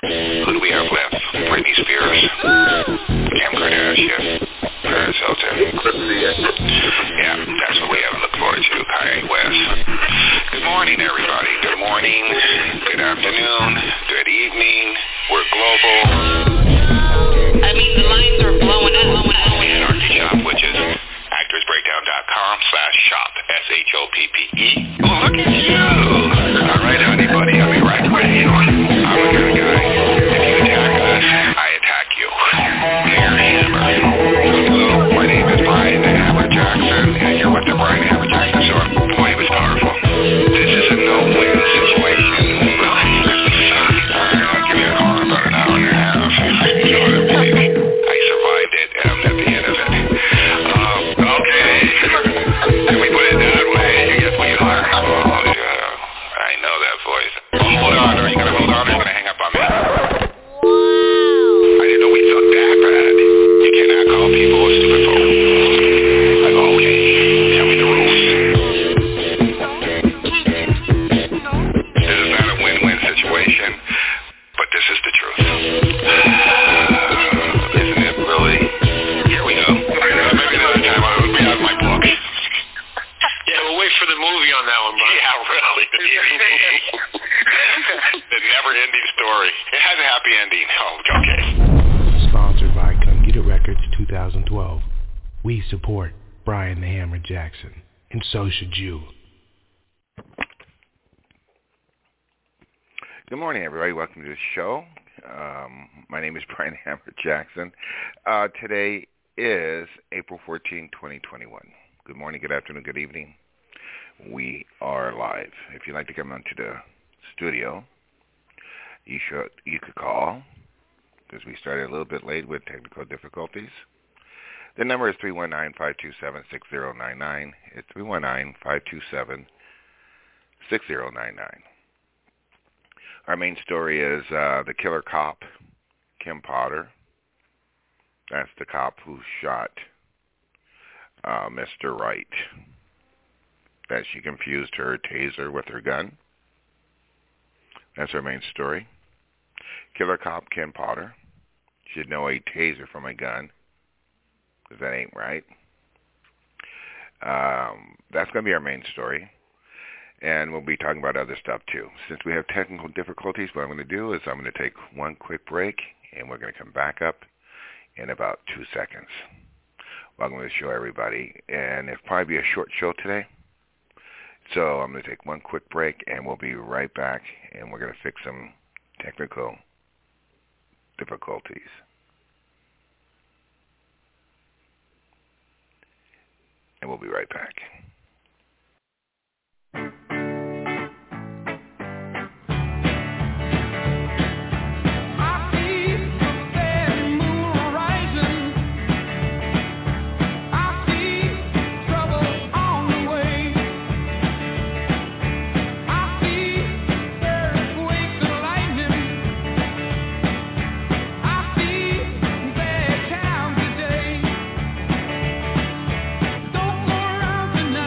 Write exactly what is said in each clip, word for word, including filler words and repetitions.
Who do we have left? Britney Spears, Kim Kardashian, Paris Hilton. Yeah, that's what we have to look forward to. Kanye West. Good morning, everybody. Good morning. Good afternoon. Good evening. We're global. I mean, the lines are blowing up. Blowing up. Anarchy Shop, which is actorsbreakdown.com slash shop, S H O P P E. Oh, look at you. All right, honey, buddy. I'll be right with you. I'm the kind of guy. If you attack us, I attack you. Dear Hammer. Hello, my name is Brian Hammer Jackson, and you're with the Brian Hammer Jackson Show. Boy, it was powerful. This is a no-win situation. Really? All right, I'll give you a call in about an hour and a half. You know what I mean? I survived it, and I'm at the end of it. Um, okay. Can we put it that way? You get what you are. Oh, yeah. I know that voice. Oh, hold on. Are you going to hold on or are you going to hang up on me? Wow. I didn't know we thought that bad. You cannot call people a stupid phone. Like, okay, tell me the rules. This is not a win-win situation, but this is the truth. Isn't it really? Here we go. Maybe another time I would be out of my book. Yeah, we'll wait for the movie on that one, Brian. Yeah, really. The never-ending story. It has a happy ending. Oh, okay. Sponsored by Come Get It Records two thousand twelve. We support Brian the Hammer Jackson, and so should you. Good morning, everybody. Welcome to the show. Um, my name is Brian Hammer Jackson. Uh, today is April fourteenth, twenty twenty-one. Good morning, good afternoon, good evening. We are live. If you'd like to come onto the studio, you should. You could call, because we started a little bit late with technical difficulties. The number is three one nine, five two seven, six zero nine nine. It's three one nine, five two seven, six zero nine nine. Our main story is uh, the killer cop, Kim Potter. That's the cop who shot uh, Mister Wright. That she confused her taser with her gun. That's our main story. Killer cop, Kim Potter. Should know a taser from a gun, because that ain't right. Um, that's going to be our main story. And we'll be talking about other stuff, too. Since we have technical difficulties, what I'm going to do is I'm going to take one quick break, and we're going to come back up in about two seconds. Welcome to the show, everybody. And it'll probably be a short show today. So I'm going to take one quick break, and we'll be right back, and we're going to fix some technical difficulties. And we'll be right back. Now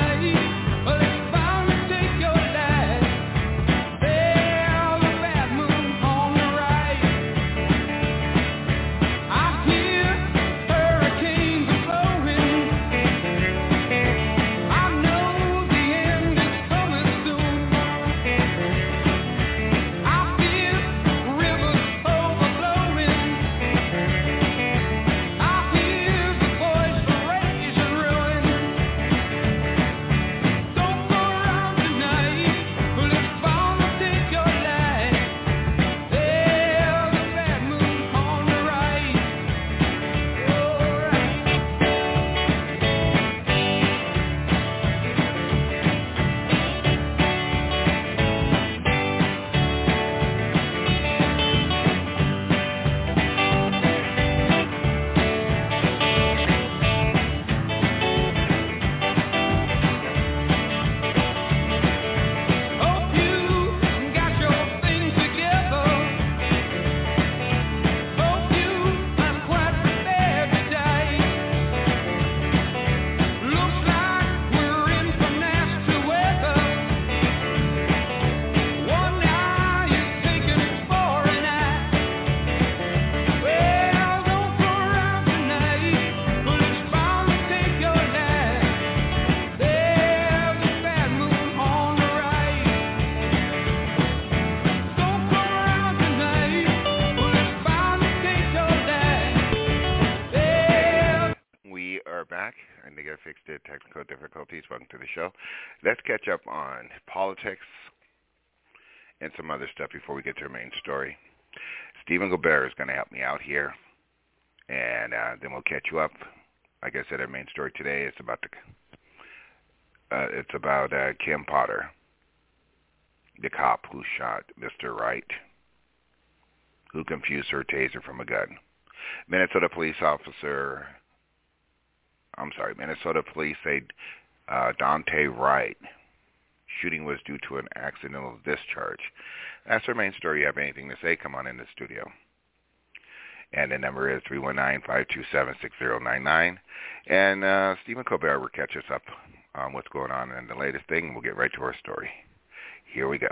limited technical difficulties. Welcome to the show. Let's catch up on politics and some other stuff before we get to our main story. Stephen Colbert is going to help me out here, and uh, then we'll catch you up. Like I said, our main story today is about the, uh, it's about uh, Kim Potter, the cop who shot Mister Wright, who confused her taser from a gun. Minnesota police officer, I'm sorry, Minnesota police say uh, Daunte Wright shooting was due to an accidental discharge. That's our main story. You have anything to say, come on in the studio. And the number is three one nine, five two seven, six zero nine nine. And uh, Stephen Colbert will catch us up on what's going on and the latest thing. We'll get right to our story. Here we go.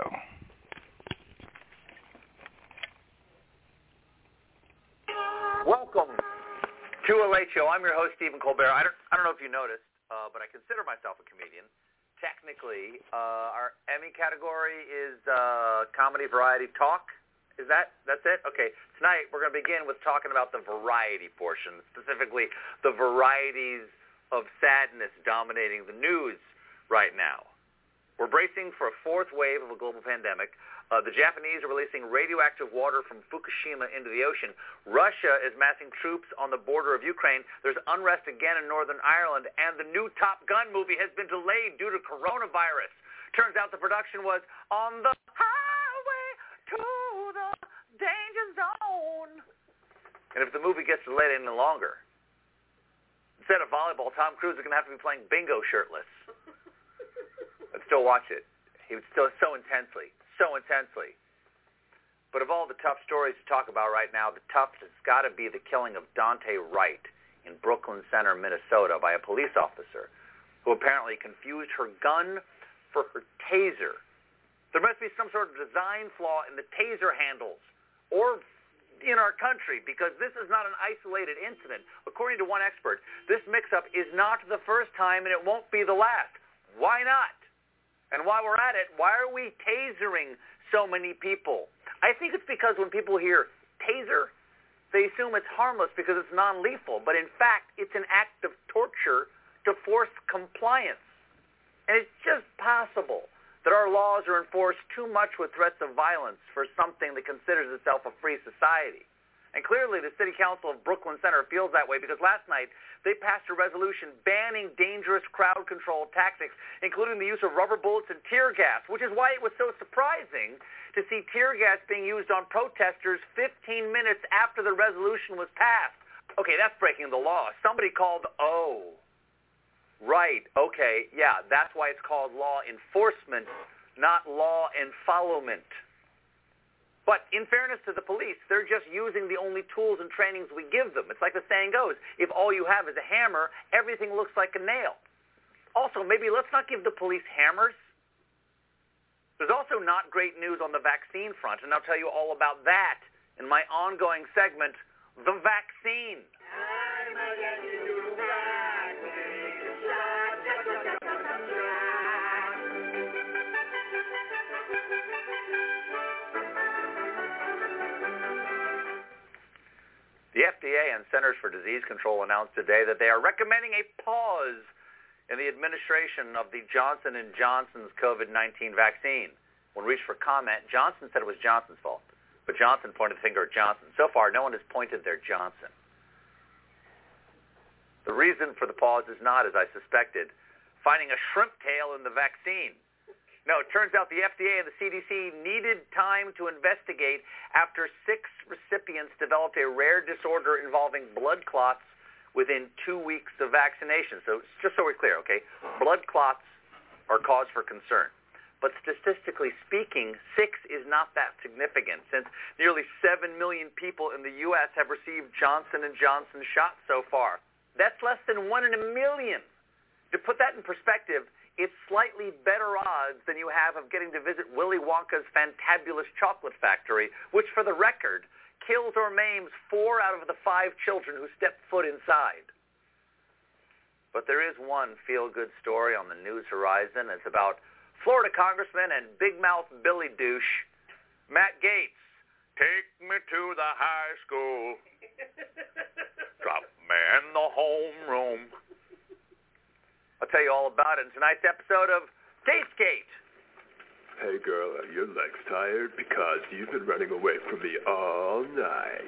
Welcome to a late show. I'm your host, Stephen Colbert. I don't, I don't know if you noticed, uh, but I consider myself a comedian. Technically, uh, our Emmy category is uh, comedy variety talk. Is that, that's it? Okay. Tonight, we're going to begin with talking about the variety portion, specifically the varieties of sadness dominating the news right now. We're bracing for a fourth wave of a global pandemic. Uh, the Japanese are releasing radioactive water from Fukushima into the ocean. Russia is massing troops on the border of Ukraine. There's unrest again in Northern Ireland. And the new Top Gun movie has been delayed due to coronavirus. Turns out the production was on the highway to the danger zone. And if the movie gets delayed any longer, instead of volleyball, Tom Cruise is going to have to be playing bingo shirtless. I'd still watch it. He would still so intensely. So intensely. But of all the tough stories to talk about right now, the toughest has got to be the killing of Daunte Wright in Brooklyn Center, Minnesota, by a police officer who apparently confused her gun for her taser. There must be some sort of design flaw in the taser handles or in our country, because this is not an isolated incident. According to one expert, this mix-up is not the first time and it won't be the last. Why not? And while we're at it, why are we tasering so many people? I think it's because when people hear taser, they assume it's harmless because it's non-lethal. But in fact, it's an act of torture to force compliance. And it's just possible that our laws are enforced too much with threats of violence for something that considers itself a free society. And clearly the City Council of Brooklyn Center feels that way because last night they passed a resolution banning dangerous crowd control tactics, including the use of rubber bullets and tear gas, which is why it was so surprising to see tear gas being used on protesters fifteen minutes after the resolution was passed. Okay, that's breaking the law. Somebody called, oh, right, okay, yeah, that's why it's called law enforcement, not law enfollowment. But in fairness to the police, they're just using the only tools and trainings we give them. It's like the saying goes, if all you have is a hammer, everything looks like a nail. Also, maybe let's not give the police hammers. There's also not great news on the vaccine front, and I'll tell you all about that in my ongoing segment, The Vaccine. The F D A and Centers for Disease Control announced today that they are recommending a pause in the administration of the Johnson and Johnson's COVID nineteen vaccine. When reached for comment, Johnson said it was Johnson's fault, but Johnson pointed the finger at Johnson. So far, no one has pointed their Johnson. The reason for the pause is not, as I suspected, finding a shrimp tail in the vaccine. No, it turns out the F D A and the C D C needed time to investigate after six recipients developed a rare disorder involving blood clots within two weeks of vaccination. So just so we're clear, okay, blood clots are cause for concern. But statistically speaking, six is not that significant since nearly seven million people in the U S have received Johnson and Johnson shots so far. That's less than one in a million. To put that in perspective, it's slightly better odds than you have of getting to visit Willy Wonka's fantabulous chocolate factory, which, for the record, kills or maims four out of the five children who step foot inside. But there is one feel-good story on the news horizon. It's about Florida Congressman and big mouth Billy douche, Matt Gaetz. Take me to the high school. Drop me in the homeroom. I'll tell you all about it in tonight's episode of Gatesgate. Hey, girl, are your legs tired? Because you've been running away from me all night.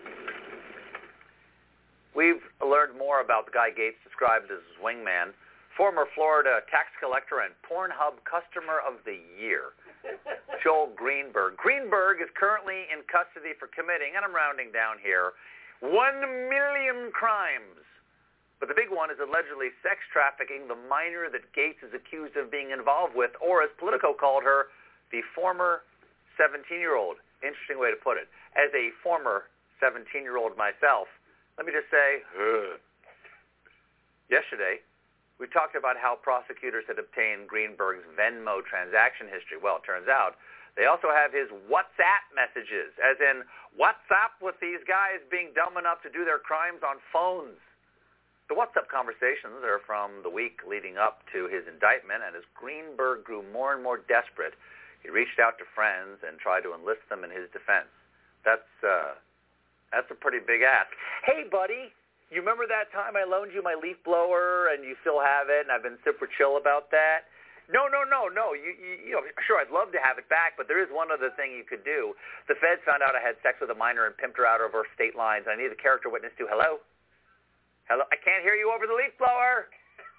We've learned more about the guy Gates described as his wingman, former Florida tax collector and Pornhub Customer of the Year, Joel Greenberg. Greenberg is currently in custody for committing, and I'm rounding down here, one million crimes. But the big one is allegedly sex trafficking the minor that Gates is accused of being involved with, or as Politico called her, the former seventeen-year-old. Interesting way to put it. As a former seventeen-year-old myself, let me just say, ugh. Yesterday, we talked about how prosecutors had obtained Greenberg's Venmo transaction history. Well, it turns out they also have his WhatsApp messages, as in WhatsApp with these guys being dumb enough to do their crimes on phones. The WhatsApp conversations are from the week leading up to his indictment, and as Greenberg grew more and more desperate, he reached out to friends and tried to enlist them in his defense. That's uh, that's a pretty big ask. Hey, buddy, you remember that time I loaned you my leaf blower and you still have it, and I've been super chill about that? No, no, no, no. You, you, you know, sure, I'd love to have it back, but there is one other thing you could do. The feds found out I had sex with a minor and pimped her out over state lines. I need a character witness to. Hello? Hello? I can't hear you over the leaf blower.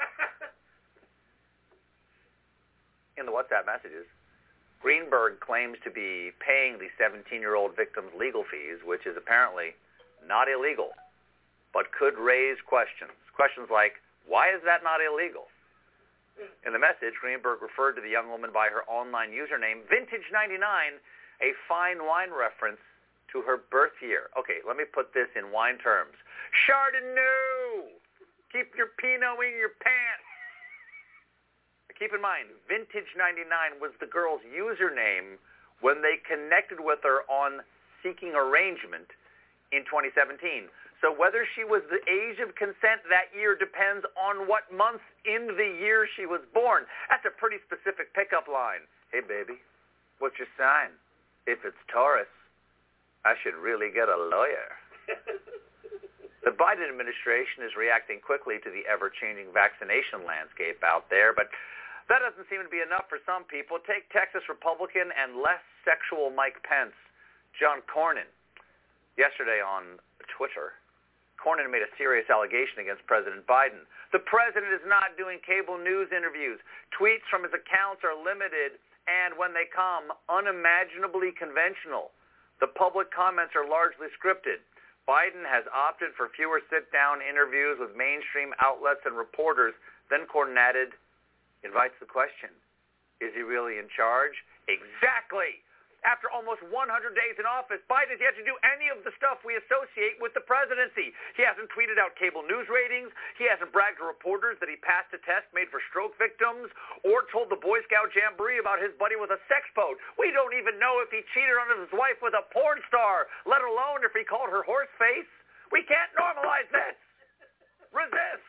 In the WhatsApp messages, Greenberg claims to be paying the seventeen-year-old victim's legal fees, which is apparently not illegal, but could raise questions. Questions like, why is that not illegal? In the message, Greenberg referred to the young woman by her online username, Vintage ninety-nine, a fine wine reference to her birth year. Okay, let me put this in wine terms. Chardonnay! Keep your Pinot in your pants. Keep in mind, Vintage ninety-nine was the girl's username when they connected with her on Seeking Arrangement in twenty seventeen. So whether she was the age of consent that year depends on what month in the year she was born. That's a pretty specific pickup line. Hey, baby, what's your sign? If it's Taurus, I should really get a lawyer. The Biden administration is reacting quickly to the ever-changing vaccination landscape out there, but that doesn't seem to be enough for some people. Take Texas Republican and less sexual Mike Pence, John Cornyn. Yesterday on Twitter, Cornyn made a serious allegation against President Biden. The president is not doing cable news interviews. Tweets from his accounts are limited, and when they come, unimaginably conventional. The public comments are largely scripted. Biden has opted for fewer sit-down interviews with mainstream outlets and reporters. Then Cornyn added, invites the question, is he really in charge? Exactly. After almost one hundred days in office, Biden has yet to do any of the stuff we associate with the presidency. He hasn't tweeted out cable news ratings. He hasn't bragged to reporters that he passed a test made for stroke victims or told the Boy Scout Jamboree about his buddy with a sex boat. We don't even know if he cheated on his wife with a porn star, let alone if he called her horse face. We can't normalize this. Resist.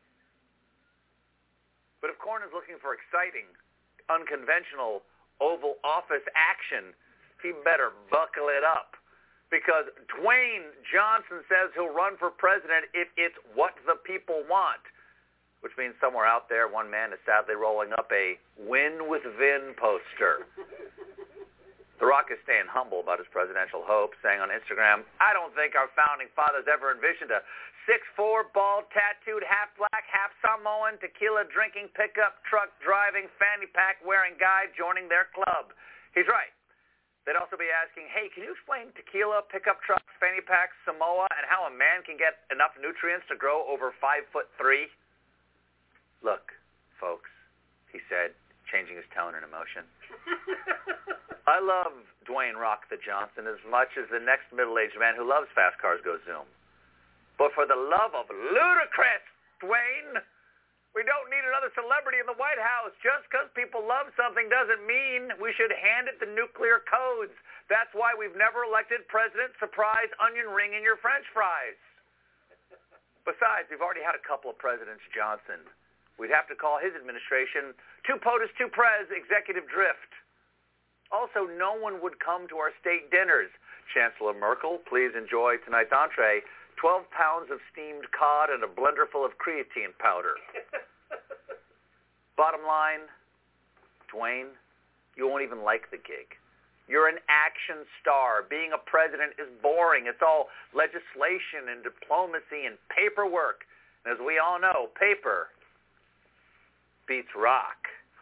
But if Cornyn is looking for exciting, unconventional, Oval Office action, he better buckle it up. Because Dwayne Johnson says he'll run for president if it's what the people want. Which means somewhere out there, one man is sadly rolling up a Win with Vin poster. The Rock is staying humble about his presidential hopes, saying on Instagram, I don't think our founding fathers ever envisioned a six foot four, bald, tattooed, half black, half Samoan, tequila-drinking, pickup truck driving, fanny pack wearing guy joining their club. He's right. They'd also be asking, hey, can you explain tequila, pickup trucks, fanny packs, Samoa, and how a man can get enough nutrients to grow over five foot three? Look, folks, he said, changing his tone and emotion. I love Dwayne Rock the Johnson as much as the next middle-aged man who loves fast cars go zoom. But for the love of ludicrous, Dwayne, we don't need another celebrity in the White House. Just because people love something doesn't mean we should hand it the nuclear codes. That's why we've never elected President Surprise Onion Ring in your French fries. Besides, we've already had a couple of Presidents Johnson. We'd have to call his administration two POTUS, two Pres, executive drift. Also, no one would come to our state dinners. Chancellor Merkel, please enjoy tonight's entree, twelve pounds of steamed cod and a blender full of creatine powder. Bottom line, Dwayne, you won't even like the gig. You're an action star. Being a president is boring. It's all legislation and diplomacy and paperwork. And as we all know, paper beats rock.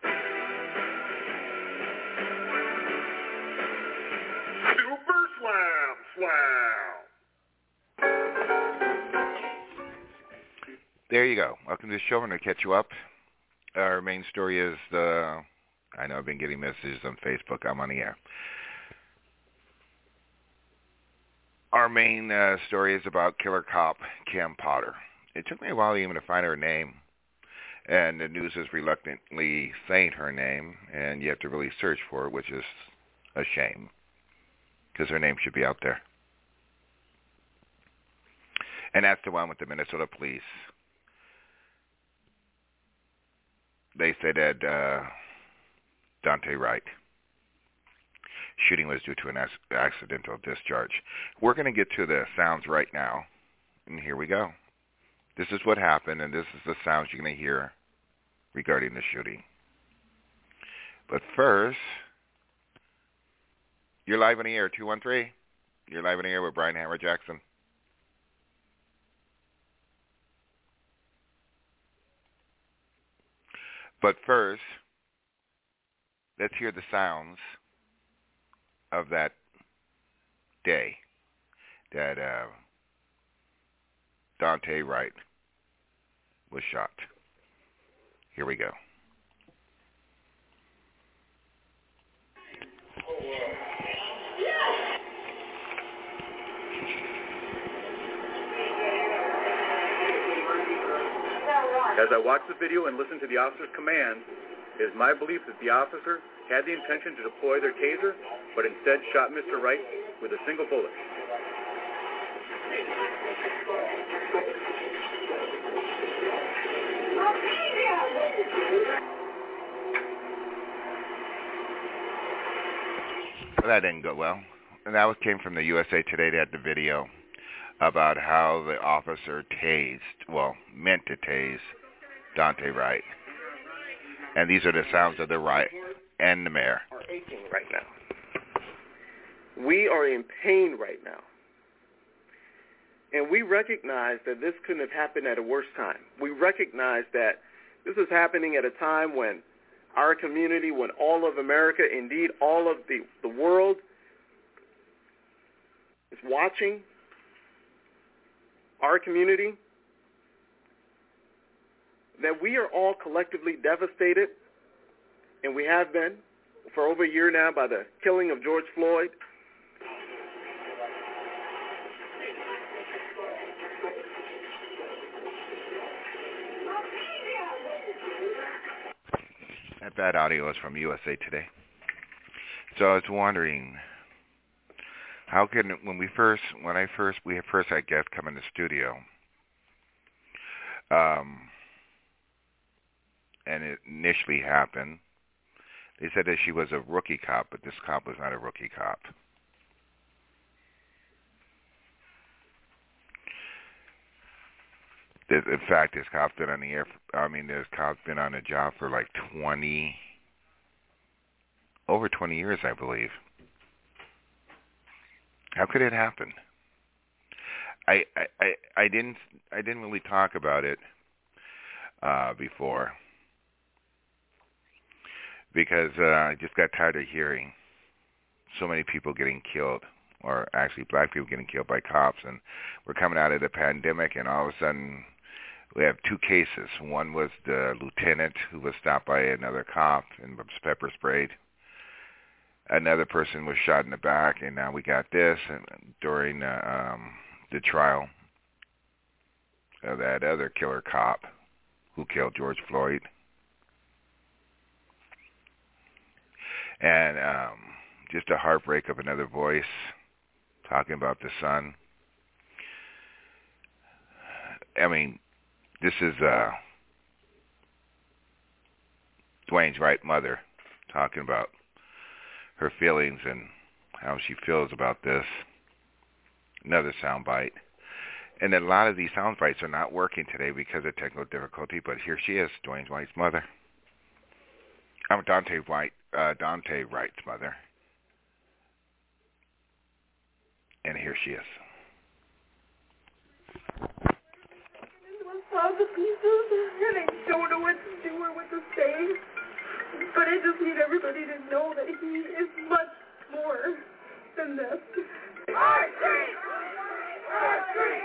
Super Slam Slam! There you go. Welcome to the show. I'm going to catch you up. Our main story is the... I know I've been getting messages on Facebook. I'm on the air. Our main uh, story is about killer cop Cam Potter. It took me a while even to find her name, and the news is reluctantly saying her name, and you have to really search for it, which is a shame, because her name should be out there. And that's the one with the Minnesota police. They said that uh, Daunte Wright shooting was due to an accidental discharge. We're going to get to the sounds right now, and here we go. This is what happened, and this is the sounds you're going to hear regarding the shooting. But first, you're live on the air, two one three. You're live on the air with Brian Hammer Jackson. But first, let's hear the sounds of that day that uh, Daunte Wright was shot. Here we go. As I watch the video and listen to the officer's command, it is my belief that the officer had the intention to deploy their taser, but instead shot Mister Wright with a single bullet. Well, that didn't go well. And that was, came from the U S A Today. They had the video about how the officer tased, well, meant to tase Daunte Wright. And these are the sounds of the Wright and the mayor. Are aching right now. We are in pain right now. And we recognize that this couldn't have happened at a worse time. We recognize that this is happening at a time when our community, when all of America, indeed all of the, the world, is watching our community, that we are all collectively devastated, and we have been for over a year now by the killing of George Floyd. That bad audio is from U S A Today. So I was wondering, how can, when we first, when I first, we first had guests come in the studio, um, and it initially happened, they said that she was a rookie cop, but this cop was not a rookie cop. In fact, this cop's been on the air, I mean, this cop's been on the job for like twenty, over twenty years, I believe. How could it happen? I, I, I, I didn't I didn't really talk about it uh, before because uh, I just got tired of hearing so many people getting killed, or actually black people getting killed by cops. And we're coming out of the pandemic, and all of a sudden we have two cases. One was the lieutenant who was stopped by another cop and was pepper sprayed. Another person was shot in the back, and now we got this and during uh, um, the trial of that other killer cop who killed George Floyd. And um, just a heartbreak of another voice talking about the son. I mean, this is uh, Dwayne's right mother talking about her feelings and how she feels about this. Another soundbite. And a lot of these sound bites are not working today because of technical difficulty, but here she is, Dwayne White's mother. I'm Dante White, uh, Dante Wright's mother. And here she is. All the pieces, and I don't know what to do or what to say. But I just need everybody to know that he is much more than this. Our street! Our street!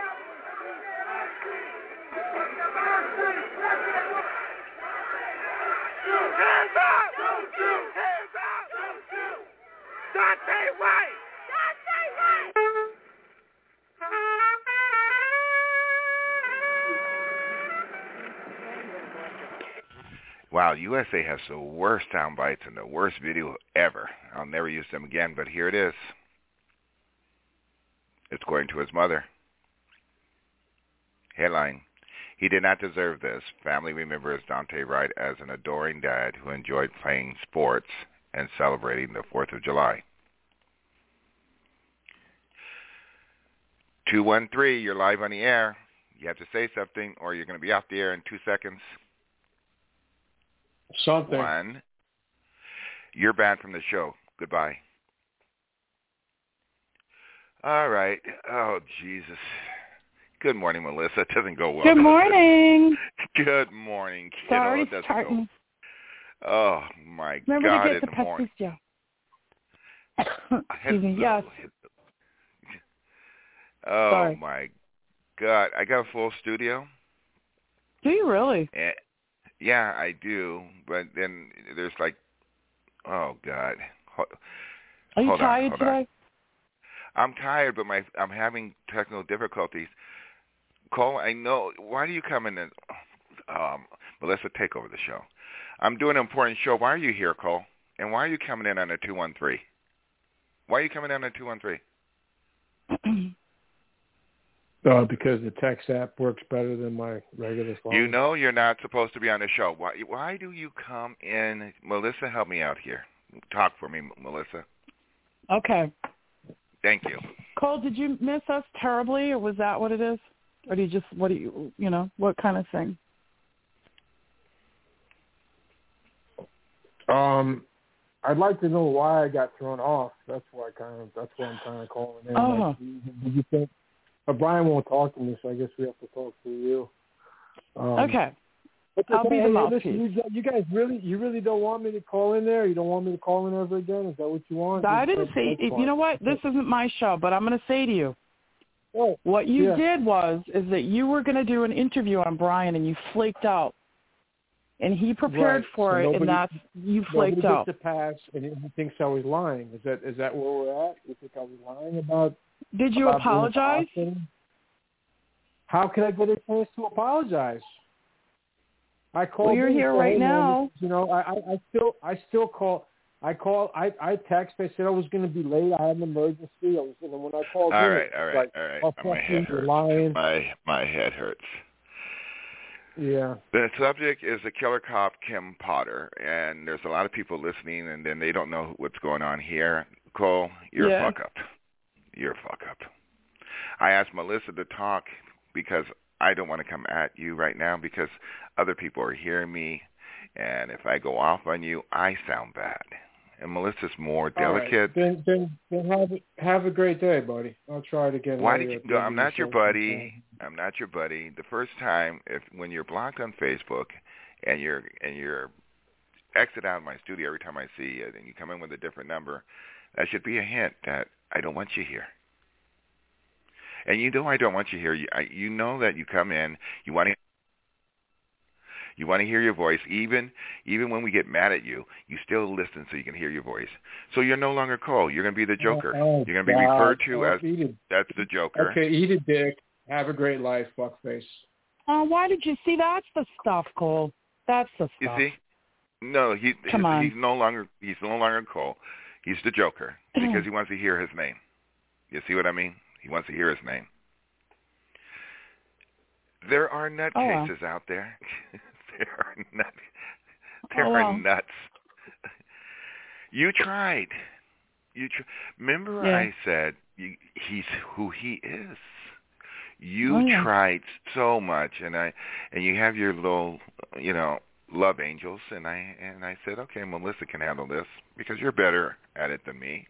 Hands up! Don't shoot! Hands up! Don't shoot! Dante White! Dante White! Wow, U S A has the worst sound bites and the worst video ever. I'll never use them again, but here it is. It's going to his mother. Headline: He did not deserve this. Family remembers Dante Wright as an adoring dad who enjoyed playing sports and celebrating the fourth of July. two one three, you're live on the air. You have to say something or you're going to be off the air in two seconds. Something. One. You're banned from the show. Goodbye. All right. Oh, Jesus. Good morning, Melissa. It doesn't go well. Good morning. Good morning, kiddo. Sorry, it doesn't starting. Go. Oh, my Remember God, to get in the the morning. Excuse me, yes. Oh, Sorry. my God. I got a full studio. Do you really? And, yeah, I do. But then there's like, oh, God. Hold, Are you hold tired on, hold today? On. I'm tired, but my I'm having technical difficulties. Cole, I know. Why do you come in and, um, Melissa, take over the show. I'm doing an important show. Why are you here, Cole? And why are you coming in on a two one three? Why are you coming in on a two one three? Uh, because the text app works better than my regular phone. You know you're not supposed to be on the show. Why Why do you come in? Melissa, help me out here. Talk for me, Melissa. Okay. Thank you. Cole, did you miss us terribly, or was that what it is? Or do you just, what do you, you know, what kind of thing? Um, I'd like to know why I got thrown off. That's why I kind of, that's why I'm kind of calling in. Oh. Like, did you think, but Brian won't talk to me, so I guess we have to talk to you. Um, okay. But I'll hey, be the hey, mouthpiece. listen, you, you guys really, you really don't want me to call in there? You don't want me to call in ever again? Is that what you want? I didn't That's- say, that's you know what, this isn't my show, but I'm going to say to you, oh, what you yeah. did was, is that you were going to do an interview on Brian and you flaked out. And he prepared Right. for So it, nobody, and that's, you flaked nobody out. gets a pass, and he thinks I was lying. Is that is that where we're at? You think I was lying about? Did you about being apologize? Austin? How can I get a chance to apologize? I called. Well, you're in and here said, right hey, man, now. you know, I, I, I still I still call. I call. I I text. I said I was going to be late. I had an emergency. I was, and then when I called All in, right, all right, like, all right. oh, My fuck head you, you're hurts. lying. My my head hurts. Yeah. The subject is the killer cop, Kim Potter, and there's a lot of people listening, and then they don't know what's going on here. Cole, you're Yeah. a fuck up. You're a fuck up. I asked Melissa to talk because I don't want to come at you right now because other people are hearing me, and if I go off on you, I sound bad. And Melissa's more All right. delicate. Then then then have a, have a great day, buddy. I'll try it again. Why later did at you? the No, end I'm of the not your show buddy. sometime. I'm not your buddy. The first time, if when you're blocked on Facebook, and you're and you're exit out of my studio every time I see it, and you come in with a different number, that should be a hint that I don't want you here. And you know I don't want you here. You, I, you know that you come in, you want to. You want to hear your voice, even even when we get mad at you, you still listen so you can hear your voice. So you're no longer Cole. You're going to be the Joker. Oh, oh, you're going to be God. referred to Oh, as eat it. that's the Joker. Okay, eat a dick. Have a great life, fuckface. Oh, why did you see? That's the stuff, Cole. That's the You stuff. see? No, he Come he's, on. he's no longer he's no longer Cole. He's the Joker because he wants to hear his name. You see what I mean? He wants to hear his name. There are nutcases oh, wow. out there. there are nut. There oh, are wow. nuts. You tried. You tr- remember yeah. I said you, he's who he is. You oh, yeah. tried so much, and I and you have your little, you know, love angels, and I and I said, okay, Melissa can handle this because you're better at it than me.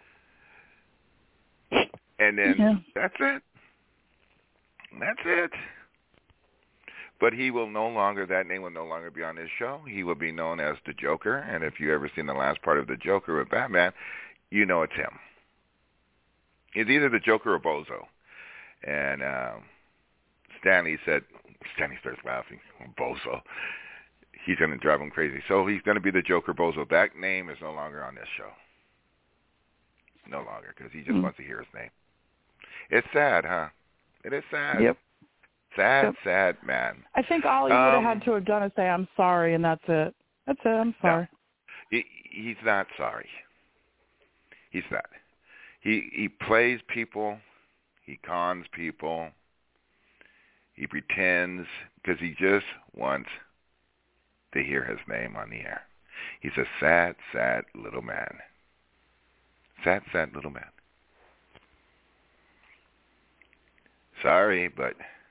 And then yeah. that's it. That's it. But he will no longer, that name will no longer be on his show. He will be known as the Joker, and if you ever seen the last part of the Joker with Batman, you know it's him. It's either the Joker or Bozo. And um, Stanley said, Stanley starts laughing, Bozo. He's going to drive him crazy. So he's going to be the Joker Bozo. That name is no longer on this show. No longer, because he just mm. wants to hear his name. It's sad, huh? It is sad. Yep. Sad, yep. sad man. I think all he um, would have had to have done is say, I'm sorry, and that's it. That's it, I'm sorry. No, he, he's not sorry. He's not. He, he plays people. He cons people. He pretends because he just wants to hear his name on the air. He's a sad, sad little man. Sad, sad little man. Sorry, but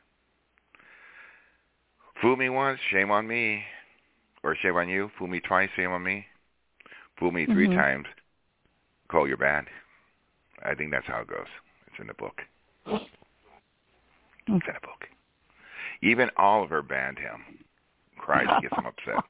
fool me once, shame on me. Or shame on you. Fool me twice, shame on me. Fool me three mm-hmm. times, call your band. I think that's how it goes. It's in the book. Mm. It's in the book. Even Oliver banned him. Cries, he gets him upset.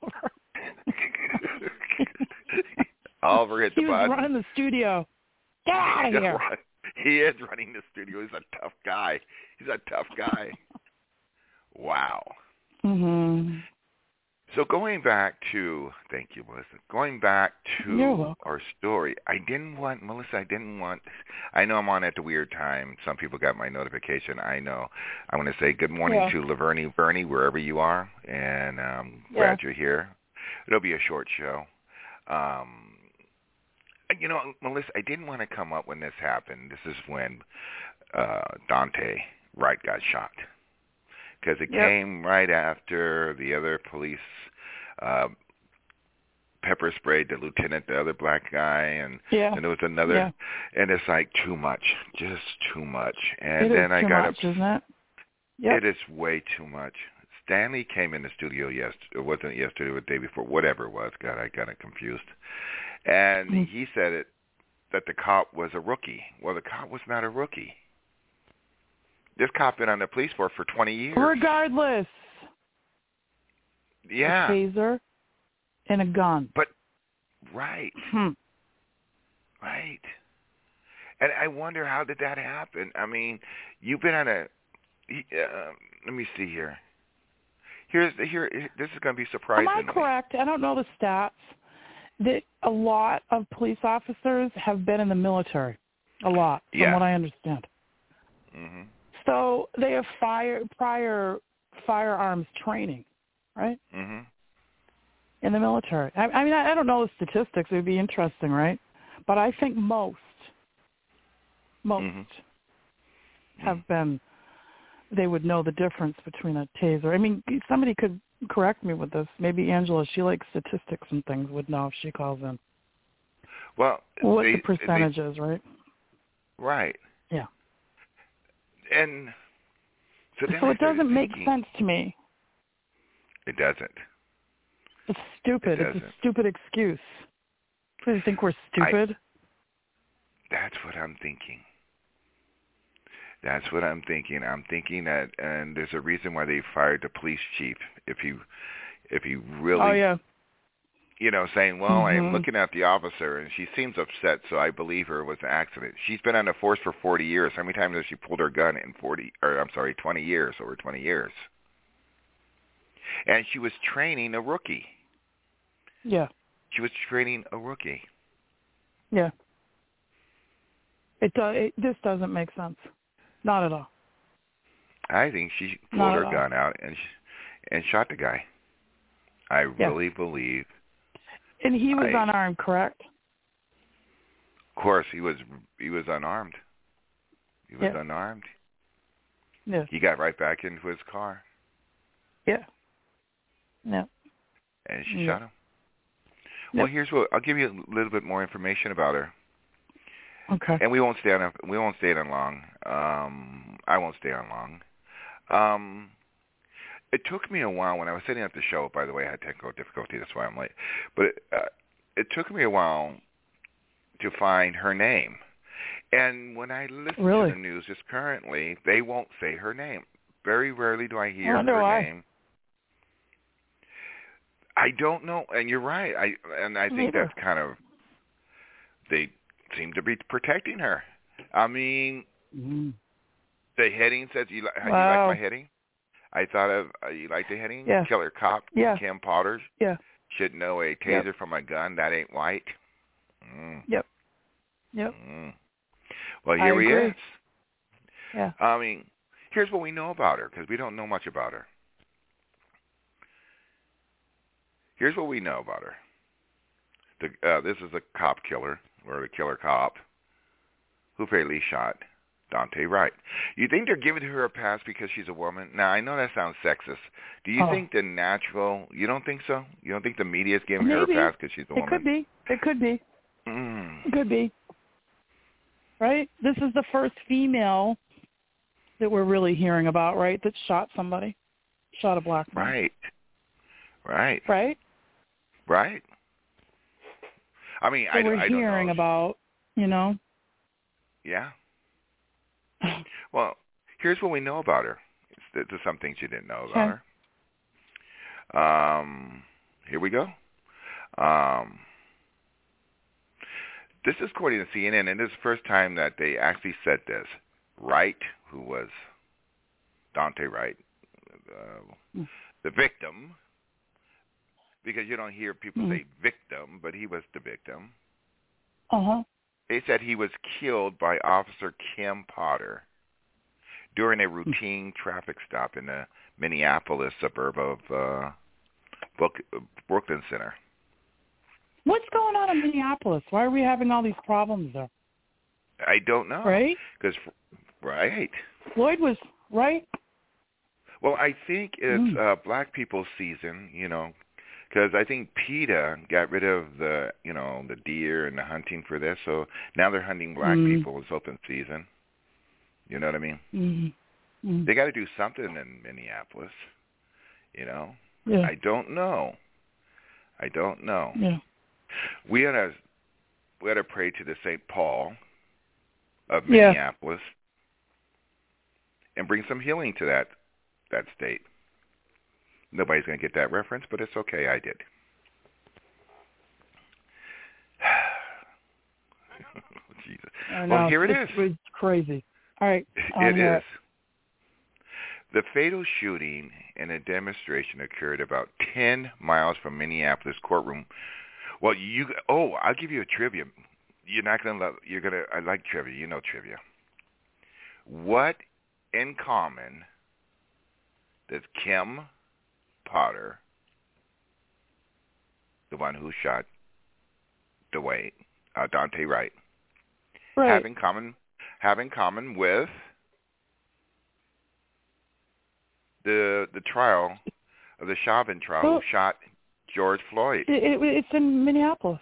Oliver hit the he button. He was running the studio. Get out of here. He is running the studio. He's a tough guy. He's a tough guy. Wow. Mm-hmm. So going back to, thank you, Melissa, going back to our story, I didn't want, Melissa, I didn't want, I know I'm on at the weird time. Some people got my notification. I know. I want to say good morning yeah. to Laverne Bernie, wherever you are, and um, yeah. glad you're here. It'll be a short show. Um, you know, Melissa, I didn't want to come up when this happened. This is when uh, Dante Wright got shot. Because it yep. came right after the other police uh, pepper sprayed the lieutenant, the other black guy, and, yeah. and there was another, yeah. and it's like too much, just too much. And it then is I too got much, up. Isn't it? Yep. It is way too much. Stanley came in the studio yesterday. It wasn't yesterday, or the day before, whatever it was. God, I got it confused. And mm-hmm. he said it that the cop was a rookie. Well, the cop was not a rookie. This cop been on the police force for twenty years. Regardless. Yeah. A taser and a gun. But, right. Hmm. Right. And I wonder, how did that happen? I mean, you've been on a, uh, let me see here. Here's the, here, this is going to be surprising. Am I correct? I don't know the stats. That a lot of police officers have been in the military. A lot, from yeah. what I understand. Mm-hmm. So they have fire, prior firearms training, right? Mm-hmm. In the military. I, I mean, I, I don't know the statistics. It would be interesting, right? But I think most, most mm-hmm. have been, they would know the difference between a taser. I mean, somebody could correct me with this. Maybe Angela, she likes statistics and things, would know if she calls in. Well, what they, the percentage they, is, right? Right. Yeah. And so, so it doesn't thinking, make sense to me. It doesn't. It's stupid. It it's doesn't. a stupid excuse. Do you think we're stupid? I, that's what I'm thinking. That's what I'm thinking. I'm thinking that, and there's a reason why they fired the police chief. If he, if he really, oh yeah, you know, saying, well, mm-hmm. I'm looking at the officer, and she seems upset, so I believe her it was an accident. She's been on the force for forty years. How many times has she pulled her gun in forty, or I'm sorry, twenty years, over twenty years? And she was training a rookie. Yeah. She was training a rookie. Yeah. It, do, it this doesn't make sense. Not at all. I think she pulled Not her at gun all. out and and shot the guy. I yeah. really believe. And he was I, unarmed, correct? Of course, he was. He was unarmed. He was yeah. unarmed. Yeah. He got right back into his car. Yeah. Yeah. And she yeah. shot him. Well, here's what I'll give you a little bit more information about her. Okay. And we won't stay on. We won't stay on long. Um, I won't stay on long. Um, it took me a while when I was setting up the show. By the way, I had technical difficulty. That's why I'm late. But it, uh, it took me a while to find her name. And when I listen really? to the news just currently, they won't say her name. Very rarely do I hear I wonder her why. name. I don't know. And you're right. I and I think Neither. that's kind of, they seem to be protecting her. I mean, Mm-hmm. the heading says, you, li- how Wow. you like my heading? I thought of, uh, you like the heading? Yeah. Killer cop, Yeah. Kim Potter. Yeah. Should know a taser Yep. from a gun. That ain't white. Mm. Yep. Yep. Mm. Well, I here he agree. is. Yeah. I mean, here's what we know about her, because we don't know much about her. Here's what we know about her. The, uh, this is a cop killer, or the killer cop, who fatally shot Daunte Wright. You think they're giving her a pass because she's a woman? Now, I know that sounds sexist. Do you Oh. think the natural, you don't think so? You don't think the media is giving Maybe. her a pass because she's a It woman? could be. It could be. Mm. It could be. Right? This is the first female that we're really hearing about, right, that shot somebody, shot a black man. Right. Right. Right? Right. I mean, So I, we're I don't hearing know. about, you know. Yeah. Well, here's what we know about her. There's some things you didn't know about Okay. her. Um, here we go. Um, this is according to C N N, and this is the first time that they actually said this. Wright, who was Daunte Wright, uh, Mm. the victim, because you don't hear people Mm. say victim, but he was the victim. Uh-huh. They said he was killed by Officer Kim Potter during a routine traffic stop in the Minneapolis suburb of uh, Brook- Brooklyn Center. What's going on in Minneapolis? Why are we having all these problems there? I don't know. Right? Cause, right. Floyd was, right? Well, I think it's Mm. uh, black people's season, you know, because I think PETA got rid of the, you know, the deer and the hunting for this, so now they're hunting black Mm. people. It's open season. You know what I mean? Mm-hmm. Mm. They got to do something in Minneapolis, you know? Yeah. I don't know. I don't know. Yeah. We ought to, we ought to pray to the Saint Paul of Yeah. Minneapolis and bring some healing to that that state. Nobody's going to get that reference, but it's okay. I did. Jesus. I know. Well, here it it's, is. It's crazy. All right. I'll It hear is. The fatal shooting in a demonstration occurred about ten miles from Minneapolis courtroom. Well, you oh, I'll give you a trivia. You're not gonna love. You're gonna. I like trivia. You know trivia. What in common does Kim Potter, the one who shot Dwayne uh, Daunte Wright, Right. have in common? Have in common with the the trial of the Chauvin trial Well, who shot George Floyd. It, it, it's in Minneapolis.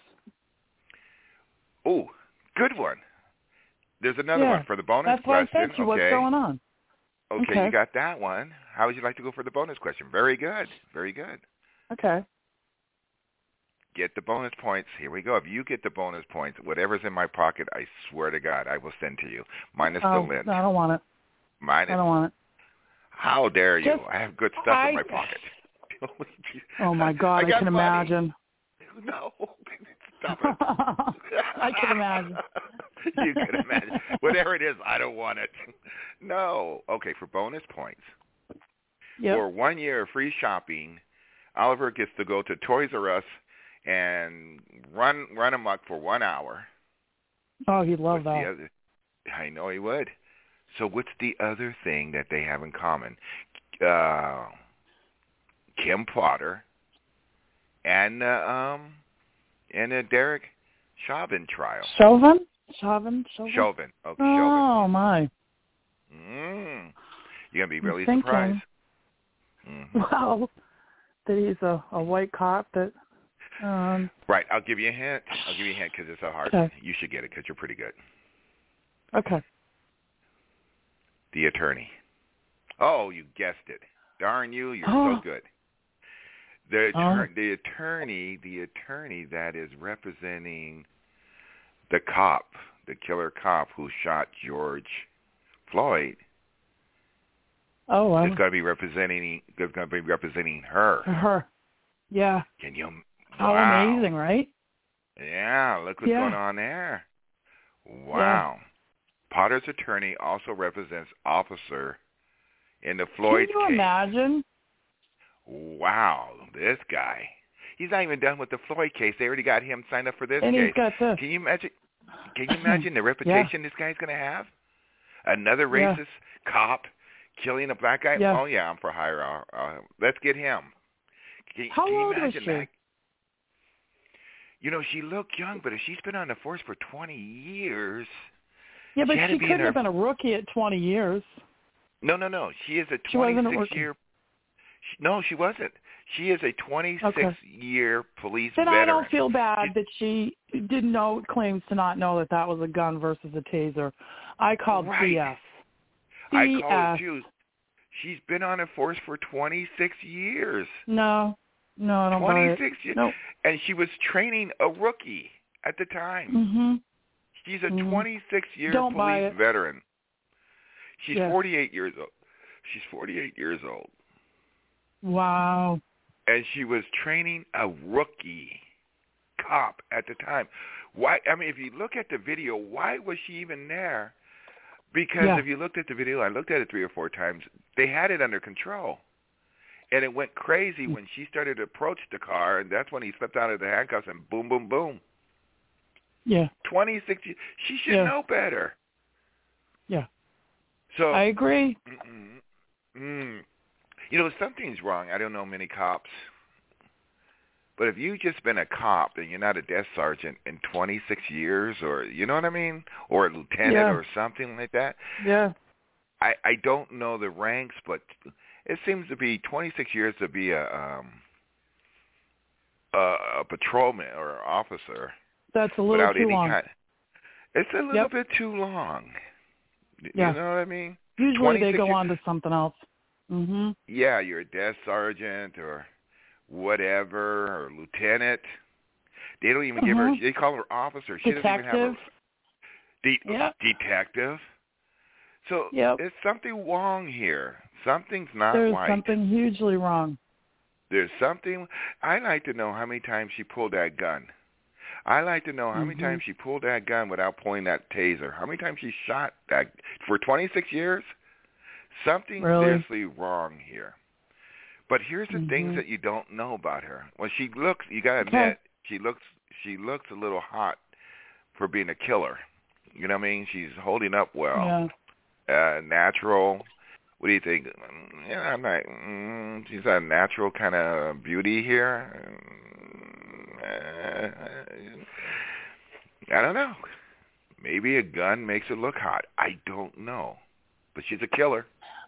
Oh, good one. There's another Yeah. one for the bonus That's why question. I said to you, okay. what's going on? Okay, Okay. you got that one. How would you like to go for the bonus question? Very good. Very good. Okay. Get the bonus points. Here we go. If you get the bonus points, whatever's in my pocket, I swear to God, I will send to you. Minus oh, the lint. no, I don't want it. Minus. I don't want it. How dare you? Just- I have good stuff I- in my pocket. Oh, my God, I, got can money. imagine. No. Stop it. I can imagine. You can imagine. Whatever it is, I don't want it. No. Okay, for bonus points. Yep. For one year of free shopping, Oliver gets to go to Toys R Us and run run amok for one hour. Oh, he'd love What's that. the other? I know he would. So what's the other thing that they have in common? Uh, Kim Potter and uh, um and uh, Derek Chauvin trial. Chauvin? Chauvin? Chauvin? Chauvin. Oh, Oh, my. Chauvin. Mm. You're gonna be really thinking. surprised. Mm-hmm. Well, that he's a, a white cop that... Um, Right. I'll give you a hint. I'll give you a hint because it's a hard. Okay. You should get it because you're pretty good. okay. The attorney. Oh, you guessed it. Darn you, you're Oh. so good. The Oh. attorney, the attorney, the attorney that is representing the cop, the killer cop who shot George Floyd, Oh, wow. is going to be representing. Is going to be representing her. Her. Yeah. Can you? How wow. amazing, right? Yeah. Look what's Yeah. going on there. Wow. Yeah. Potter's attorney also represents officer in the Floyd Can you case. imagine? Wow, this guy. He's not even done with the Floyd case. They already got him signed up for this And case. he's got this. Can you imagine? Can you imagine the reputation this guy's going to have? Another racist Yeah. cop killing a black guy? Yeah. Oh yeah, I'm for hire. Uh, uh, let's get him. Can, How can you old was imagine she? that? You know, she looked young, but if she's been on the force for twenty years, Yeah, but she had she to be in couldn't her- have been a rookie at twenty years. no, no, no. She is a She wasn't a twenty-six rookie. year. She, no, she wasn't. She is a twenty-six Okay. year police Then veteran. I don't feel bad that she didn't know, claims to not know that that was a gun versus a taser. I called Right. B S. I B S. call it too. She's been on a force for twenty-six years. No, no, I don't buy it. twenty-six years. Nope. And she was training a rookie at the time. Mm-hmm. She's a Mhm. twenty-six year Don't buy police it. veteran. She's Yeah. forty-eight years old. She's forty-eight years old. Wow. And she was training a rookie cop at the time. Why? I mean, if you look at the video, why was she even there? Because Yeah. if you looked at the video, I looked at it three or four times, they had it under control. And it went crazy when she started to approach the car, and that's when he slipped out of the handcuffs and boom, boom, boom. Yeah. twenty-six years. She should Yeah. know better. Yeah. So I agree. mm, mm, you know, something's wrong. I don't know many cops. But if you've just been a cop and you're not a desk sergeant in twenty-six years, or you know what I mean, or a lieutenant Yeah. or something like that, Yeah. I, I don't know the ranks, but it seems to be twenty-six years to be a um, a, a patrolman or officer. That's a little without too any long. kind. It's a little Yep. bit too long. Yeah. You know what I mean? Usually they twenty-six go years- on to something else. Mhm. Yeah, you're a desk sergeant or whatever, or lieutenant. They don't even give her. Mhm. They call her officer. She doesn't even have Detective. a de- Yep. detective. So Yep. there's something wrong here. Something's not There's right. something hugely wrong. There's something. I'd like to know how many times she pulled that gun. I'd like to know how many Mhm. times she pulled that gun without pulling that taser. How many times she shot that for twenty-six years? Something Really? seriously wrong here. But here's the Mhm. things that you don't know about her. Well, she looks. You gotta Okay. admit, she looks. She looks a little hot for being a killer. You know what I mean? She's holding up well. Yeah. Uh, natural. What do you think? Mm, Yeah, I'm not. Mm, she's a natural kind of beauty here. Uh, I don't know. Maybe a gun makes her look hot. I don't know. But she's a killer.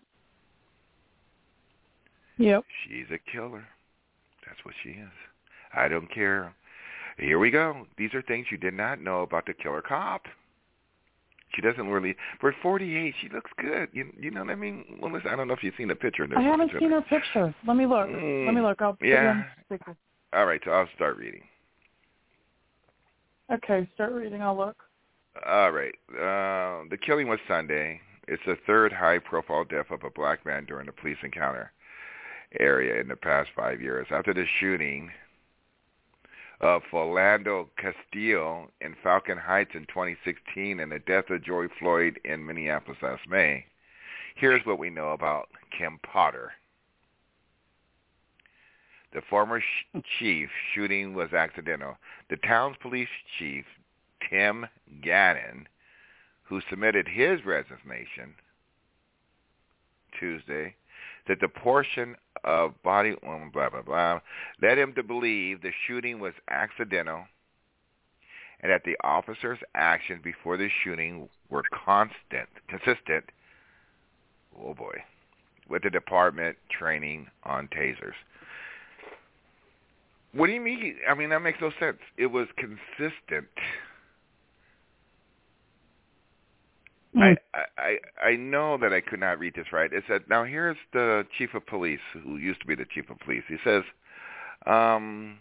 Yep. She's a killer. That's what she is. I don't care. Here we go. These are things you did not know about the killer cop. She doesn't really. For forty-eight, she looks good. You, you know what I mean? Well, listen, I don't know if you've seen the picture. I haven't seen her picture. Let me look. Mm, Let me look. I'll put yeah. you on speaker. All right, so I'll start reading. Okay, start reading. I'll look. All right. Uh, the killing was Sunday. It's the third high-profile death of a black man during a police encounter area in the past five years. After the shooting of Philando Castillo in Falcon Heights in twenty sixteen and the death of George Floyd in Minneapolis last May, here's what we know about Kim Potter. The former sh- chief shooting was accidental. The town's police chief, Tim Gannon, who submitted his resignation Tuesday, that the portion of body, blah, blah, blah, led him to believe the shooting was accidental and that the officers' actions before the shooting were constant, consistent, oh boy, with the department training on tasers. What do you mean? I mean, that makes no sense. It was consistent I, I I know that I could not read this right. It said, now here's the chief of police, who used to be the chief of police. He says, um,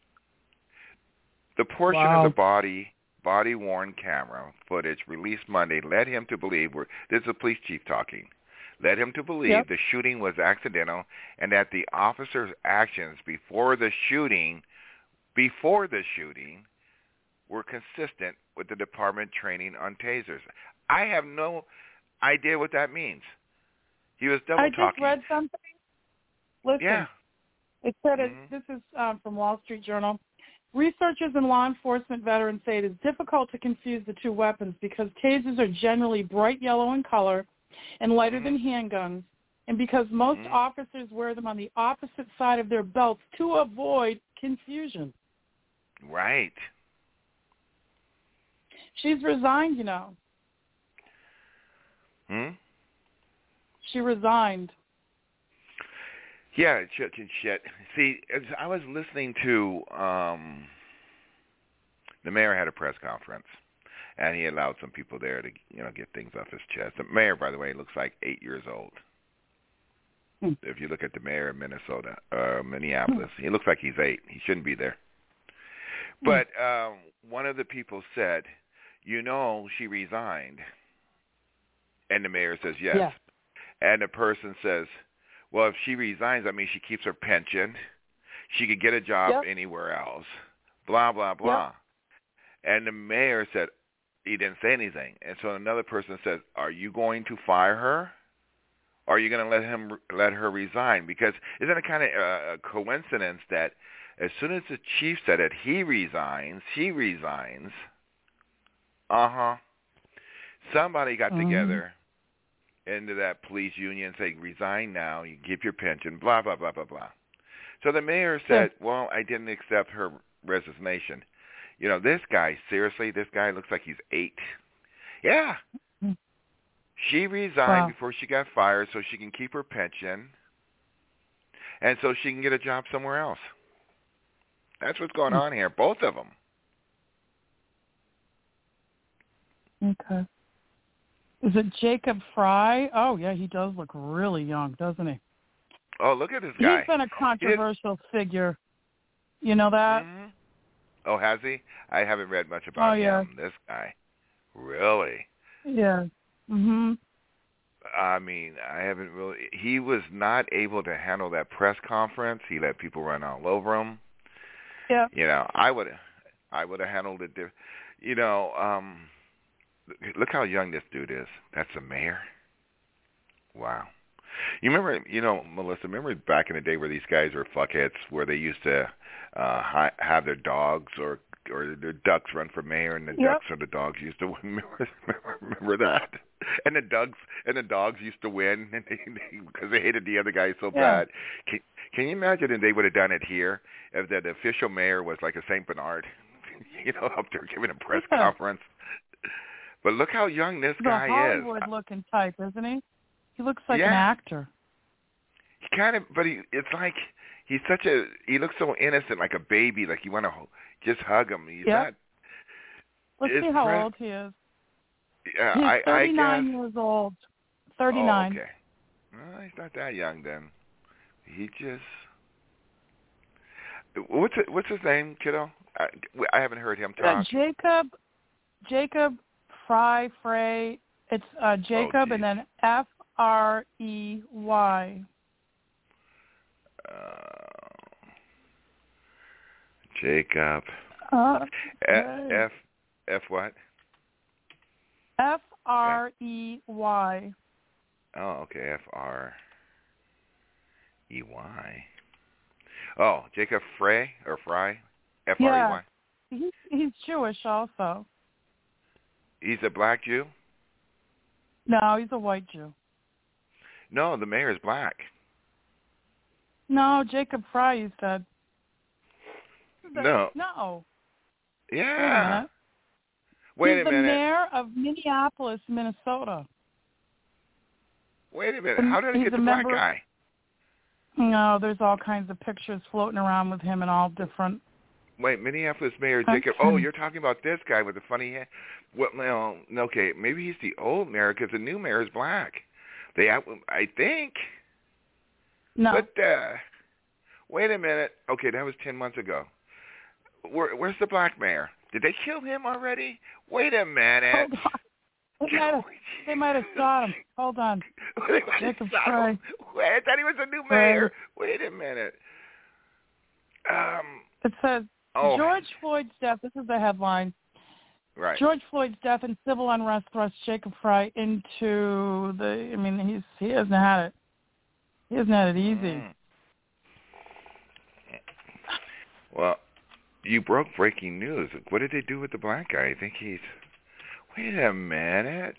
the portion Wow. of the body body-worn camera footage released Monday led him to believe, we're, this is a police chief talking, led him to believe Yep. the shooting was accidental and that the officer's actions before the shooting, before the shooting, were consistent with the department training on tasers. I have no idea what that means. He was double I talking. just read something. Listen, Yeah. it said, Mm-hmm. it, this is um, from Wall Street Journal. Researchers and law enforcement veterans say it is difficult to confuse the two weapons because tasers are generally bright yellow in color and lighter Mm-hmm. than handguns, and because most Mm-hmm. officers wear them on the opposite side of their belts to avoid confusion. Right. She's resigned, you know. Hmm? She resigned. Yeah, shit, shit. See, as I was listening to, um, the mayor had a press conference, and he allowed some people there to, you know, get things off his chest. The mayor, by the way, looks like eight years old. Hmm. If you look at the mayor of Minnesota, uh, Minneapolis, he looks like he's eight. He shouldn't be there. But um, one of the people said, you know, she resigned. And the mayor says, yes. Yeah. And the person says, well, if she resigns, I mean, she keeps her pension. She could get a job Yep. anywhere else. Blah, blah, blah. Yep. And the mayor said, he didn't say anything. And so another person says, are you going to fire her? Or are you going to let him let her resign? Because isn't it kind of a coincidence that as soon as the chief said it, he resigns, she resigns. Uh-huh. Somebody got Mm-hmm. together into that police union saying, resign now, you keep your pension, blah, blah, blah, blah, blah. So the mayor said, well, I didn't accept her resignation. You know, this guy, seriously, this guy looks like he's eight. Yeah. She resigned Wow. before she got fired so she can keep her pension and so she can get a job somewhere else. That's what's going on here, both of them. Okay. Is it Jacob Fry? Oh, yeah, he does look really young, doesn't he? Oh, look at this guy. He's been a controversial figure. You know that? Mm-hmm. Oh, has he? I haven't read much about Oh, yeah. him, this guy. Really? Yeah. Mhm. I mean, I haven't really... He was not able to handle that press conference. He let people run all over him. Yeah. You know, I would I would have handled it different. You know, um, look how young this dude is. That's a mayor. Wow. You remember, you know, Melissa, remember back in the day where these guys were fuckheads, where they used to uh, hi- have their dogs or or their ducks run for mayor, and the Yep. ducks or the dogs used to win. Remember, remember that? And the dogs and the dogs used to win, and they, they, because they hated the other guy so Yeah. bad. Can, can you imagine if they would have done it here? If the, the official mayor was like a Saint Bernard, you know, up there giving a press Yeah. conference. But look how young this The guy is. Hollywood-looking type, isn't he? He looks like Yeah. an actor. He kind of, but he, it's like he's such a, he looks so innocent, like a baby, like you want to just hug him. He's Yep. not. Let's It's see how pre- old he is. Yeah, He's I, thirty-nine I guess. years old. thirty-nine. Oh, okay. Well, he's not that young then. He just. What's it, what's his name, kiddo? I, I haven't heard him Uh, talk. Jacob, Jacob Fry, Frey. It's uh, Jacob geez. and then F R E Y. Uh, Jacob. Uh, F, F F what? F R E Y. Oh, okay. F R E Y. Oh, Jacob Frey or Fry? F R E Y. Yeah. He's, he's Jewish also. He's a black Jew? No, he's a white Jew. No, the mayor is black. No, Jacob Fry, you said. No. No. Yeah. Wait he's a minute. the mayor of Minneapolis, Minnesota. Wait a minute. How did I He's get a the black member- guy? No, there's all kinds of pictures floating around with him in all different wait, Minneapolis Mayor Jacob. Oh, you're talking about this guy with the funny hair. Well, no, okay, maybe he's the old mayor because the new mayor is black. They, I think. No. But uh, wait a minute. Okay, that was ten months ago. Where, where's the black mayor? Did they kill him already? Wait a minute. Hold on. They might have, they might have shot him. Hold on. They might have shot him. Wait, I thought he was a new mayor. Wait a minute. Um. It says, oh. George Floyd's death, this is the headline. Right. George Floyd's death and civil unrest thrust Jacob Frey into the, I mean, he's he hasn't had it. He hasn't had it easy. Mm. Well, you broke breaking news. What did they do with the black guy? I think he's... Wait a minute.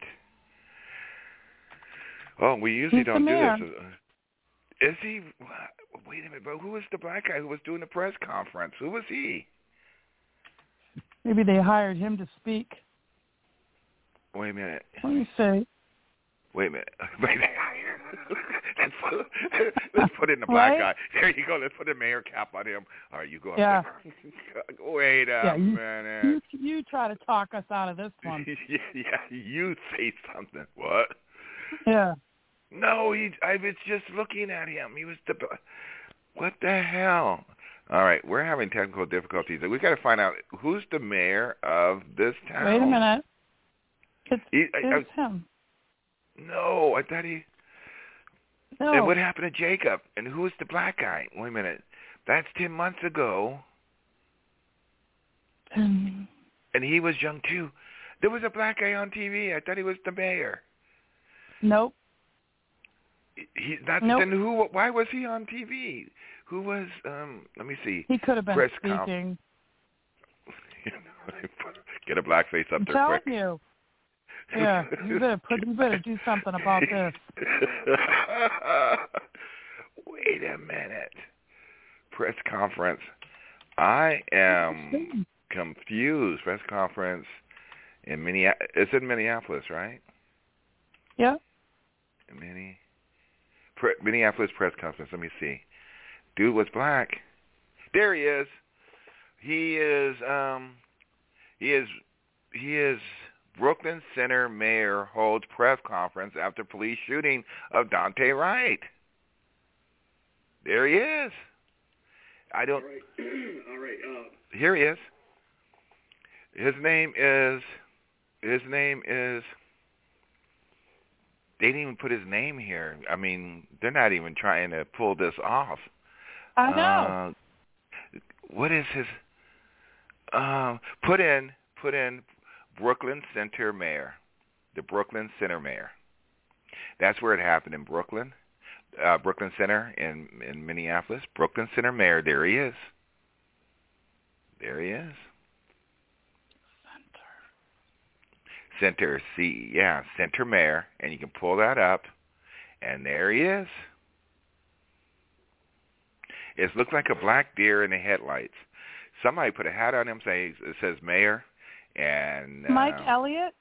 Oh, we usually he's don't do mayor. this. Is he... Wait a minute, but who was the black guy who was doing the press conference? Who was he? Maybe they hired him to speak. Wait a minute. Let me see. Wait a minute. Wait a minute. let's, put, let's put in the black right? guy. There you go. Let's put a mayor cap on him. All right, you go. Yeah. Wait a yeah, you, minute. You, you try to talk us out of this one. yeah, yeah, you say something. What? Yeah. No, he. I was just looking at him. He was the. What the hell? All right, we're having technical difficulties. We got to find out who's the mayor of this town. Wait a minute. It's, he, I, it's I, him. No, I thought he. No. And what happened to Jacob? And who's the black guy? Wait a minute. That's ten months ago. Um, and he was young too. There was a black guy on T V. I thought he was the mayor. Nope. He, that's nope. Then who? Why was he on T V? Who was? Um, let me see. He could have been Press speaking. Get a black face up I'm there telling quick. you. Yeah, you better put. You better do something about this. Wait a minute. Press conference. I am confused. Press conference in Minneapolis. It's in Minneapolis, right? Yeah. Minne- Pre- Minneapolis press conference. Let me see. Dude was black. There he is. He is. Um. He is. He is. Brooklyn Center mayor holds press conference after police shooting of Dante Wright. There he is. I don't. All right. All right. Uh, Here he is. His name is. His name is. They didn't even put his name here. I mean, they're not even trying to pull this off. I know. Uh, what is his? Uh, put in. Put in. Brooklyn Center Mayor, the Brooklyn Center Mayor. That's where it happened, in Brooklyn, uh, Brooklyn Center in in Minneapolis. Brooklyn Center Mayor, there he is. There he is. Center. Center, C, yeah, Center Mayor, and you can pull that up, and there he is. It looks like a black deer in the headlights. Somebody put a hat on him, say it says Mayor. And uh, Mike Elliott?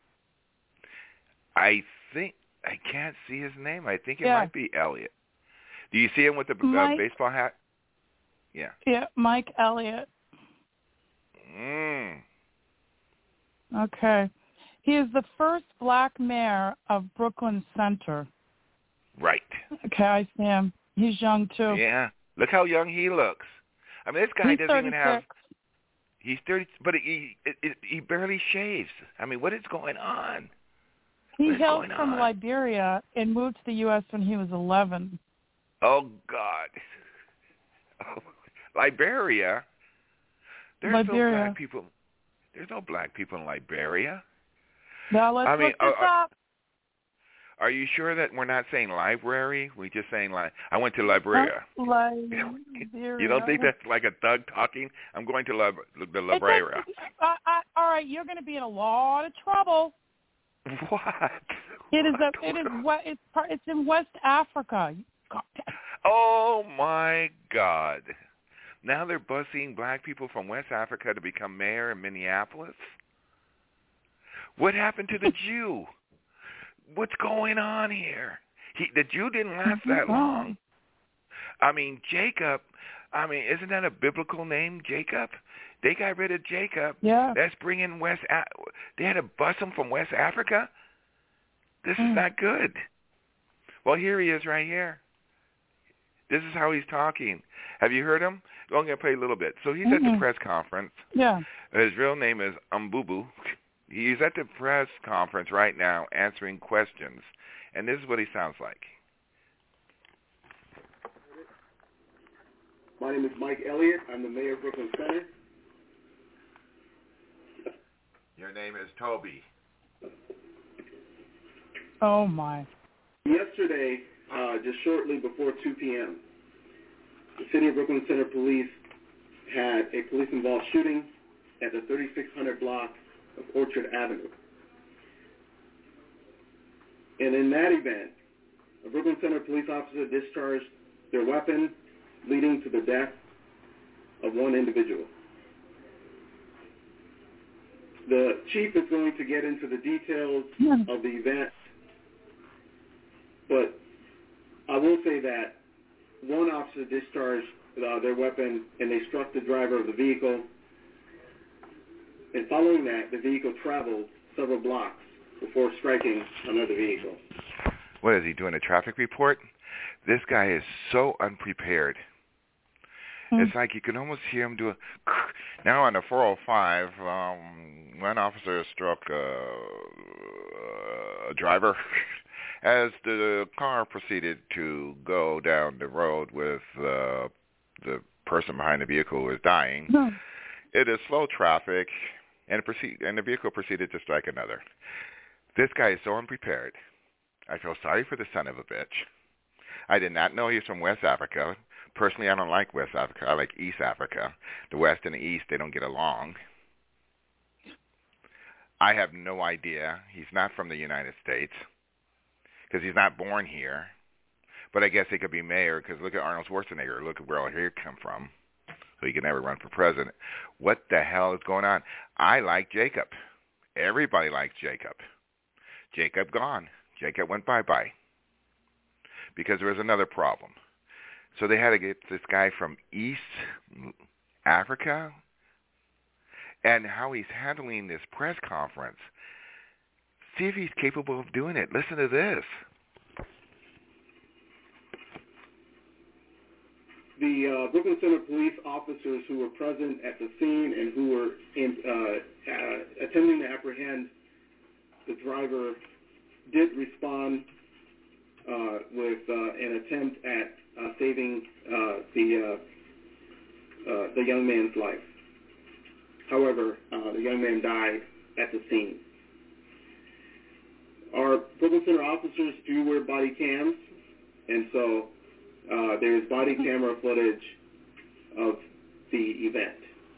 I think I can't see his name. I think it yeah. might be Elliott. Do you see him with the uh, baseball hat? Yeah. Yeah, Mike Elliott. Mm. Okay. He is the first black mayor of Brooklyn Center. Right. Okay, I see him. He's young too. Yeah. Look how young he looks. I mean, this guy He's doesn't thirty-six. even have. He's thirty, but he he, he barely shaves. I mean, what is going on? He hails from on? Liberia and moved to the U S when he was eleven. Oh God, oh, Liberia. There's Liberia. no black people. There's no black people in Liberia. Now let's I mean, look this are, up. Are you sure that we're not saying library? We're just saying like I went to Liberia. Uh, Liberia. You don't think that's like a thug talking? I'm going to Lib- the Liberia. I, I, all right, you're going to be in a lot of trouble. What? It is what? a. It is. It's it's in West Africa. Oh my God! Now they're busing black people from West Africa to become mayor in Minneapolis. What happened to the Jew? What's going on here? He, the Jew didn't last that long. I mean, Jacob, I mean, isn't that a biblical name, Jacob? They got rid of Jacob. Yeah. Let's bring in West. A- they had to bus him from West Africa. This mm. is not good. Well, here he is right here. This is how he's talking. Have you heard him? I'm going to play a little bit. So he's mm-hmm. at the press conference. Yeah. His real name is Umbubu. He's at the press conference right now answering questions. And this is what he sounds like. My name is Mike Elliott. I'm the mayor of Brooklyn Center. Your name is Toby. Oh, my. Yesterday, uh, just shortly before two p.m., the City of Brooklyn Center Police had a police-involved shooting at the thirty-six hundred block of Orchard Avenue. And in that event, a Brooklyn Center police officer discharged their weapon, leading to the death of one individual. The chief is going to get into the details of the event, but I will say that one officer discharged uh, their weapon and they struck the driver of the vehicle. And following that, the vehicle traveled several blocks before striking another vehicle. What is he doing, a traffic report? This guy is so unprepared. Mm. It's like you can almost hear him do a... Now on the four oh five, um, one officer struck a, a driver as the car proceeded to go down the road with uh, the person behind the vehicle who was dying. Mm. It is slow traffic, and, proceed, and the vehicle proceeded to strike another. This guy is so unprepared. I feel sorry for the son of a bitch. I did not know he was from West Africa. Personally, I don't like West Africa. I like East Africa. The West and the East, they don't get along. I have no idea. He's not from the United States because he's not born here. But I guess he could be mayor because look at Arnold Schwarzenegger. Look at where all he come from. So he can never run for president. What the hell is going on? I like Jacob. Everybody likes Jacob. Jacob gone. Jacob went bye-bye because there was another problem. So they had to get this guy from East Africa, and how he's handling this press conference. See if he's capable of doing it. Listen to this. The uh, Brooklyn Center police officers who were present at the scene and who were in, uh, uh, attempting to apprehend the driver did respond uh, with uh, an attempt at uh, saving uh, the uh, uh, the young man's life. However, uh, the young man died at the scene. Our Brooklyn Center officers do wear body cams, and so uh, there is body camera footage of the event.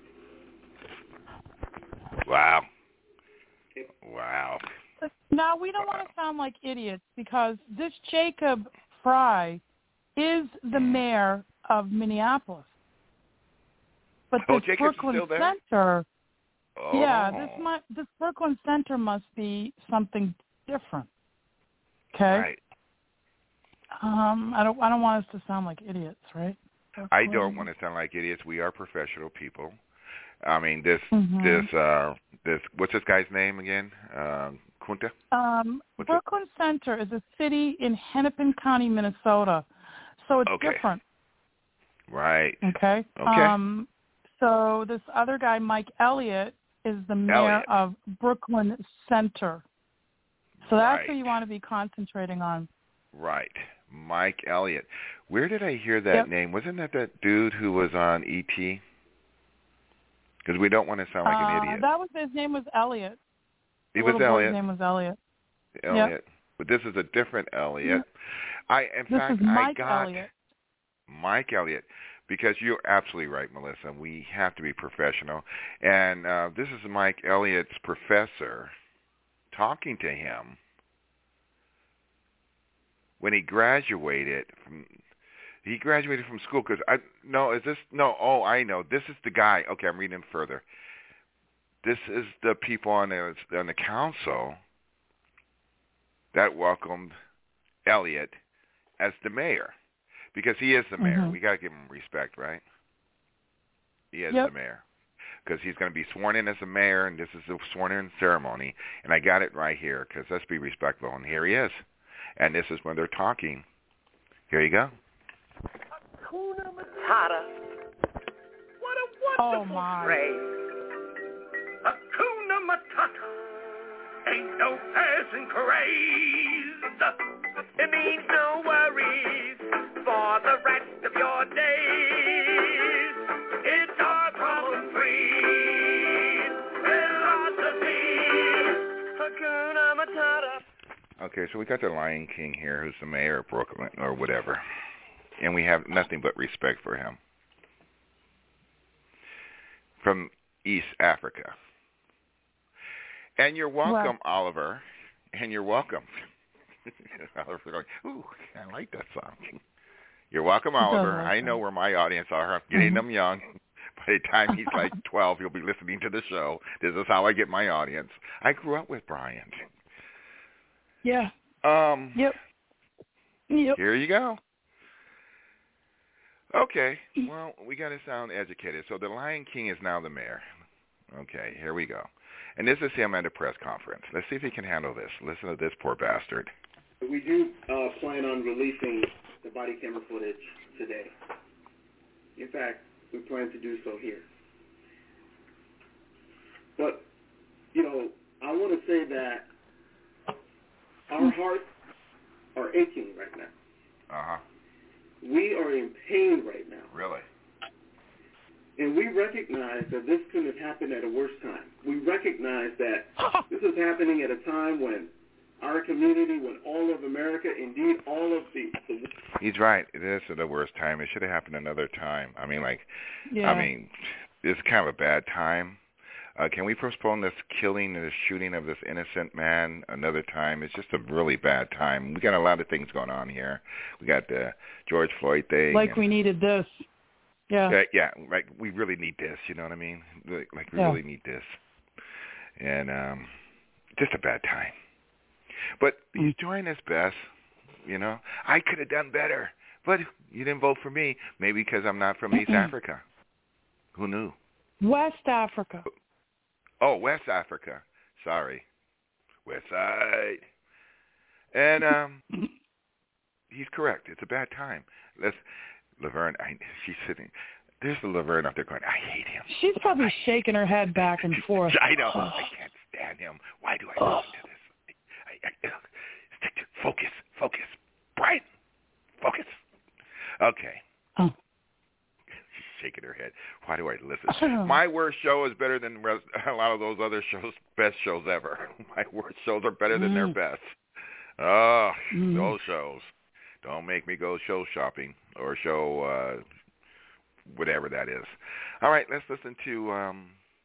Wow. Wow. Now, we don't want to sound like idiots because this Jacob Fry is the mayor of Minneapolis. But oh, this Jacob's Brooklyn still there? Center, oh. yeah, this might, this Brooklyn Center must be something different. Okay. Right. Um, I don't, I don't want us to sound like idiots, right? I don't want to sound like idiots. We are professional people. I mean, this, mm-hmm. this, uh, this. What's this guy's name again? Um, Kunta? Um, What's Brooklyn it? Center is a city in Hennepin County, Minnesota, so it's okay. different. Right. Okay. Okay. Um, so this other guy, Mike Elliott, is the mayor Elliott. of Brooklyn Center. So that's right. what you want to be concentrating on. Right. Mike Elliott. Where did I hear that yep. name? Wasn't that that dude who was on E T? Because we don't want to sound like uh, an idiot. That was his name was Elliott. He the was little Elliott. Boy's name was Elliott. Elliott. Yep. But this is a different Elliott. I in this fact is Mike I got Elliott. Mike Elliott. Because you're absolutely right, Melissa. We have to be professional. And uh, this is Mike Elliott's professor talking to him when he graduated from he graduated from school because I no is this no oh I know this is the guy okay I'm reading further. This is the people on the on the council that welcomed Elliott as the mayor because he is the mayor. Mm-hmm. We got to give him respect, right? He is Yep. the mayor. Because he's going to be sworn in as the mayor, and this is the sworn-in ceremony. And I got it right here, because let's be respectful. And here he is. And this is when they're talking. Here you go. Hakuna Matata. What a wonderful Oh, my. phrase. Hakuna Matata. Ain't no passing craze. It means no worries for the rest of your days. It's our problem-free philosophy. Hakuna Matata. Okay, so we got the Lion King here, who's the mayor of Brooklyn, or whatever. And we have nothing but respect for him. From East Africa. And you're welcome, Well. Oliver. And you're welcome. Oliver's going, ooh, I like that song. You're welcome, Oliver. like I know where my audience are. I'm getting Mhm. them young. By the time he's like twelve, he'll be listening to the show. This is how I get my audience. I grew up with Brian. Yeah. Um, Yep. Yep. Here you go. Okay. Well, we got to sound educated. So the Lion King is now the mayor. Okay, here we go. And this is him at a press conference. Let's see if he can handle this. Listen to this poor bastard. We do uh, plan on releasing the body camera footage today. In fact, we plan to do so here. But, you know, I want to say that our hearts are aching right now. Uh-huh. We are in pain right now. Really? And we recognize that this couldn't have happened at a worse time. We recognize that this is happening at a time when our community, when all of America, indeed all of the... the He's right. It is at the worst time. It should have happened another time. I mean, like, Yeah. I mean, it's kind of a bad time. Uh, can we postpone this killing and this shooting of this innocent man another time? It's just a really bad time. We got a lot of things going on here. We got the George Floyd thing. Like and, we needed this. Yeah. Uh, yeah, like we really need this, you know what I mean? Like, like we Yeah. really need this. And um, just a bad time. But he's doing his best, you know. I could have done better, but you didn't vote for me. Maybe because I'm not from East Africa. Who knew? West Africa. Oh, West Africa. Sorry. West Side. And um, he's correct. It's a bad time. Let's, Laverne, I, she's sitting. There's the Laverne up there going, I hate him. She's probably shaking her head back and forth. I know. Oh. I can't stand him. Why do I listen to this? I, I, I, stick to, focus. Focus. Brian. Focus. Okay. Oh. She's shaking her head. Why do I listen? My worst show is better than res- a lot of those other shows, best shows ever. My worst shows are better than Mm. their best. Oh, Mm. those shows. Don't make me go show shopping or show uh, whatever that is. All right, let's listen to um,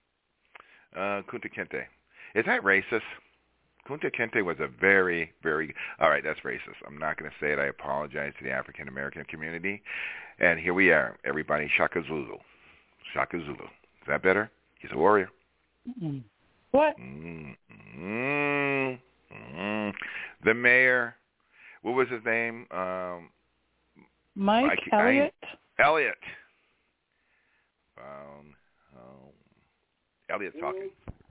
uh, Kunta Kinte. Is that racist? Kunta Kinte was a very, very... All right, that's racist. I'm not going to say it. I apologize to the African-American community. And here we are. Everybody, Shaka Zulu. Shaka Zulu. Is that better? He's a warrior. Mm. What? Mm, mm, mm. The mayor... What was his name? Um, Mike I, Elliott? I, Elliott. Um, um, Elliott's talking.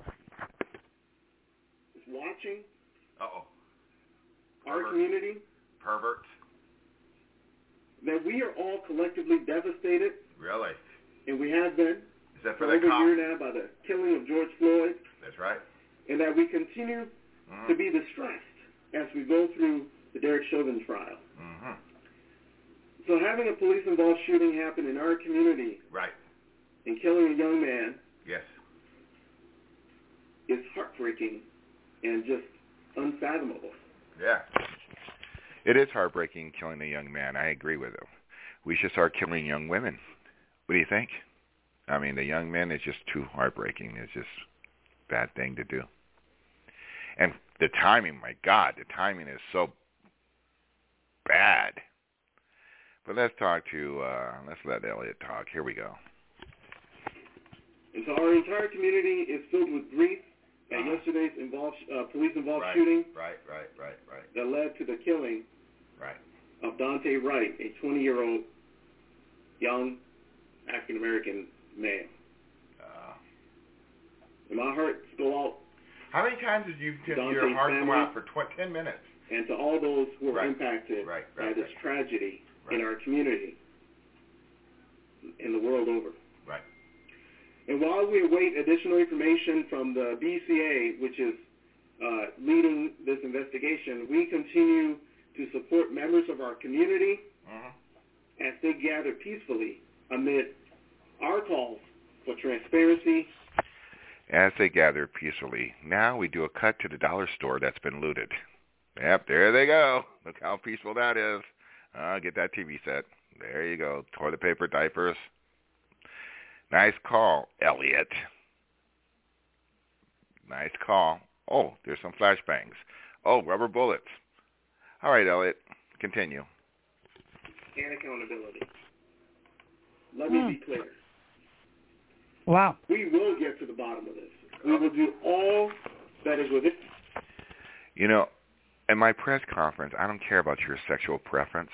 is watching Uh-oh. our Pervert. community, Pervert. that we are all collectively devastated, Really? and we have been Is that for for the over cop? a year now by the killing of George Floyd, That's right. and that we continue Mm-hmm. to be distressed as we go through the Derek Chauvin trial. Mm-hmm. So having a police-involved shooting happen in our community Right. and killing a young man Yes. is heartbreaking and just unfathomable. Yeah. It is heartbreaking killing a young man. I agree with him. We should start killing young women. What do you think? I mean, the young men is just too heartbreaking. It's just a bad thing to do. And the timing, my God, the timing is so bad. But let's talk to, uh, let's let Elliott talk. Here we go. And so our entire community is filled with grief at Uh-huh. yesterday's involved, uh, police-involved Right, shooting right, right, right, right, that led to the killing right. of Dante Wright, a twenty-year-old young African-American man. Uh, And my heart go out. How many times did you did your heart go out for tw- ten minutes? And to all those who are right. impacted right, by right, this right. tragedy right. in our community, in the world over. Right. And while we await additional information from the B C A, which is uh, leading this investigation, we continue to support members of our community uh-huh. as they gather peacefully amid our calls for transparency. As they gather peacefully. Now we do a cut to the dollar store that's been looted. Yep, there they go. Look how peaceful that is. Uh, get that T V set. There you go. Toilet paper, diapers. Nice call, Elliot. Nice call. Oh, there's some flashbangs. Oh, rubber bullets. All right, Elliot, continue. And accountability. Let me Hmm. be clear. Wow. We will get to the bottom of this. We will do all that is within. You know, in my press conference, I don't care about your sexual preference.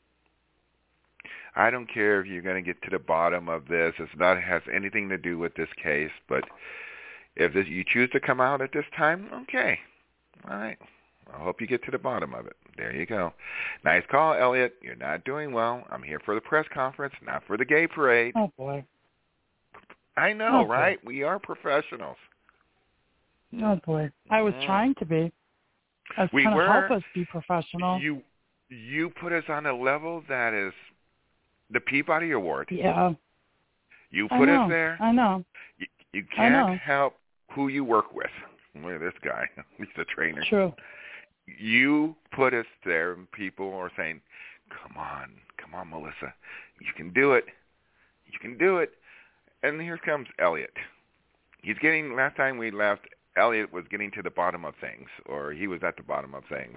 I don't care if you're going to get to the bottom of this. It's not it has anything to do with this case. But if this, you choose to come out at this time, okay. All right. I hope you get to the bottom of it. There you go. Nice call, Elliot. You're not doing well. I'm here for the press conference, not for the gay parade. Oh, boy. I know, oh, right? We are professionals. Oh, boy. I was Mm. trying to be. I was we trying were. to help us be professional. You, you put us on a level that is the Peabody Award. Yeah. You I put know. us there. I know. You, you I know. can't help who you work with. Look at this guy. He's a trainer. True. You put us there, and people are saying, come on, come on, Melissa. You can do it. You can do it. And here comes Elliot. He's getting, last time we left, Elliot was getting to the bottom of things, or he was at the bottom of things.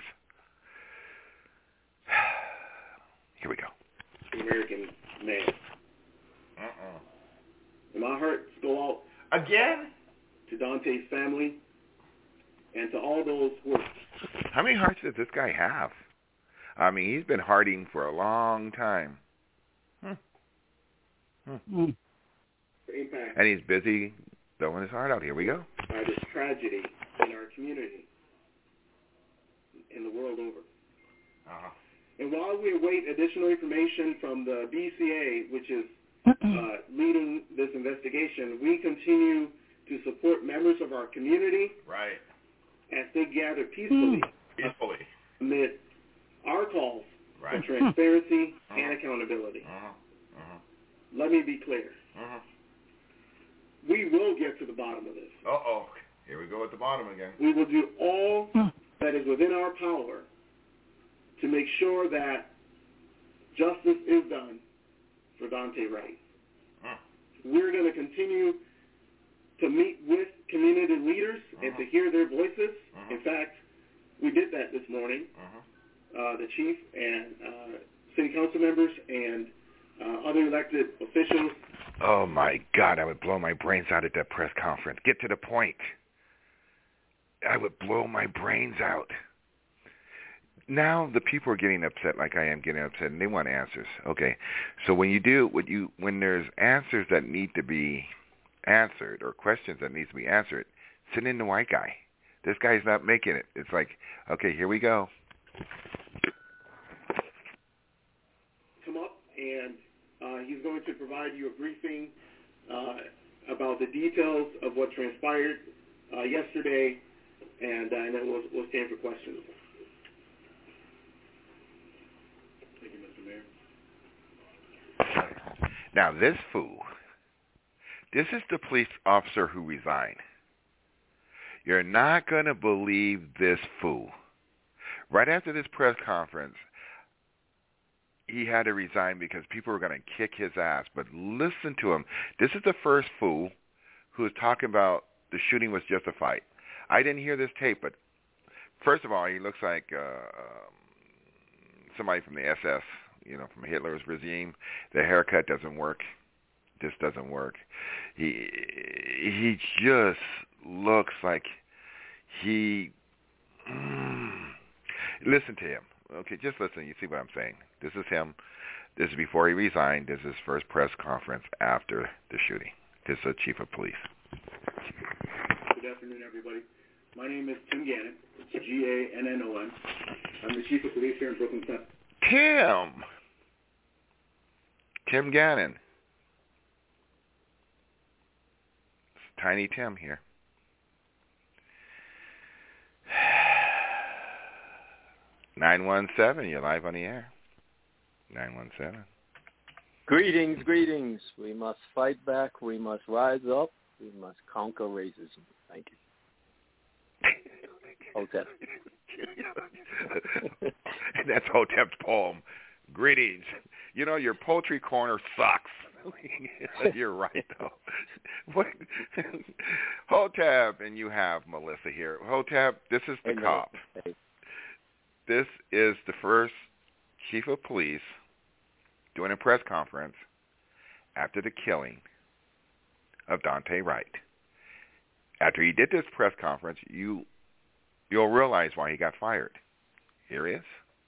Here we go. American man. Uh-uh. And my heart go out again to Dante's family and to all those who are. How many hearts does this guy have? I mean, he's been hearting for a long time. Hmm. Hmm. Mm. Impact And he's busy throwing his heart out. Here we go. by this tragedy in our community, in the world over. Uh-huh. And while we await additional information from the B C A, which is uh, leading this investigation, we continue to support members of our community Right. as they gather peacefully Peacefully. amid our calls Right. for transparency Uh-huh. and accountability. Uh-huh. Uh-huh. Let me be clear. Uh-huh. We will get to the bottom of this. Uh-oh. Here we go at the bottom again. We will do all that is within our power to make sure that justice is done for Dante Wright. Uh. We're going to continue to meet with community leaders Uh-huh. and to hear their voices. Uh-huh. In fact, we did that this morning. Uh-huh. Uh, the chief and uh, city council members and uh, other elected officials. Oh, my God. I would blow my brains out at that press conference. Get to the point. I would blow my brains out. Now the people are getting upset like I am getting upset, and they want answers. Okay, so when you do, when, you, when there's answers that need to be answered or questions that need to be answered, send in the white guy. This guy's not making it. It's like, okay, here we go. Come up, and uh, he's going to provide you a briefing uh, about the details of what transpired uh, yesterday, and, uh, and then we'll, we'll stand for questions. Thank you, Mister Mayor. Now, this fool, this is the police officer who resigned. You're not going to believe this fool. Right after this press conference, he had to resign because people were going to kick his ass. But listen to him. This is the first fool who is talking about the shooting was justified. I didn't hear this tape, but first of all, he looks like uh, somebody from the S S, you know, from Hitler's regime. The haircut doesn't work. This doesn't work. He he just looks like he. Mm, listen to him. Okay, just listen. You see what I'm saying? This is him. This is before he resigned. This is his first press conference after the shooting. This is the chief of police. Good afternoon, everybody. My name is Tim Gannon. It's G A N N O N. I'm the chief of police here in Brooklyn Center. Tim. Tim Gannon. It's Tiny Tim here. nine one seven, you're live on the air. nine one seven. Greetings, greetings. We must fight back. We must rise up. We must conquer racism. Thank you. Hotep. That's Hotep's poem. Greetings. You know, your poetry corner sucks. You're right, though. What? Hotep, and you have Melissa here. Hotep, this is the hey, cop. Hey. This is the first chief of police doing a press conference after the killing of Daunte Wright. After he did this press conference, you, you'll realize why he got fired. Here he is.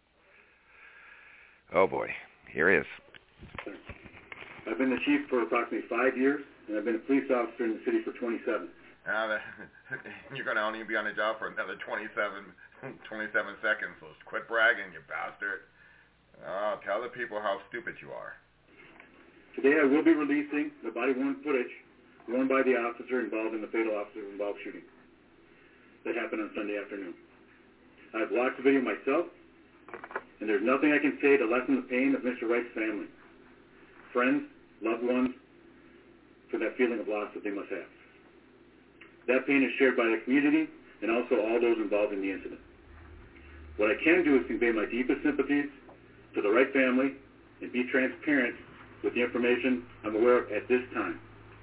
Oh, boy. Here he is. I've been the chief for approximately five years, and I've been a police officer in the city for twenty-seven. Now that, you're going to only be on the job for another twenty-seven, twenty-seven seconds, so quit bragging, you bastard. Oh, tell the people how stupid you are. Today I will be releasing the body-worn footage worn by the officer involved in the fatal officer-involved shooting that happened on Sunday afternoon. I've watched the video myself, and there's nothing I can say to lessen the pain of Mister Wright's family, friends, loved ones, for that feeling of loss that they must have. That pain is shared by the community and also all those involved in the incident. What I can do is convey my deepest sympathies to the Wright family and be transparent with the information I'm aware of at this time.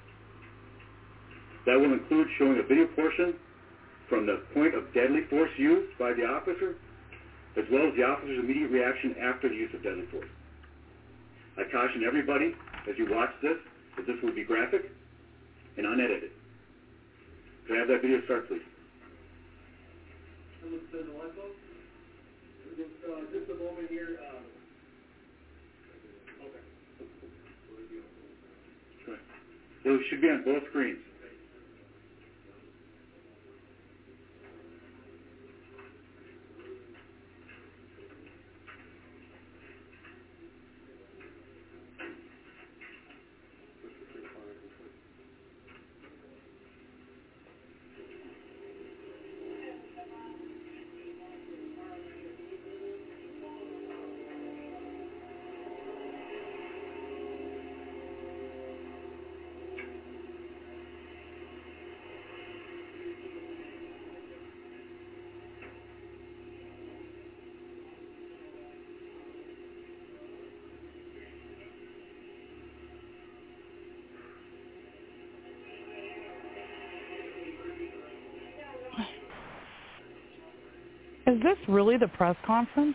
That will include showing a video portion from the point of deadly force used by the officer, as well as the officer's immediate reaction after the use of deadly force. I caution everybody as you watch this that this will be graphic and unedited. Can I have that video start, please? Just a moment here. Those should be on both screens. Is this really the press conference?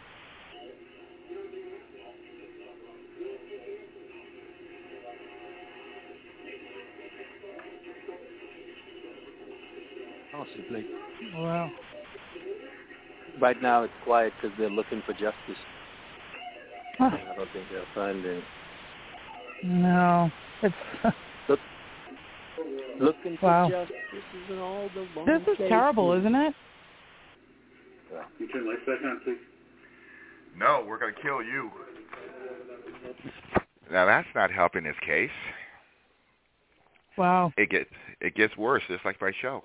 Possibly. Wow. Right now it's quiet because they're looking for justice. Huh. I don't think they'll find it. No. It's Look, looking for wow. justice is all the wrong This is places. terrible, isn't it? Can you turn the lights back on, please? No, we're going to kill you. Now, that's not helping his case. Wow. It gets it gets worse, just like my show.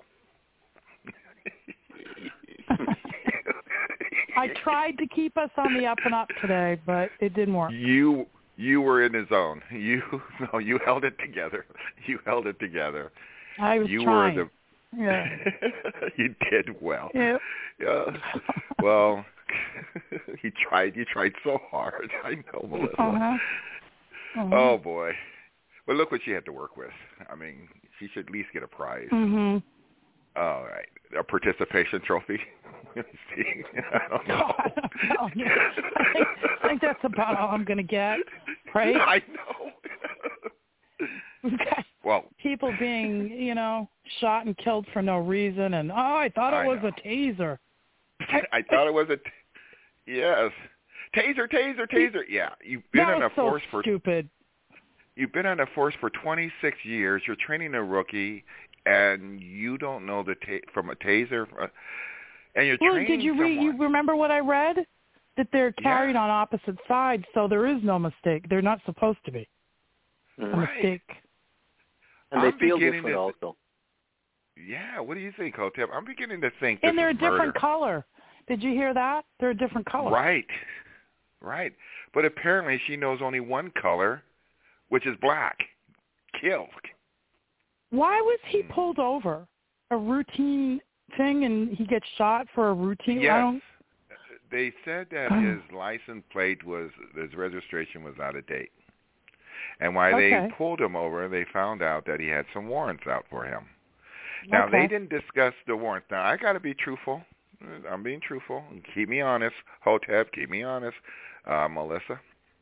I tried to keep us on the up and up today, but it didn't work. You you were in the zone. You no, you held it together. You held it together. I was you trying. were the Yeah. You did well. Yeah. Yeah. Well, you tried. You tried so hard. I know, Melissa. Uh-huh. Uh-huh. Oh boy. Well, look what she had to work with. I mean, she should at least get a prize. Mm-hmm. All right, a participation trophy. Let me see. I don't know. God, I'm telling you. I think, I think that's about all I'm going to get, right? I know. Okay. Well, people being, you know, shot and killed for no reason, and oh, I thought it I was know. a taser. I thought it was a. T- yes. taser, taser, taser. Yeah, you've been that on was a so force for stupid. You've been on a force for twenty-six years. You're training a rookie, and you don't know the ta- from a taser, uh, and you're well, training did you read? someone. You remember what I read? That they're carried yeah. on opposite sides, so there is no mistake. They're not supposed to be Mm. a mistake. And I'm they feel beginning different to, also. Yeah, what do you think, Hotep? I'm beginning to think And this they're is a different murder. color. Did you hear that? They're a different color. Right, right. But apparently she knows only one color, which is black. Killed. Why was he Hmm. pulled over? A routine thing, and he gets shot for a routine? I Yes. don't... They said that his license plate was, his registration was out of date. And while Okay. they pulled him over, they found out that he had some warrants out for him. Now, Okay. they didn't discuss the warrants. Now, I got to be truthful. I'm being truthful. Keep me honest. Hotep, keep me honest. Uh, Melissa.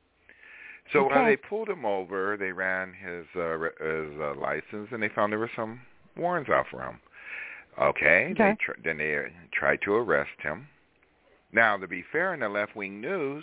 So Okay. while they pulled him over, they ran his uh, re- his uh, license, and they found there were some warrants out for him. Okay. Okay. They tr- then they uh, tried to arrest him. Now, to be fair, in the left-wing news,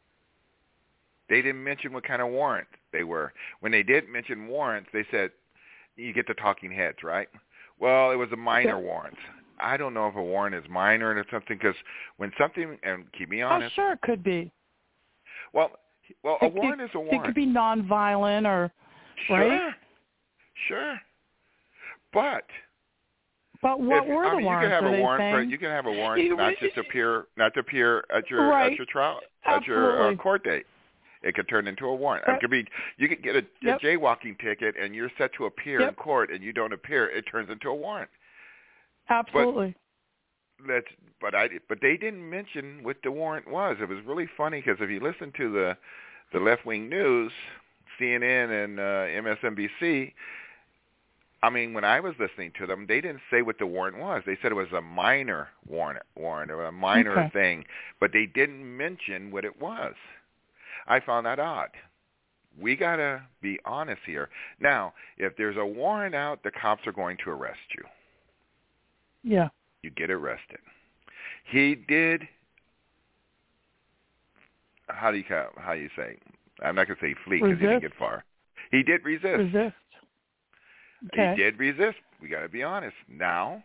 they didn't mention what kind of warrant they were. When they did mention warrants, they said, you get the talking heads, right? Well, it was a minor Yeah. warrant. I don't know if a warrant is minor or something, because when something, and keep me Oh, honest. sure, it could be. Well, well, a It- warrant it, is a warrant. It could be nonviolent or, Sure, right? sure. But But what if, were I the mean, warrants? you can have Are a they warrant for saying? you can have a warrant You- not just appear not to appear at your Right. at your trial at your uh, Absolutely. court date. It could turn into a warrant. But- it could be you could get a, Yep. a jaywalking ticket and you're set to appear Yep. in court and you don't appear. It turns into a warrant. Absolutely. Let's but I but they didn't mention what the warrant was. It was really funny because if you listen to the the left wing news, C N N and uh, M S N B C. I mean, when I was listening to them, they didn't say what the warrant was. They said it was a minor warrant, warrant or a minor Okay. thing, but they didn't mention what it was. I found that odd. We got to be honest here. Now, if there's a warrant out, the cops are going to arrest you. Yeah. You get arrested. He did, how do you call, how you say? I'm not going to say flee because he didn't Resist? get far. He did resist. Resist. Okay. He did resist. We got to be honest. Now,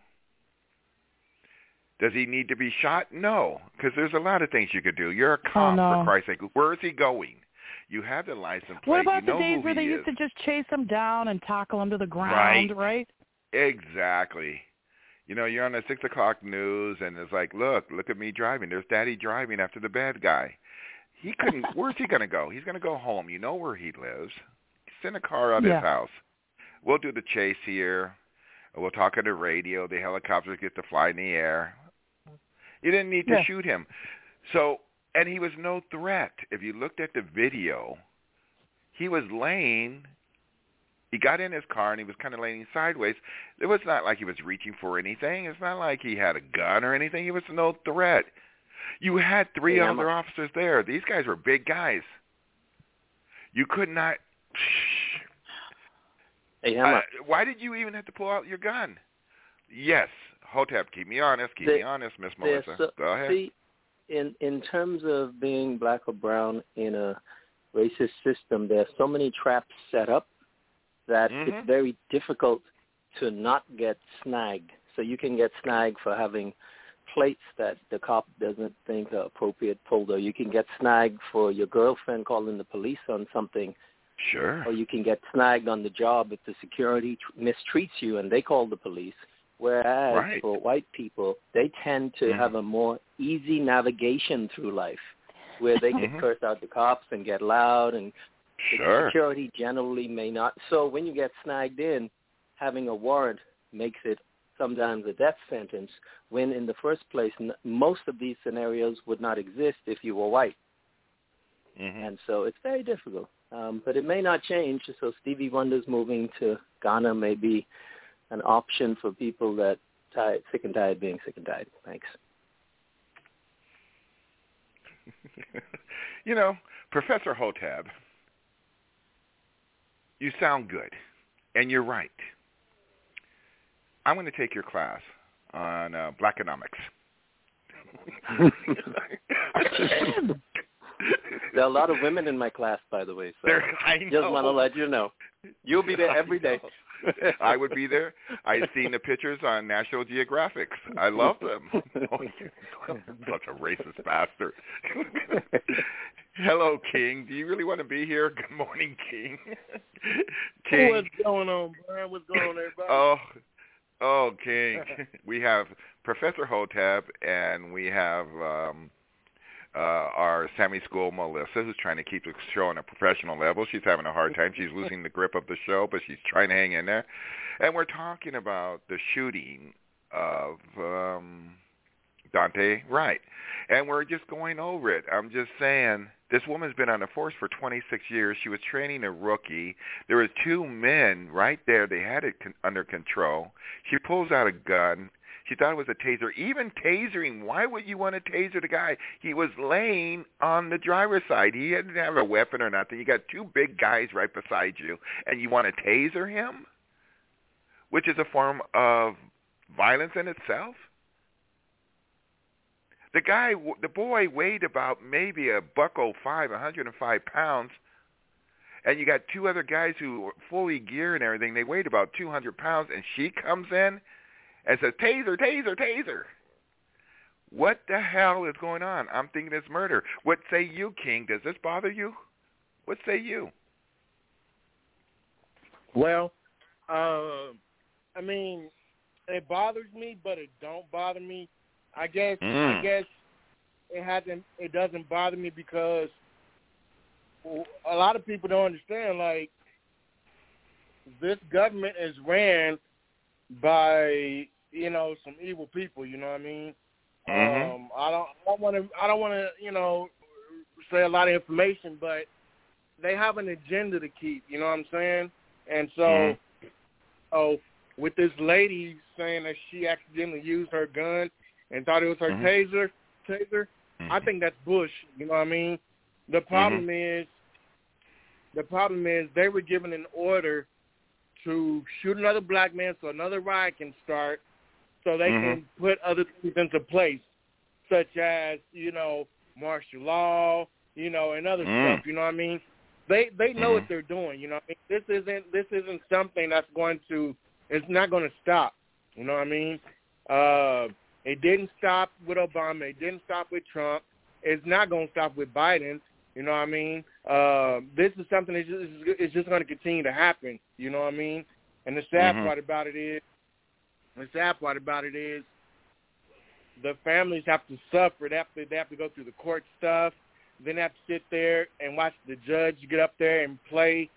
does he need to be shot? No, because there's a lot of things you could do. You're a cop, Oh, no. for Christ's sake. Where is he going? You have the license plate. What about you the know days who where they he used is. to just chase him down and tackle him to the ground, Right. right? Exactly. You know, you're on the six o'clock news, and it's like, look, look at me driving. There's Daddy driving after the bad guy. He couldn't. Where's he going to go? He's going to go home. You know where he lives. Send a car out of Yeah. his house. We'll do the chase here. We'll talk on the radio. The helicopters get to fly in the air. You didn't need to Yeah. shoot him. So, and he was no threat. If you looked at the video, he was laying. He got in his car and he was kind of laying sideways. It was not like he was reaching for anything. It's not like he had a gun or anything. He was no threat. You had three Hey, other Emma. officers there. These guys were big guys. You could not. Hey, Emma. Uh, why did you even have to pull out your gun? Yes, Hotep, keep me honest. Keep The- me honest, Miss There's Melissa. so- Go ahead. See, in in terms of being black or brown in a racist system, there are so many traps set up that Mhm. it's very difficult to not get snagged. So you can get snagged for having plates that the cop doesn't think are appropriate pulled, or you can get snagged for your girlfriend calling the police on something, Sure. or you can get snagged on the job if the security tr- mistreats you and they call the police. Whereas Right. for white people, they tend to Mhm. have a more easy navigation through life, where they can Mhm. curse out the cops and get loud, and the Sure. security generally may not. So when you get snagged in, having a warrant makes it sometimes a death sentence, when in the first place, n- most of these scenarios would not exist if you were white. Mhm. And so it's very difficult. Um, but it may not change. So Stevie Wonder's moving to Ghana may be an option for people that tired, sick and tired being sick and tired. Thanks. You know, Professor Hotep, you sound good, and you're right. I'm going to take your class on uh, Blackonomics. There are a lot of women in my class, by the way. So there, I know. Just want to let you know. You'll be there every day. I would be there. I've seen the pictures on National Geographic. I love them. Oh, such a racist bastard. Hello, King. Do you really want to be here? Good morning, King. King. What's going on, Brian? What's going on, everybody? Oh, oh, King. We have Professor Hotep, and we have um, uh, our Sammy School Melissa, who's trying to keep the show on a professional level. She's having a hard time. She's losing the grip of the show, but she's trying to hang in there. And we're talking about the shooting of um, Daunte Wright. And we're just going over it. I'm just saying, this woman's been on the force for twenty-six years. She was training a rookie. There was two men right there. They had it con- under control. She pulls out a gun. She thought it was a taser. Even tasering, why would you want to taser the guy? He was laying on the driver's side. He didn't have a weapon or nothing. You got two big guys right beside you, and you want to taser him, which is a form of violence in itself? The guy, the boy weighed about maybe a buck oh five, one hundred five pounds, and you got two other guys who were fully geared and everything. They weighed about two hundred pounds, and she comes in and says, taser, taser, taser. What the hell is going on? I'm thinking it's murder. What say you, King? Does this bother you? What say you? Well, uh, I mean, it bothers me, but it don't bother me. I guess mm. I guess it hasn't. It doesn't bother me because a lot of people don't understand. Like, this government is ran by, you know, some evil people. You know what I mean? Mm-hmm. Um, I don't. I don't want to. I don't want to. You know, say a lot of information, but they have an agenda to keep. You know what I'm saying? And so, mm-hmm. oh, with this lady saying that she accidentally used her gun and thought it was her mm-hmm. taser, taser, mm-hmm. I think that's bush. You know what I mean? The problem mm-hmm. is, the problem is they were given an order to shoot another black man so another riot can start, so they mm-hmm. can put other things into place, such as, you know, martial law, you know, and other mm-hmm. stuff. You know what I mean? They they know mm-hmm. what they're doing. You know what I mean? This isn't this isn't something that's going to. It's not going to stop. You know what I mean? Uh, It didn't stop with Obama. It didn't stop with Trump. It's not going to stop with Biden. You know what I mean? Uh, this is something that's just, it's just going to continue to happen. You know what I mean? And the sad mm-hmm. part about it is, the sad part about it is, the families have to suffer. They have to, they have to go through the court stuff. Then they have to sit there and watch the judge get up there and play,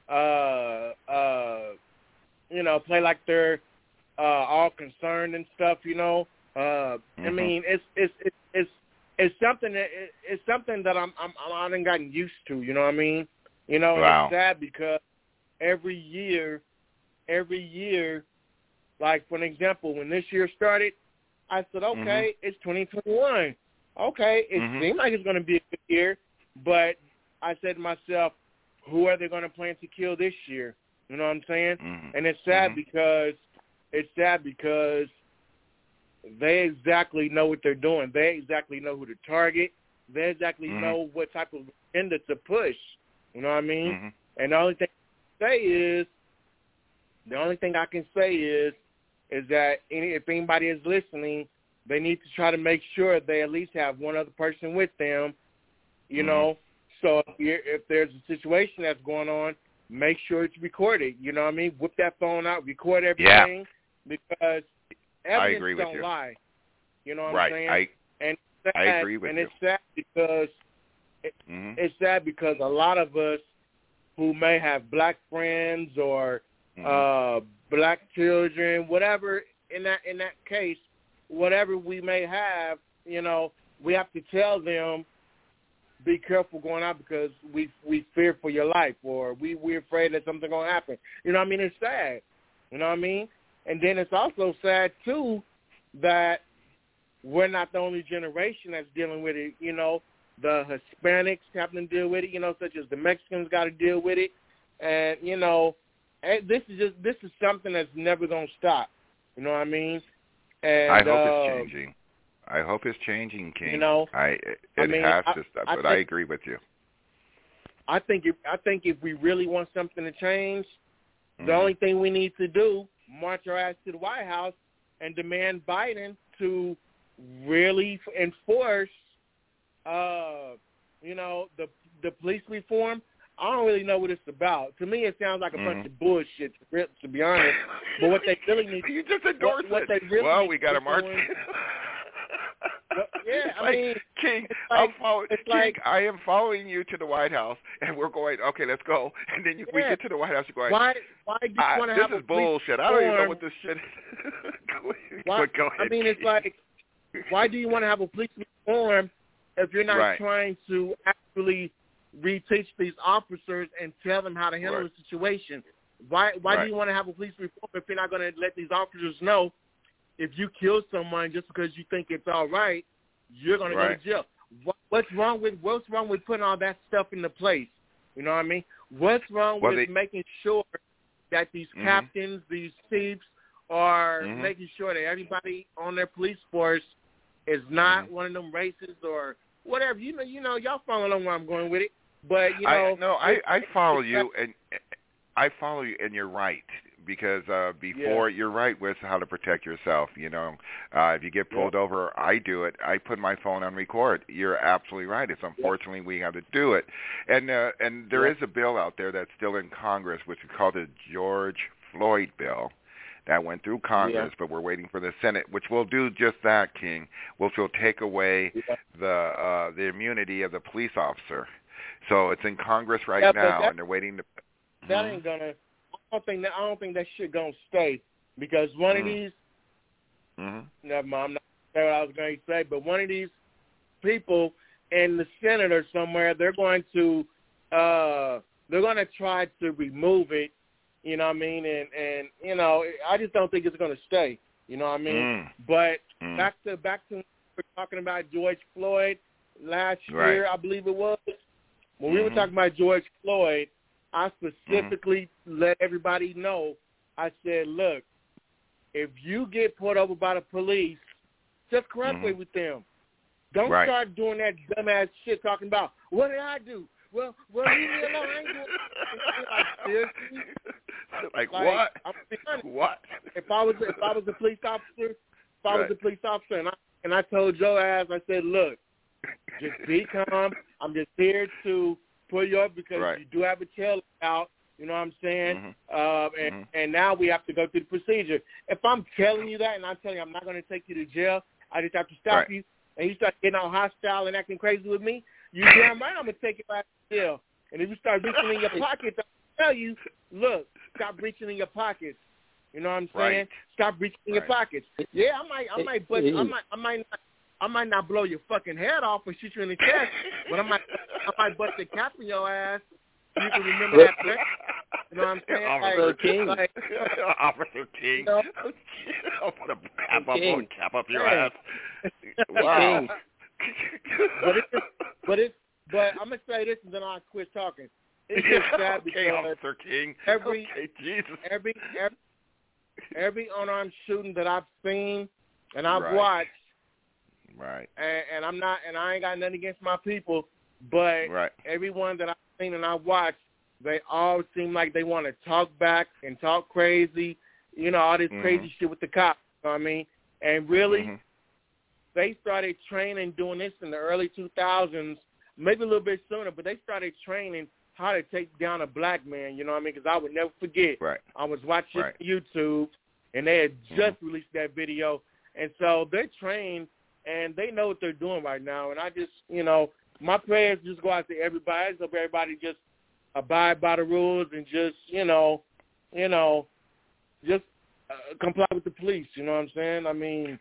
uh, uh, you know, play like they're uh, all concerned and stuff. You know. Uh, mm-hmm. I mean, it's it's it's it's it's something that it's something that I'm I'm I done gotten used to. You know what I mean? You know, wow. It's sad because every year, every year, like for an example, when this year started, I said, okay, mm-hmm. it's twenty twenty-one. Okay, it mm-hmm. seems like it's going to be a good year, but I said to myself, who are they going to plan to kill this year? You know what I'm saying? Mm-hmm. And it's sad mm-hmm. because it's sad because. They exactly know what they're doing. They exactly know who to target. They exactly mm-hmm. know what type of agenda to push. You know what I mean? Mm-hmm. And the only thing I can say is, the only thing I can say is, is that any, if anybody is listening, they need to try to make sure they at least have one other person with them. You mm-hmm. know, so if, you're, if there's a situation that's going on, make sure it's recorded. You know what I mean? Whip that phone out, record everything, yeah. because. Evidence I agree with don't you. lie. You know what right. I'm saying? I, and sad, I agree with and you. And it's sad because it, mm-hmm. it's sad because a lot of us who may have black friends or mm-hmm. uh, black children, whatever in that in that case, whatever we may have, you know, we have to tell them, be careful going out because we we fear for your life, or we we're afraid that something's gonna happen. You know what I mean? It's sad. You know what I mean? And then it's also sad, too, that we're not the only generation that's dealing with it. You know, the Hispanics have to deal with it, you know, such as the Mexicans got to deal with it. And, you know, this is just this is something that's never going to stop. You know what I mean? And, I hope uh, it's changing. I hope it's changing, King. You know, I it I mean, has I, to stop, I but think, I agree with you. I think if I think if we really want something to change, Mm-hmm. the only thing we need to do, march our ass to the White House and demand Biden to really enforce, uh, you know, the the police reform. I don't really know what it's about. To me, it sounds like a Mm-hmm. bunch of bullshit, to, to be honest. But what they really need, you just endorse what, what it. they really well, need we got to march. doing, well, yeah, I like, mean, King, like, I'm following, it's King, like, I am following you to the White House, and we're going. Okay, let's go. And then you, yeah, we get to the White House, you're going. Why? Why do you I, want to this have is a police bullshit. I don't even know reform? what this shit is. go, Why, go ahead, I mean, it's King. like, why do you want to have a police reform if you're not right. trying to actually reteach these officers and tell them how to handle right. the situation? Why Why right. do you want to have a police reform if you're not going to let these officers know if you kill someone just because you think it's all right, you're going right. to go to jail? What, what's wrong with What's wrong with putting all that stuff into place? You know what I mean? What's wrong well, with they, making sure that these mm-hmm. captains, these chiefs, are mm-hmm. making sure that everybody on their police force is not mm-hmm. one of them racists or whatever? You know, you know, y'all follow along where I'm going with it. But you know, I, no, I, I follow it's, you, and I follow you, and you're right. Because uh, before, yeah. you're right with how to protect yourself. You know, uh, if you get pulled yep. over, I do it. I put my phone on record. You're absolutely right. It's unfortunately yep. we have to do it. And uh, and there yep. is a bill out there that's still in Congress, which is called the George Floyd bill. That went through Congress, yeah. but we're waiting for the Senate, which will do just that, King, which will take away yeah. the uh, the immunity of the police officer. So it's in Congress right yeah, now, that, and they're waiting to. That hmm. ain't gonna. I don't think that. I don't think that shit gonna stay because one mm. of these. Mm-hmm. Never mind. I'm not saying what I was going to say, but one of these people in the Senate or somewhere, they're going to. Uh, they're going to try to remove it. You know what I mean? And and you know, I just don't think it's going to stay. You know what I mean? Mm. But mm. back to back to when we were talking about George Floyd last right. year, I believe it was. When mm-hmm. we were talking about George Floyd, I specifically mm-hmm. let everybody know. I said, look, if you get pulled over by the police, just cooperate mm-hmm. with them. Don't right. start doing that dumbass shit talking about, what did I do? Well, well, leave me alone. I ain't doing like seriously. Like, like what? I'm honest, what? If I was if I was a police officer, if I right. was a police officer, and I and I told your ass, I said, look, just be calm. I'm just here to pull you up because right. you do have a tail out. You know what I'm saying? Mm-hmm. Uh, and mm-hmm. and now we have to go through the procedure. If I'm telling you that, and I'm telling you I'm not going to take you to jail, I just have to stop right. you, and you start getting all hostile and acting crazy with me, you damn right I'm going to take you back to jail. And if you start reaching in your pockets, I'll tell you, look, stop reaching in your pockets. You know what I'm saying? Right. Stop reaching in right. your pockets. Yeah, I might, I might, but I might, I might not. I might not blow your fucking head off or shoot you in the chest, but I might, I might bust a cap in your ass. So you can remember that trick. You know what I'm saying? Officer like, King. Like, Officer King. You know? I'll put a cap up, King. cap up your Hey. ass. Wow. but it's, but it's, but I'm gonna say this and then I'll quit talking. It's just sad okay, because Officer King. every, okay, Jesus. every, every, every unarmed shooting that I've seen and I've Right. watched. Right. And, and I'm not, and I ain't got nothing against my people, but right. everyone that I've seen and I've watched, they all seem like they want to talk back and talk crazy, you know, all this mm-hmm. crazy shit with the cops. You know what I mean? And really, mm-hmm. they started training, doing this in the early two thousands, maybe a little bit sooner, but they started training how to take down a black man. You know what I mean? Because I would never forget. Right. I was watching right. YouTube, and they had just mm-hmm. released that video, and so they're trained. And they know what they're doing right now. And I just, you know, my prayers just go out to everybody. I just hope everybody just abide by the rules and just, you know, you know, just uh, comply with the police. You know what I'm saying? I mean,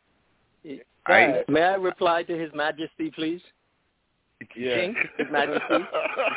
I, may I reply to His Majesty, please? Yeah. King, His Majesty.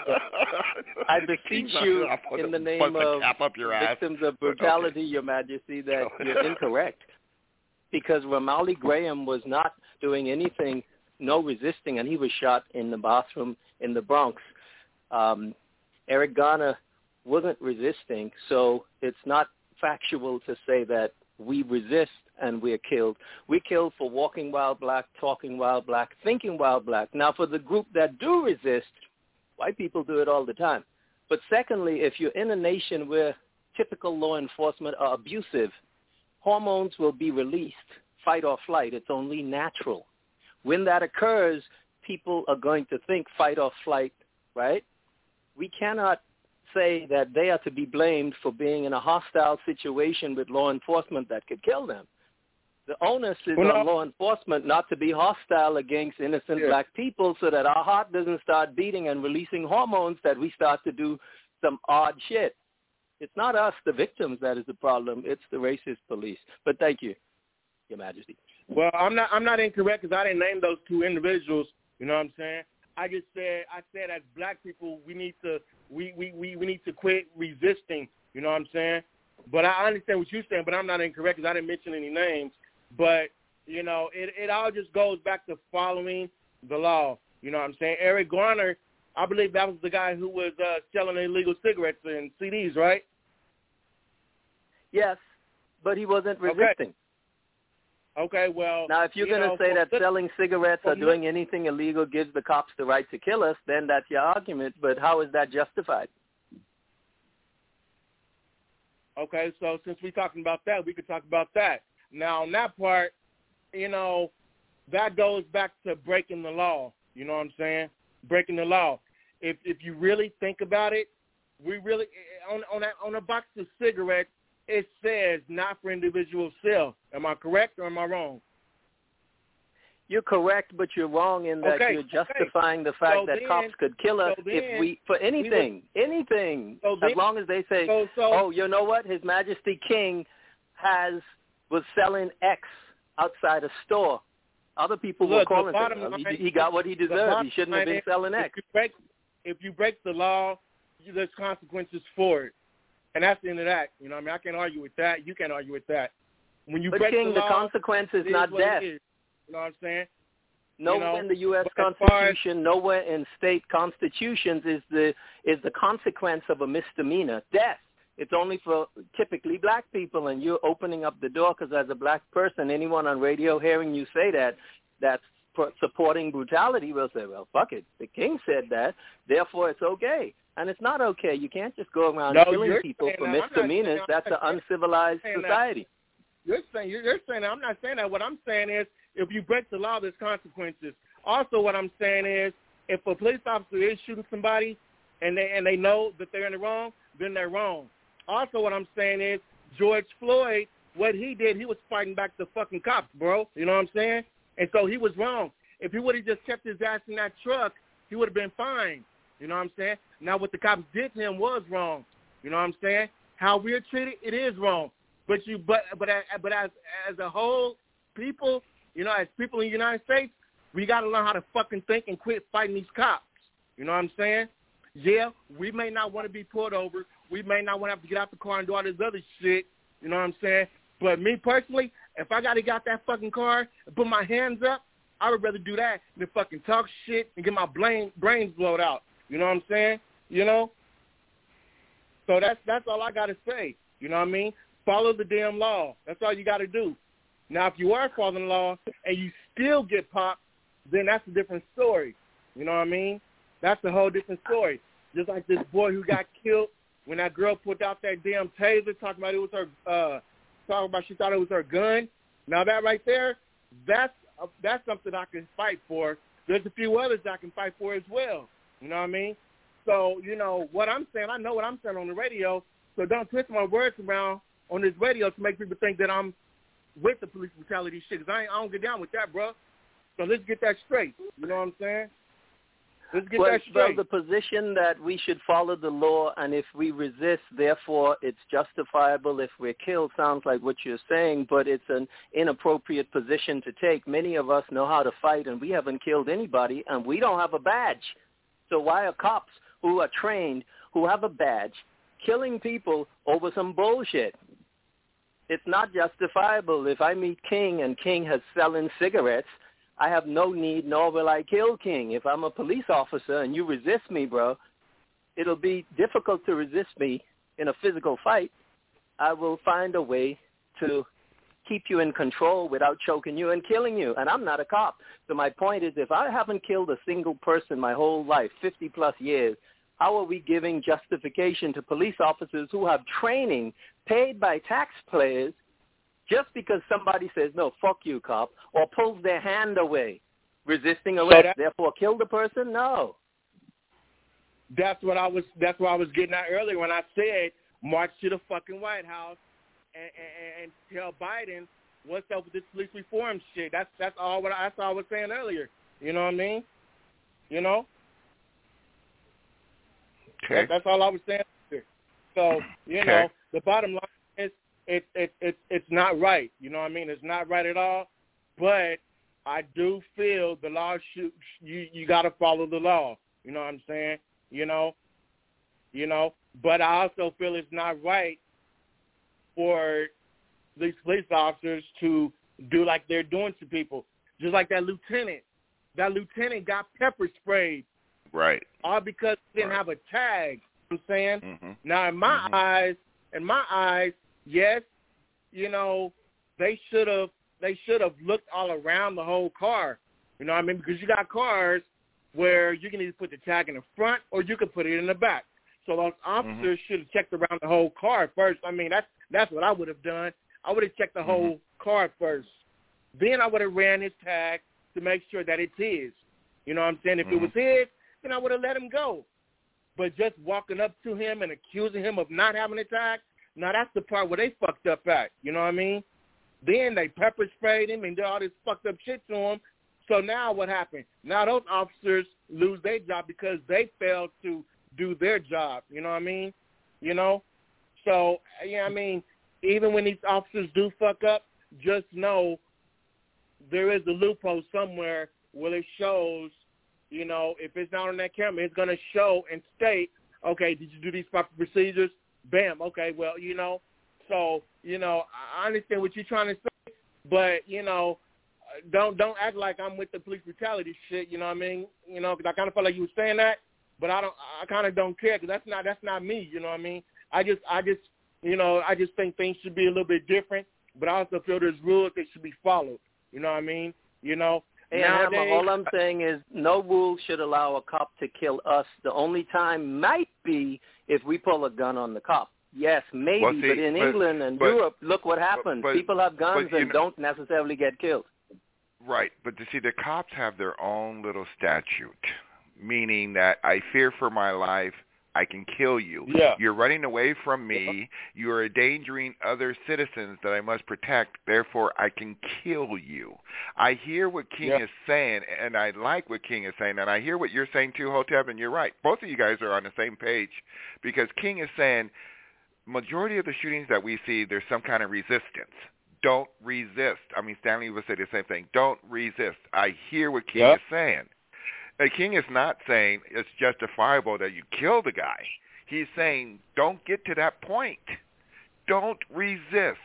I beseech you in the name of victims of brutality, okay. Your Majesty, that you're incorrect. Because Ramarley Graham was not doing anything, no resisting, and he was shot in the bathroom in the Bronx. Um, Eric Garner wasn't resisting, so it's not factual to say that we resist and we're killed. We're killed for walking while black, talking while black, thinking while black. Now, for the group that do resist, white people do it all the time. But secondly, if you're in a nation where typical law enforcement are abusive, hormones will be released, fight or flight. It's only natural. When that occurs, people are going to think fight or flight, right? We cannot say that they are to be blamed for being in a hostile situation with law enforcement that could kill them. The onus is well, on no. law enforcement not to be hostile against innocent yeah. black people so that our heart doesn't start beating and releasing hormones that we start to do some odd shit. It's not us, the victims, that is the problem. It's the racist police. But thank you, Your Majesty. Well, I'm not I'm not incorrect because I didn't name those two individuals. You know what I'm saying? I just said I said as black people we need to we, we, we, we need to quit resisting. You know what I'm saying? But I understand what you're saying. But I'm not incorrect because I didn't mention any names. But you know, it it all just goes back to following the law. You know what I'm saying? Eric Garner, I believe that was the guy who was uh, selling illegal cigarettes and C Ds, right? Yes, but he wasn't resisting. Okay. Okay, well... Now, if you're you going to say that look, selling cigarettes or look, doing anything illegal gives the cops the right to kill us, then that's your argument. But how is that justified? Okay, so since we're talking about that, we could talk about that. Now, on that part, you know, that goes back to breaking the law. You know what I'm saying? Breaking the law. If if you really think about it, we really, on, on, that, on a box of cigarettes, it says not for individual sale. Am I correct or am I wrong? You're correct, but you're wrong in that okay, you're justifying okay. the fact so that then, cops could kill us so then, if we, for anything, we would, anything, so as then, long as they say, so, so, oh, you know what, His Majesty King has, was selling X outside a store. Other people look, were calling him. He, he got what he deserved. He shouldn't have been is, selling if X. You break, if you break the law, there's consequences for it. And that's the end of that. You know what I mean? I can't argue with that. You can't argue with that. When you but break King, the law, the consequence is not death. You know what I'm saying? Nowhere you know, in the U S Constitution, as, nowhere in state constitutions is the is the consequence of a misdemeanor death. It's only for typically black people, and you're opening up the door because as a black person, anyone on radio hearing you say that, that's supporting brutality will say, well, fuck it. The king said that, therefore it's okay. And it's not okay. You can't just go around no, killing people for that. misdemeanors. That's an uncivilized society. That. You're saying you're, you're saying that. I'm not saying that. What I'm saying is if you break the law, there's consequences. Also, what I'm saying is if a police officer is shooting somebody and they and they know that they're in the wrong, then they're wrong. Also, what I'm saying is George Floyd, what he did, he was fighting back the fucking cops, bro. You know what I'm saying? And so he was wrong. If he would have just kept his ass in that truck, he would have been fine. You know what I'm saying? Now, what the cops did to him was wrong. You know what I'm saying? How we're treated, it is wrong. But you, but but but as as a whole, people, you know, as people in the United States, we got to learn how to fucking think and quit fighting these cops. You know what I'm saying? Yeah, we may not want to be pulled over. We may not want to have to get out the car and do all this other shit. You know what I'm saying? But me personally, if I got to get out that fucking car and put my hands up, I would rather do that than fucking talk shit and get my brain, brains blowed out. You know what I'm saying? You know? So that's that's all I got to say. You know what I mean? Follow the damn law. That's all you got to do. Now, if you are following the law and you still get popped, then that's a different story. You know what I mean? That's a whole different story. Just like this boy who got killed when that girl put out that damn taser, talking about it was her, uh, talking about she thought it was her gun. Now that right there, that's uh, that's something I can fight for. There's a few others I can fight for as well. You know what I mean? So, you know, what I'm saying, I know what I'm saying on the radio, so don't twist my words around on this radio to make people think that I'm with the police brutality shit, because I, ain't, I don't get down with that, bro. So let's get that straight. You know what I'm saying? Let's get well, that straight. Well, the position that we should follow the law, and if we resist, therefore it's justifiable if we're killed, sounds like what you're saying, but it's an inappropriate position to take. Many of us know how to fight, and we haven't killed anybody, and we don't have a badge. So why are cops who are trained, who have a badge, killing people over some bullshit? It's not justifiable. If I meet King and King has selling cigarettes, I have no need, nor will I kill King. If I'm a police officer and you resist me, bro, it'll be difficult to resist me in a physical fight. I will find a way to keep you in control without choking you and killing you. And I'm not a cop. So my point is, if I haven't killed a single person my whole life, fifty plus years, how are we giving justification to police officers who have training paid by taxpayers just because somebody says, no, fuck you, cop, or pulls their hand away, resisting arrest, so that, therefore kill the person? No. That's what I was. That's what I was getting at earlier when I said march to the fucking White House and, and, and tell Biden what's up with this police reform shit. That's that's all. What I, that's all I was saying earlier. You know what I mean? You know. Okay. That, that's all I was saying. So you okay. know, the bottom line is it it it it's not right. You know what I mean? It's not right at all. But I do feel the law should you you got to follow the law. You know what I'm saying? You know, you know, but I also feel it's not right for these police officers to do like they're doing to people. Just like that lieutenant. That lieutenant got pepper sprayed. Right. All because he didn't right. have a tag. You know what I'm saying? Mm-hmm. Now, in my mm-hmm. eyes, in my eyes, yes, you know, they should have they should have looked all around the whole car. You know what I mean? Because you got cars where you can either put the tag in the front or you can put it in the back. So those officers mm-hmm. should have checked around the whole car first. I mean, that's that's what I would have done. I would have checked the mm-hmm. whole car first. Then I would have ran his tag to make sure that it's his. You know what I'm saying? If mm-hmm. it was his, then I would have let him go. But just walking up to him and accusing him of not having a tag, now that's the part where they fucked up at. You know what I mean? Then they pepper sprayed him and did all this fucked up shit to him. So now what happened? Now those officers lose their job because they failed to do their job. You know what I mean? You know? So, yeah, I mean, even when these officers do fuck up, just know there is a loophole somewhere where it shows, you know, if it's not on that camera, it's going to show and state, okay, did you do these proper procedures? Bam. Okay, well, you know, so, you know, I understand what you're trying to say, but, you know, Don't don't act like I'm with the police brutality shit. You know what I mean? You know, because I kind of felt like you were saying that, but I don't. I kind of don't care because that's not that's not me. You know what I mean? I just I just you know I just think things should be a little bit different. But I also feel there's rules that should be followed. You know what I mean? You know. Hey, nowadays, Hammer, all I'm saying is no rule should allow a cop to kill us. The only time might be if we pull a gun on the cop. Yes, maybe, well, see, but in but, England and but, Europe, look what happened. But, but, People have guns and know, don't necessarily get killed. Right, but you see, the cops have their own little statute, meaning that I fear for my life, I can kill you. Yeah. You're running away from me. You are endangering other citizens that I must protect. Therefore, I can kill you. I hear what King yeah. is saying, and I like what King is saying, and I hear what you're saying too, Hotep, and you're right. Both of you guys are on the same page because King is saying majority of the shootings that we see, there's some kind of resistance. Don't resist. I mean, Stanley would say the same thing. Don't resist. I hear what King yep. is saying. The King is not saying it's justifiable that you kill the guy. He's saying don't get to that point. Don't resist.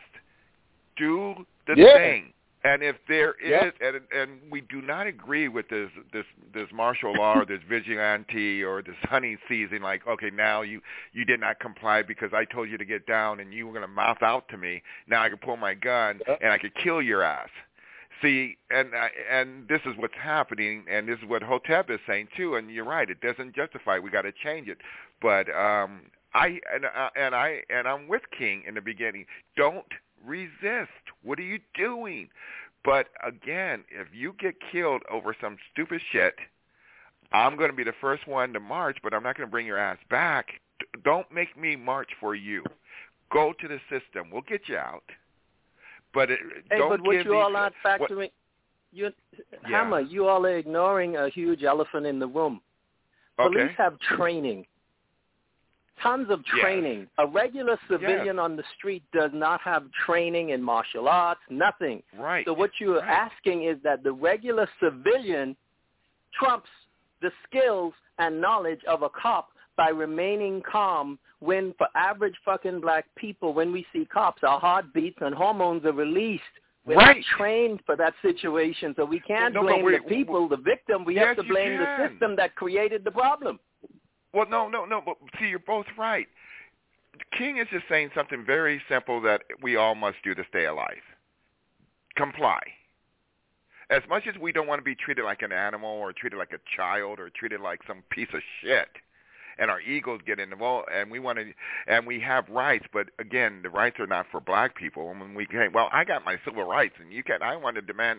Do the yeah. thing. And if there is, yep. and, and we do not agree with this this this martial law or this vigilante or this hunting season, like, okay, now you, you did not comply because I told you to get down and you were going to mouth out to me. Now I can pull my gun yep. and I could kill your ass. See, and and this is what's happening, and this is what Hotep is saying too. And you're right; it doesn't justify. We got to change it. But um, I and, uh, and I and I'm with King in the beginning. Don't resist. What are you doing? But again, if you get killed over some stupid shit, I'm going to be the first one to march, but I'm not going to bring your ass back. D- don't make me march for you. Go to the system. We'll get you out. But it, hey, don't but what give you these, all aren't factoring, what, you, yeah. Hammer, you all are ignoring a huge elephant in the room. Okay. Police have training. Tons of training. Yes. A regular civilian yes. on the street does not have training in martial arts, nothing. Right. So what you're right. asking is that the regular civilian trumps the skills and knowledge of a cop by remaining calm when, for average fucking black people, when we see cops, our heartbeats and hormones are released. We're right. not trained for that situation, so we can't well, no, blame we, the people, the victim. We yes, have to blame the system that created the problem. Well, no, no, no. But see, you're both right. King is just saying something very simple that we all must do to stay alive. comply. As much as we don't want to be treated like an animal or treated like a child or treated like some piece of shit, and our egos get involved, and we want to, and we have rights, but again, the rights are not for black people. And when we say, well, I got my civil rights, and you can, I want to demand,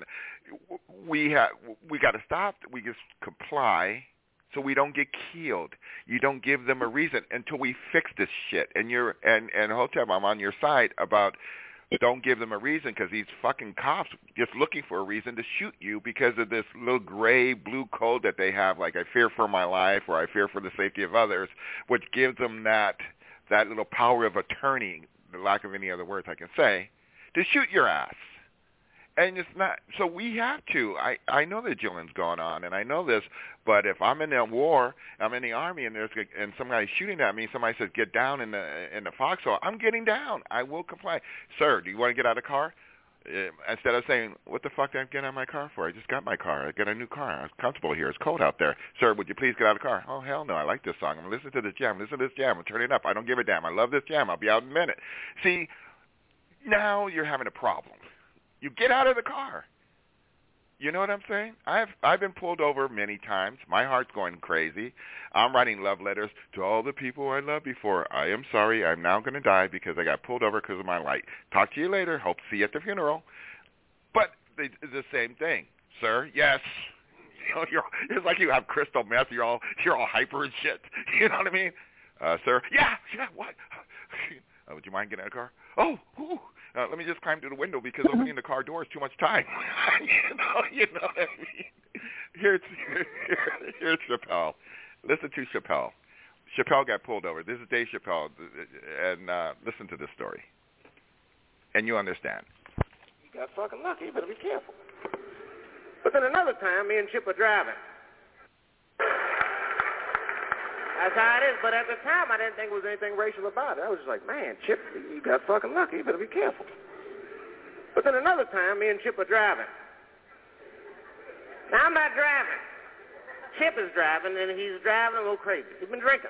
we have, we got to stop. We just comply, so we don't get killed. You don't give them a reason until we fix this shit. And you're, and and Hotep, I'm on your side about. Don't give them a reason, because these fucking cops just looking for a reason to shoot you because of this little gray blue code that they have, like I fear for my life or I fear for the safety of others, which gives them that that little power of attorney, the lack of any other words I can say, to shoot your ass. And it's not, so we have to. I, I know the drilling's going on, and I know this, but if I'm in a war, I'm in the army, and there's and somebody's shooting at me, somebody says, get down in the in the foxhole, I'm getting down. I will comply. Sir, do you want to get out of the car? Uh, instead of saying, what the fuck did I get out of my car for? I just got my car. I got a new car. I was comfortable here. It's cold out there. Sir, would you please get out of the car? Oh, hell no. I like this song. I'm listening to this jam. Listen to this jam. I'm turning it up. I don't give a damn. I love this jam. I'll be out in a minute. See, now you're having a problem. You get out of the car. You know what I'm saying? I've I've been pulled over many times. My heart's going crazy. I'm writing love letters to all the people I loved before. I am sorry. I'm now going to die because I got pulled over because of my light. Talk to you later. Hope to see you at the funeral. But they, the same thing, sir. Yes. You know, you're, it's like you have crystal meth. You're all you're all hyper and shit. You know what I mean, uh, sir? Yeah. Yeah. What? Uh, would you mind getting out of the car? Oh. Ooh. Uh, let me just climb through the window because opening the car door is too much time. you know, you know what I mean? Here's, here, here's Chappelle. Listen to Chappelle. Chappelle got pulled over. This is Dave Chappelle, and uh, listen to this story, and you understand. You got fucking lucky. You better be careful. But then another time, me and Chip were driving. That's how it is, but at the time, I didn't think there was anything racial about it. I was just like, man, Chip, you got fucking lucky. You better be careful. But then another time, me and Chip were driving. Now, I'm not driving. Chip is driving, and he's driving a little crazy. He's been drinking.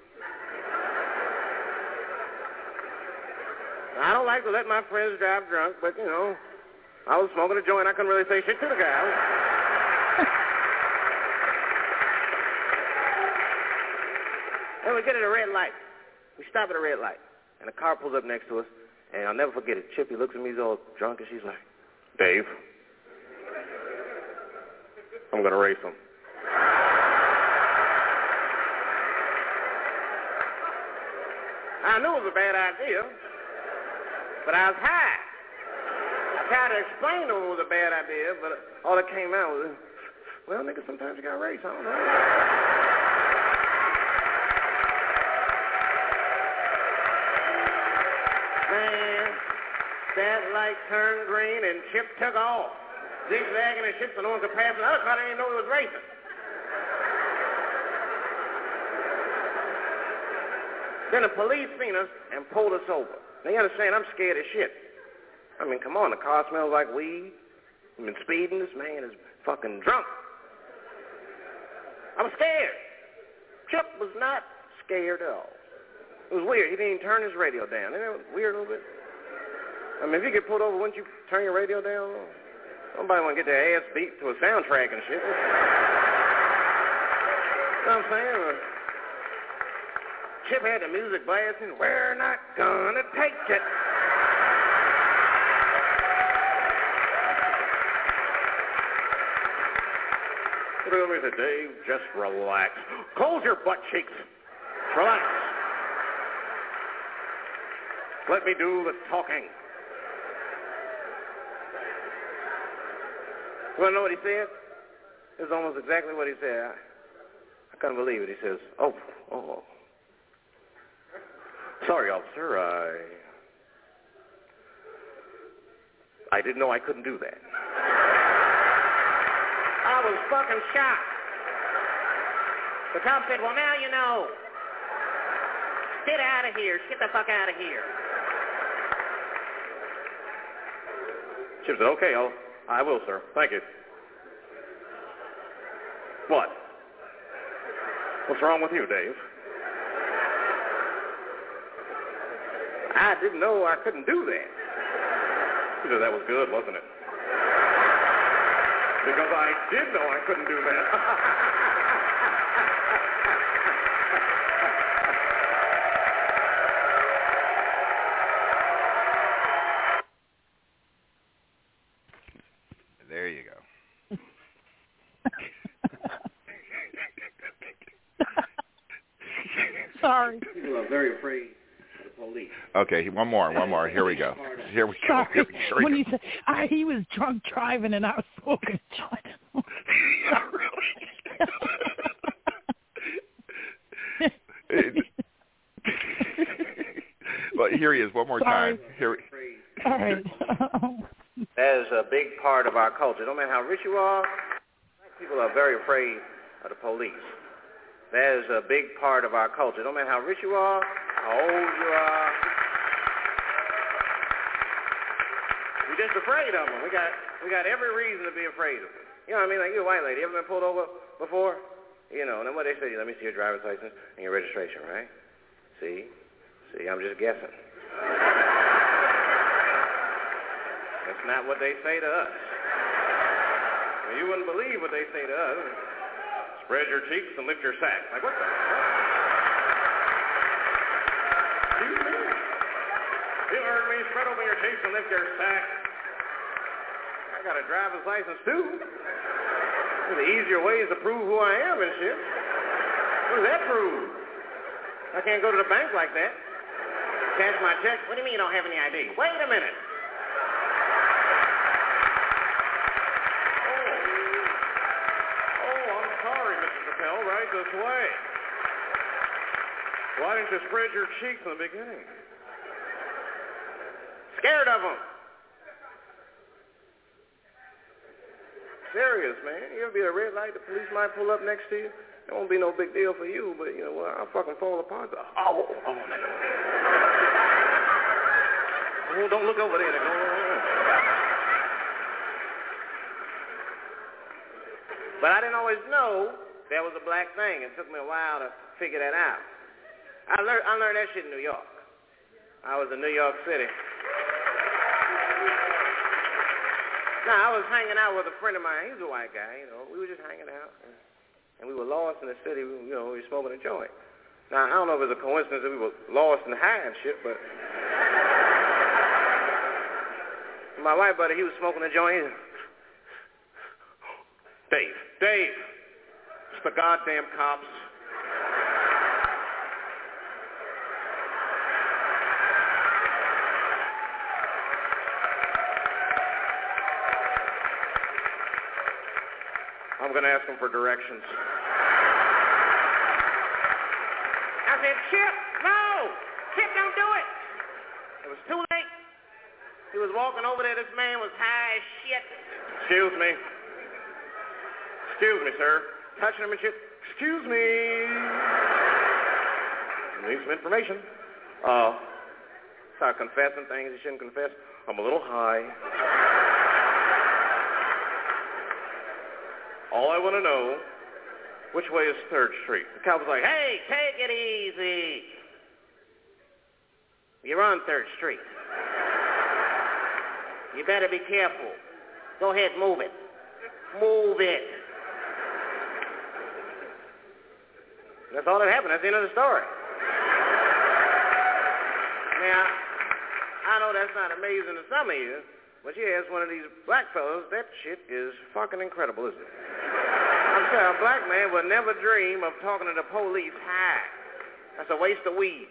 I don't like to let my friends drive drunk, but, you know, I was smoking a joint. I couldn't really say shit to the guy. Then we get at a red light. We stop at a red light, and a car pulls up next to us, and I'll never forget it. Chippy looks at me, he's all drunk, and she's like, Dave, I'm going to race him. I knew it was a bad idea, but I was high. I tried to explain to him it was a bad idea, but all that came out was, well, nigga, sometimes you got to race. I don't know. Man, that light turned green and Chip took off. Zigzagging and shit so no one could pass another car. I didn't even know he was racing. Then the police seen us and pulled us over. Now you understand, I'm scared as shit. I mean, come on, the car smells like weed. I've been speeding. This man is fucking drunk. I was scared. Chip was not scared at all. It was weird. He didn't even turn his radio down. Isn't that weird a little bit? I mean, if you get pulled over, wouldn't you turn your radio down? Nobody want to get their ass beat to a soundtrack and shit. You know what I'm saying? Uh, Chip had the music blasting. We're not gonna take it. Look at me and said, Dave, just relax. Close your butt cheeks. Relax. Let me do the talking. You want to know what he said? It was almost exactly what he said. I, I couldn't believe it. He says, oh, oh. Sorry, officer. I... I didn't know I couldn't do that. I was fucking shocked. The cop said, well, now you know. Get out of here. Get the fuck out of here. Chip said, okay, I'll, I will, sir. Thank you. What? What's wrong with you, Dave? I didn't know I couldn't do that. He said, that was good, wasn't it? Because I did know I couldn't do that. There you go. Sorry. People are very afraid of the police. Okay, one more, one more. Here we go. Here we go. Sorry. Here we, here we when go. you said I, he was drunk driving and I was smoking a joint. Yeah, really. Well, here he is. One more Sorry. time. Here. All right. That is a big part of our culture. No matter how rich you are, people are very afraid of the police. That is a big part of our culture. No matter how rich you are, how old you are, we're just afraid of them. We got we got every reason to be afraid of them. You know what I mean? Like, you're a white lady. You ever been pulled over before? You know, and then what they say, let me see your driver's license and your registration, right? See? See, I'm just guessing. That's not what they say to us. Well, you wouldn't believe what they say to us. Spread your cheeks and lift your sack. Like, what the hell? Excuse me? You heard me. Spread open your cheeks and lift your sack. I got a driver's license, too. There's easier ways to prove who I am and shit. What does that prove? I can't go to the bank like that. Cash my check. What do you mean you don't have any I D? Wait a minute. Right this way. Why didn't you spread your cheeks in the beginning? Scared of them. Serious, man. You ever be at a red light, the police might pull up next to you. It won't be no big deal for you, but, you know, well, I'll fucking fall apart. Oh, oh, oh. Oh, don't look over there. They're going on. But I didn't always know that was a black thing. It took me a while to figure that out. I learned, I learned that shit in New York. I was in New York City. Now, I was hanging out with a friend of mine. He was a white guy, you know. We were just hanging out. And, and we were lost in the city. We, you know, we were smoking a joint. Now, I don't know if it was a coincidence that we were lost and high and shit, but my white buddy, he was smoking a joint. Dave, Dave. The goddamn cops. I'm going to ask them for directions. I said, Chip, no! Chip, don't do it! It was too late. He was walking over there. This man was high as shit. Excuse me. Excuse me, sir. Touching him and shit. Excuse me. Need some information. Uh, start confessing things you shouldn't confess. I'm a little high. All I want to know, which way is third Street? The cop was like, hey, take it easy. You're on third Street. You better be careful. Go ahead, move it. Move it. That's all that happened. That's the end of the story. Now, I know that's not amazing to some of you, but you ask one of these black fellows, that shit is fucking incredible, isn't it? I'm sorry, a black man would never dream of talking to the police high. That's a waste of weed.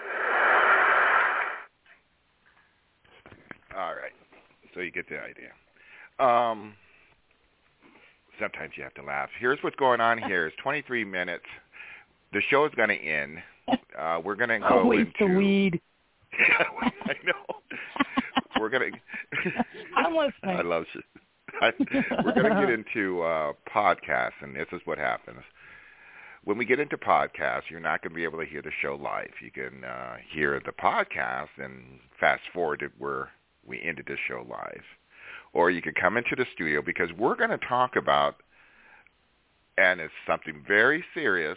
All right. So you get the idea. Um, sometimes you have to laugh. Here's what's going on here. It's twenty-three minutes. The show is going to end. Uh, we're going to go oh, waste into... of weed. I know. We're going to... I'm listening. I love shit. I, we're going to get into uh, podcasts, and this is what happens. When we get into podcasts, you're not going to be able to hear the show live. You can uh, hear the podcast and fast forward it where we ended the show live. Or you could come into the studio because we're going to talk about, and it's something very serious,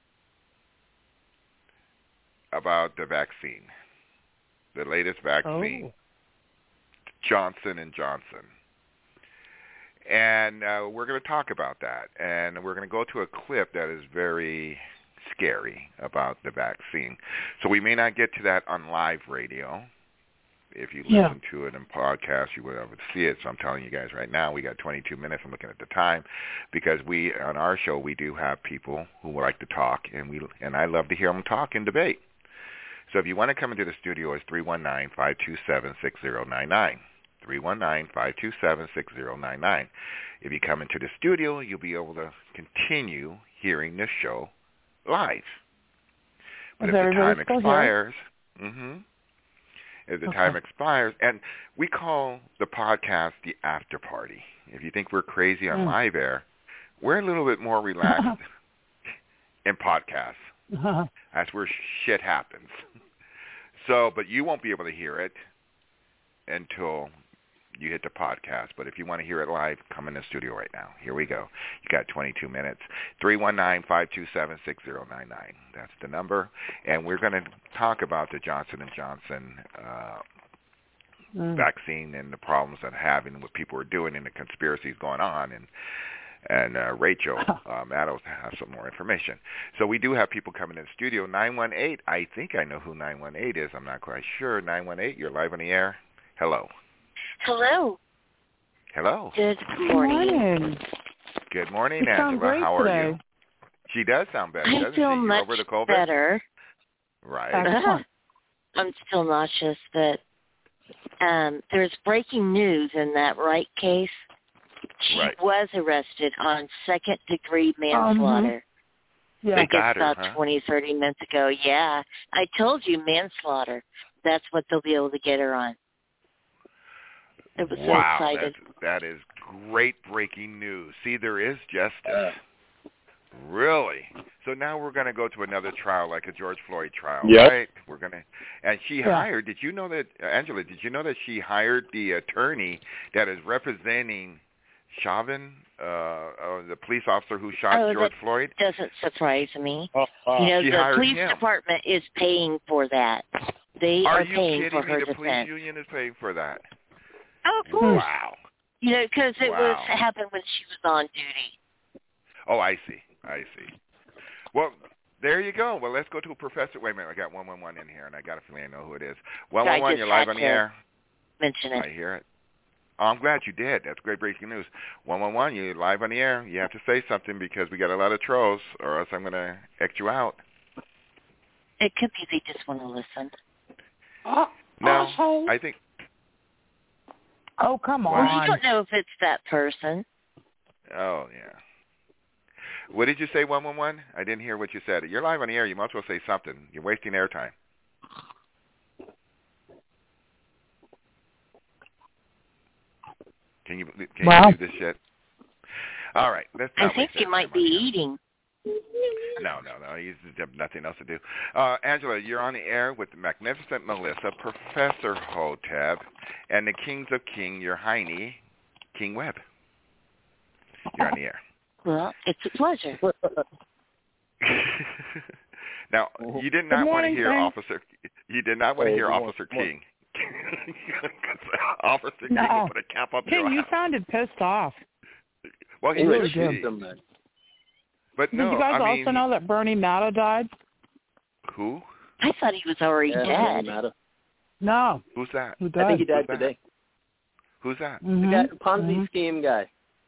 about the vaccine, the latest vaccine, oh. Johnson and Johnson. And uh, we're going to talk about that. And we're going to go to a clip that is very scary about the vaccine. So we may not get to that on live radio. If you listen yeah. to it in podcast, you would able to see it. So I'm telling you guys right now, we got twenty-two minutes. I'm looking at the time because we, on our show, we do have people who would like to talk, and we and I love to hear them talk and debate. So if you want to come into the studio, it's three one nine, five two seven, six zero nine nine. three one nine, five two seven, six zero nine nine. If you come into the studio, you'll be able to continue hearing this show live. But Is if the time expires, mm-hmm, if the okay. time expires, and we call the podcast the after party. If you think we're crazy on mm. live air, we're a little bit more relaxed in podcasts. Uh-huh. That's where shit happens. So, but you won't be able to hear it until you hit the podcast. But if you want to hear it live, come in the studio right now. Here we go. You got twenty-two minutes. three one nine, five two seven, six zero nine nine. That's the number. And we're going to talk about the Johnson and Johnson uh, mm. vaccine and the problems that having, what people are doing, and the conspiracies going on. And and uh, Rachel uh, Maddow has some more information. So we do have people coming in the studio. nine one eight, I think I know who nine one eight is. I'm not quite sure. nine one eight, you're live on the air. Hello. Hello. Hello. Good morning. Good morning, you Angela. How are today. you? She does sound better, I doesn't feel she? You're much over the COVID? better. Right. Excellent. I'm still nauseous, but um, there's breaking news in that Wright case. She right. was arrested on second-degree manslaughter. Um, yeah. They I guess got her, about huh? twenty, thirty minutes ago. Yeah. I told you manslaughter. That's what they'll be able to get her on. I was wow, so excited. That, that is great breaking news. See, there is justice. Really? So now we're going to go to another trial, like a George Floyd trial, yep. right? We're going to, and she yeah. hired. Did you know that, uh, Angela? Did you know that she hired the attorney that is representing Chauvin, uh, uh, the police officer who shot oh, George that Floyd? Doesn't surprise me. Uh, uh, you know, she the hired police him. department is paying for that. They are, are you paying kidding for me? her The defense. police union is paying for that. Oh, of course. Wow. You know, because it wow. was happened when she was on duty. Oh, I see. I see. Well, there you go. Well, let's go to a professor. Wait a minute. I got one one one in here, and I got a feeling I know who it is. one one one, you're live on the air. Mention it. I hear it. Oh, I'm glad you did. That's great breaking news. one one one, you're live on the air. You have to say something because we got a lot of trolls, or else I'm going to X you out. It could be they just want to listen. Oh, No, oh, I think... Oh, come on. Well, you don't know if it's that person. Oh, yeah. What did you say, one one one? I didn't hear what you said. You're live on the air. You might as well say something. You're wasting airtime. Can you can well, you do this shit? All right. Let's I think you might be eating. No, no, no. You have nothing else to do. Uh, Angela, you're on the air with the magnificent Melissa, Professor Hotep, and the Kings of King, your Heine, King Webb. You're on the air. Well, it's a pleasure. Now, you did not morning, want to hear Frank. Officer. You did not want to Hey, hear good Officer morning. King. Officer King No. will put a cap up Tim, your you ass. sounded pissed off. Well, he You was really did. shitty. But Did no, you guys I mean, also know that Bernie Madoff died? who? I thought he was already Yeah, dead. No. Who's that? Who died? I think he died Who's that? today. Who's that? Mm-hmm. The guy, Ponzi mm-hmm. scheme guy.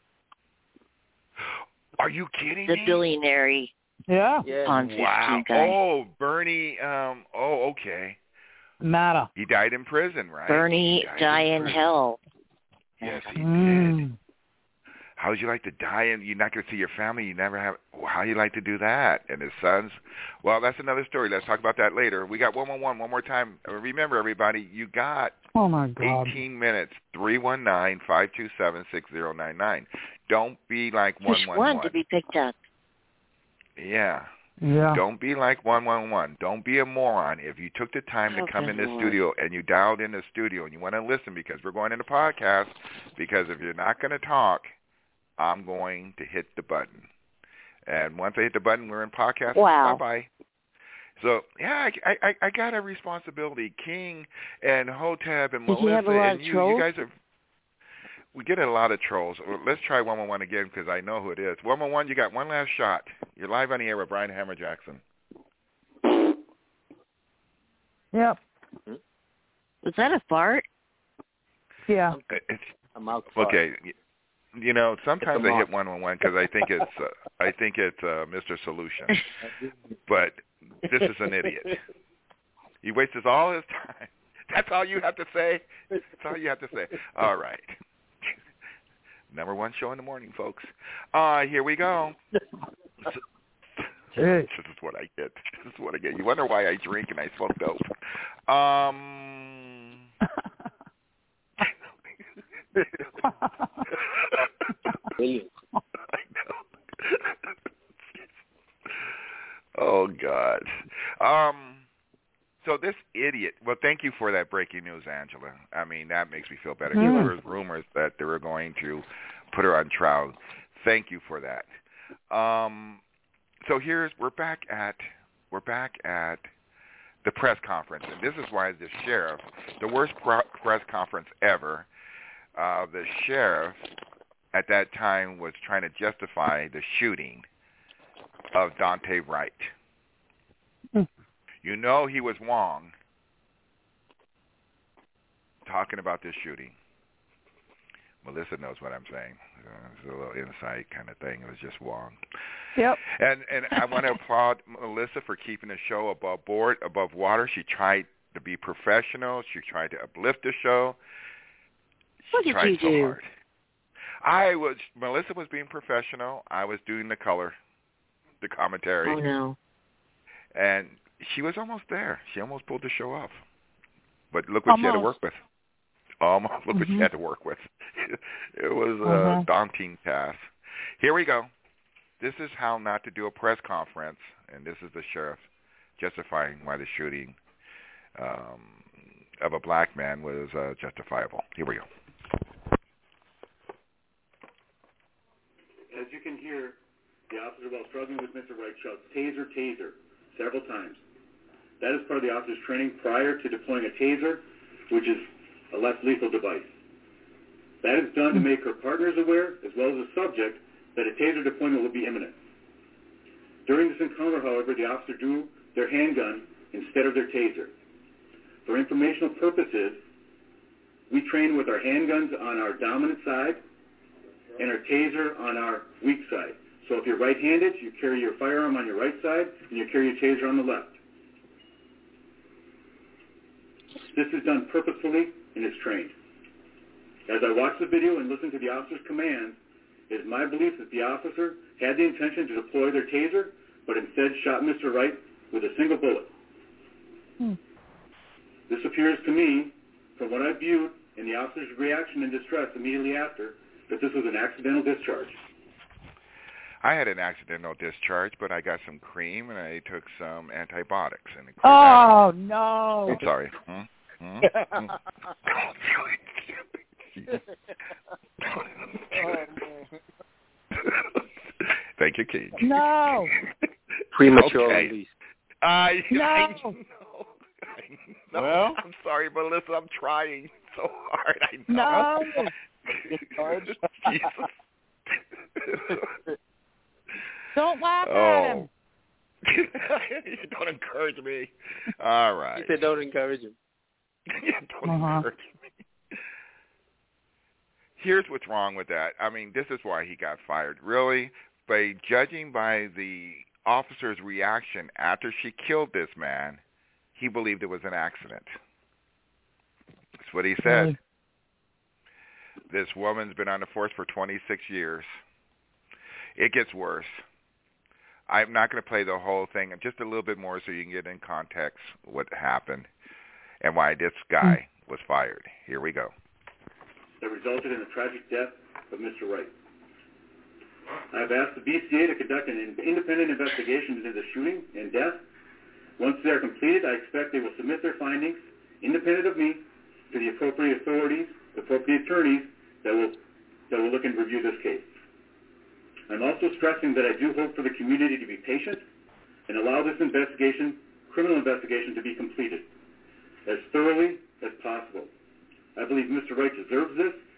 Are you kidding The me? billionaire Yeah. Yeah. Ponzi Wow. scheme guy. Oh, Bernie. Um. Oh, okay. Madoff. He died in prison, right? Bernie He died die in prison. hell. Yes, he Mm. did. How would you like to die and you're not going to see your family? You never have. How you like to do that? And his sons? Well, that's another story. Let's talk about that later. We got one one one. One more time. Remember, everybody, you got Oh, my God. eighteen minutes. three one nine, five two seven, six zero nine nine. Don't be like one Just one one one. to be picked up. Yeah. Yeah. Don't be like one one one. Don't be a moron. If you took the time to Oh, come good in the Lord. studio and you dialed in the studio and you want to listen because we're going into podcast, because if you're not going to talk, I'm going to hit the button. And once I hit the button, we're in podcast. Wow. Bye-bye. So, yeah, I, I, I got a responsibility. King and Hotep and Did Melissa you have a lot and of you, trolls? you guys are... we get a lot of trolls. Let's try one one one again because I know who it is. one one one, you got one last shot. You're live on the air with Brian Hammer Jackson. Yep. Was that a fart? Yeah. It's, I'm out. Okay. You know, sometimes I hit one one one because I think it's uh, I think it's uh, Mister Solution, but this is an idiot. He wastes all his time. That's all you have to say. That's all you have to say. All right. Number one show in the morning, folks. Uh, here we go. This is what I get. This is what I get. You wonder why I drink and I smoke dope. Um. I know. Oh God. Um. So this idiot. Well, thank you for that breaking news, Angela. I mean, that makes me feel better. Mm. There was rumors that they were going to put her on trial. Thank you for that. Um. So here's we're back at we're back at the press conference, and this is why the sheriff, the worst pro- press conference ever. Uh, the sheriff at that time was trying to justify the shooting of Daunte Wright. Mm. You know he was wrong talking about this shooting. Melissa knows what I'm saying. Uh, it's a little insight kind of thing. It was just wrong. Yep. And and I want to applaud Melissa for keeping the show above board, above water. She tried to be professional. She tried to uplift the show. She what did tried you so do? hard. I was Melissa was being professional. I was doing the color, the commentary. Oh no. And she was almost there. She almost pulled the show off. But look what almost. she had to work with. Almost. Look mm-hmm. what she had to work with. It was a uh-huh. daunting task. Here we go. This is how not to do a press conference, and this is the sheriff justifying why the shooting um, of a black man was uh, justifiable. Here we go. As you can hear, the officer, while struggling with Mister Wright, shouts, "Taser, taser," several times. That is part of the officer's training prior to deploying a taser, which is a less lethal device. That is done to make her partners aware, as well as the subject, that a taser deployment will be imminent. During this encounter, however, the officer drew their handgun instead of their taser. For informational purposes, we train with our handguns on our dominant side and our taser on our weak side. So if you're right-handed, you carry your firearm on your right side, and you carry your taser on the left. This is done purposefully and is trained. As I watch the video and listen to the officer's commands, it is my belief that the officer had the intention to deploy their taser, but instead shot Mister Wright with a single bullet. Hmm. This appears to me, from what I viewed and the officer's reaction and distress immediately after, that this was an accidental discharge. I had an accidental discharge, but I got some cream and I took some antibiotics. And it oh, no. I'm sorry. Hmm? Hmm? Hmm? Thank you, King. No. Premature okay. release. I, no. I know. I know. Well, I'm sorry, but listen, I'm trying so hard. I know. No. Jesus. Don't laugh oh. at him. Don't encourage me. All right. He said don't encourage him. Don't uh-huh. encourage me. Here's what's wrong with that. I mean, this is why he got fired. Really, by judging by the officer's reaction after she killed this man, he believed it was an accident. That's what he said. Really? This woman's been on the force for twenty-six years. It gets worse. I'm not going to play the whole thing, just a little bit more so you can get in context what happened and why this guy mm. was fired. Here we go. That resulted in the tragic death of Mister Wright. I have asked the B C A to conduct an independent investigation into the shooting and death. Once they are completed, I expect they will submit their findings, independent of me, to the appropriate authorities, the appropriate attorneys that will that will look and review this case. I'm also stressing that I do hope for the community to be patient and allow this investigation, criminal investigation, to be completed as thoroughly as possible. I believe Mister Wright deserves this,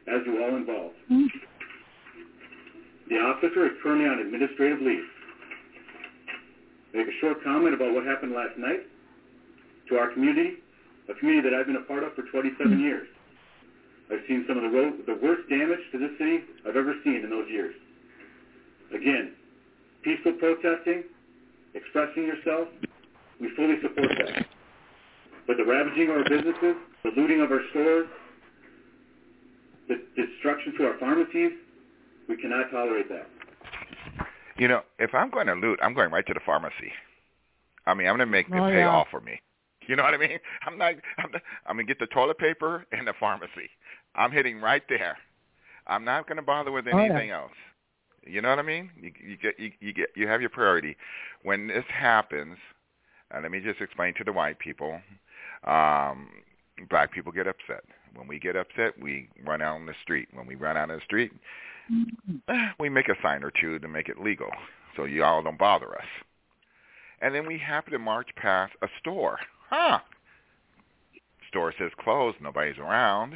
as do all involved. Mm. The officer is currently on administrative leave. Make a short comment about what happened last night to our community, a community that I've been a part of for twenty-seven mm. years. I've seen some of the, road, the worst damage to this city I've ever seen in those years. Again, peaceful protesting, expressing yourself, we fully support that. But the ravaging of our businesses, the looting of our stores, the destruction to our pharmacies, we cannot tolerate that. You know, if I'm going to loot, I'm going right to the pharmacy. I mean, I'm going to make oh, it pay yeah. off for me. You know what I mean? I'm not. I'm, not, I'm going to get the toilet paper and the pharmacy. I'm hitting right there. I'm not going to bother with anything oh, yeah. else. You know what I mean? You, you get you, you get you have your priority. When this happens, uh, let me just explain to the white people. Um, black people get upset. When we get upset, we run out on the street. When we run out on the street, mm-hmm. we make a sign or two to make it legal, so you all don't bother us. And then we happen to march past a store. Huh. Store says closed. Nobody's around.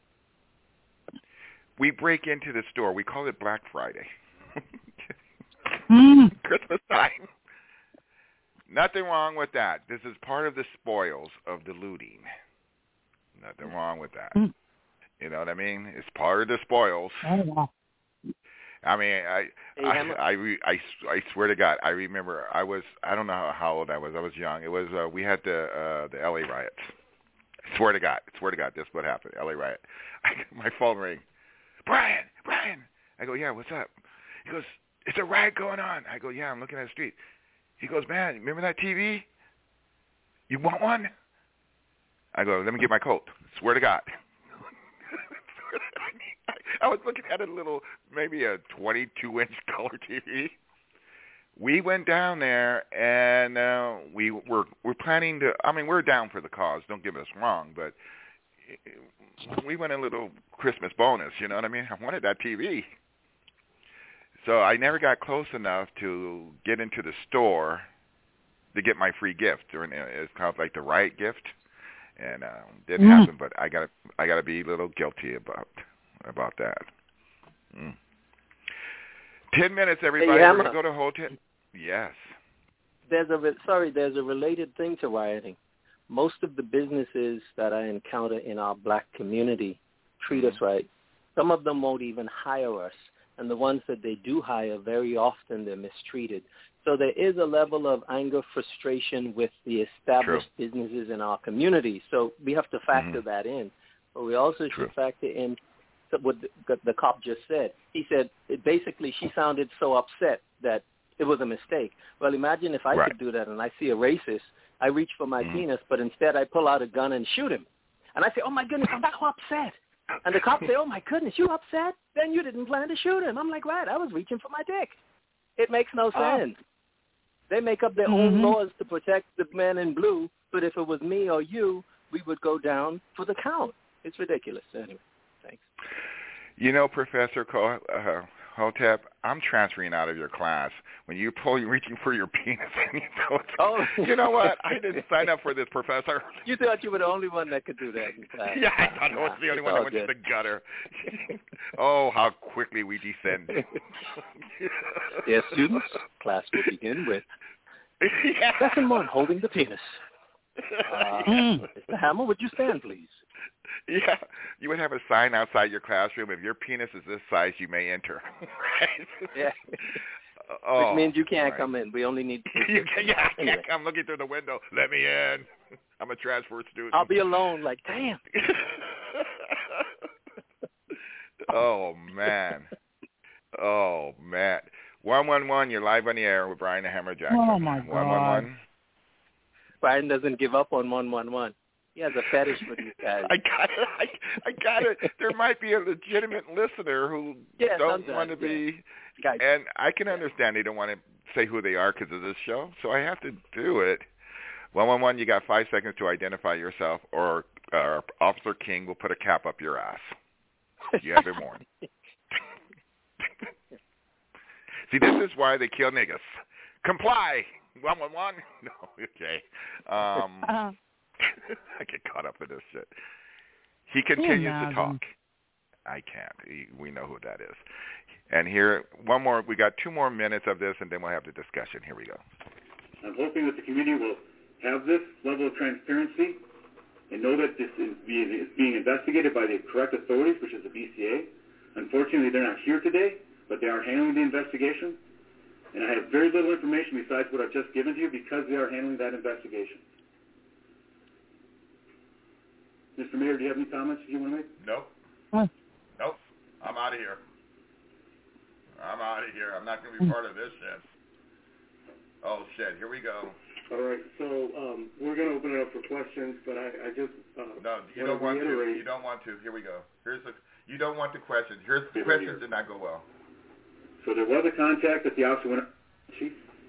We break into the store. We call it Black Friday. mm. Christmas time. Nothing wrong with that. This is part of the spoils of the looting. Nothing wrong with that. Mm. You know what I mean? It's part of the spoils. Oh, wow. I mean, I, hey, I, I, I, I swear to God, I remember I was, I don't know how old I was. I was young. It was, uh, we had the, uh, the L A riots. I swear to God, I swear to God, this is what happened. L A riot. I, my phone rang. Brian, Brian. I go, yeah, what's up? He goes, it's a riot going on. I go, yeah, I'm looking at the street. He goes, man, remember that T V? You want one? I go, let me get my coat. Swear to God. I was looking at a little, maybe a twenty-two inch color T V. We went down there, and uh, we were we're planning to. I mean, we're down for the cause. Don't get us wrong, but we went a little Christmas bonus. You know what I mean? I wanted that T V, so I never got close enough to get into the store to get my free gift. It's kind of like the riot gift, and uh, didn't mm. happen. But I got I got to be a little guilty about. about that. Mm. Ten minutes, everybody. Hey, We're going to go to hotel. Yes. There's a sorry. There's a related thing to rioting. Most of the businesses that I encounter in our black community treat mm-hmm. us right. Some of them won't even hire us, and the ones that they do hire, very often they're mistreated. So there is a level of anger, frustration with the established True. businesses in our community. So we have to factor mm-hmm. that in, but we also True. should factor in what the, the cop just said. He said, it basically, she sounded so upset that it was a mistake. Well, imagine if I right. could do that and I see a racist, I reach for my mm. penis, but instead I pull out a gun and shoot him. And I say, oh, my goodness, I'm so upset. And the cop say, oh, my goodness, you upset? Then you didn't plan to shoot him. I'm like, right, I was reaching for my dick. It makes no oh. sense. They make up their mm-hmm. own laws to protect the man in blue, but if it was me or you, we would go down for the count. It's ridiculous. Anyway. Thanks. You know, Professor Co- uh, Hotep, I'm transferring out of your class. When you pull, you're reaching for your penis. And you, know, oh. you know what? I didn't sign up for this, Professor. You thought you were the only one that could do that in class. Yeah, I thought I was the only one that went to the gutter. Oh, how quickly we descend. Yes, students, class will begin with yeah. lesson one, holding the penis. Uh, Mister Hammer, would you stand, please? Yeah, you would have a sign outside your classroom. If your penis is this size, you may enter. Right? Yeah. Oh, which means you can't right. come in. We only need you can, yeah, I can't come looking through the window. Let me in. I'm a transfer student. I'll be alone. Like, damn. Oh, man. Oh, man. one one one, you're live on the air with Brian the Hammer Jackson. Oh, my God. one one one. Brian doesn't give up on one one one. He has a fetish for these guys. I got it. I, I got it. There might be a legitimate listener who yeah, don't want to be, yeah. and I can understand they don't want to say who they are because of this show, so I have to do it. one one one, you got five seconds to identify yourself, or uh, Officer King will put a cap up your ass. You have been warned. See, this is why they kill niggas. Comply. one one one. No, okay. Um, uh-huh. I get caught up in this shit. He continues to talk. I can't. We know who that is. And here, one more. We got two more minutes of this, and then we'll have the discussion. Here we go. I'm hoping that the community will have this level of transparency and know that this is being, is being investigated by the correct authorities, which is the B C A. Unfortunately, they're not here today, but they are handling the investigation. And I have very little information besides what I've just given to you because they are handling that investigation. Mister Mayor, do you have any comments you want to make? Nope. Huh. Nope. I'm out of here. I'm out of here. I'm not going to be part of this shit. Oh, shit. Here we go. All right. So um, we're going to open it up for questions, but I, I just uh, no, you don't want to. You don't want to. Here we go. Here's the. You don't want the questions. Here's the questions did not go well. So there was a contact that the officer went. Chief.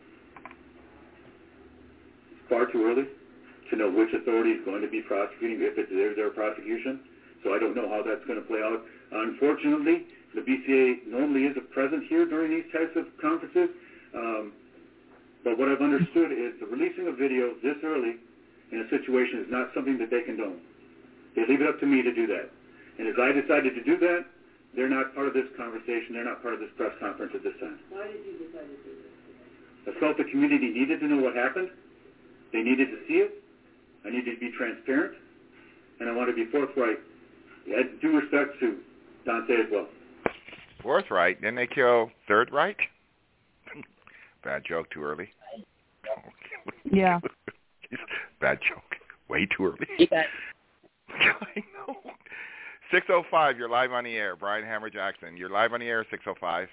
It's far too early to know which authority is going to be prosecuting, if it's their, their prosecution. So I don't know how that's going to play out. Unfortunately, the B C A normally is present here during these types of conferences. Um, but what I've understood is the releasing of video this early in a situation is not something that they condone. They leave it up to me to do that. And as I decided to do that, they're not part of this conversation. They're not part of this press conference at this time. Why did you decide to do this? I felt the community needed to know what happened. They needed to see it. I needed to be transparent. And I want to be forthright. I had due respect to Dante as well. Forthright? Didn't they kill Third Reich? Bad joke, too early. Yeah. Bad joke. Way too early. Yeah. I know. six oh five, you're live on the air. Brian Hammer Jackson. You're live on the air, six oh five.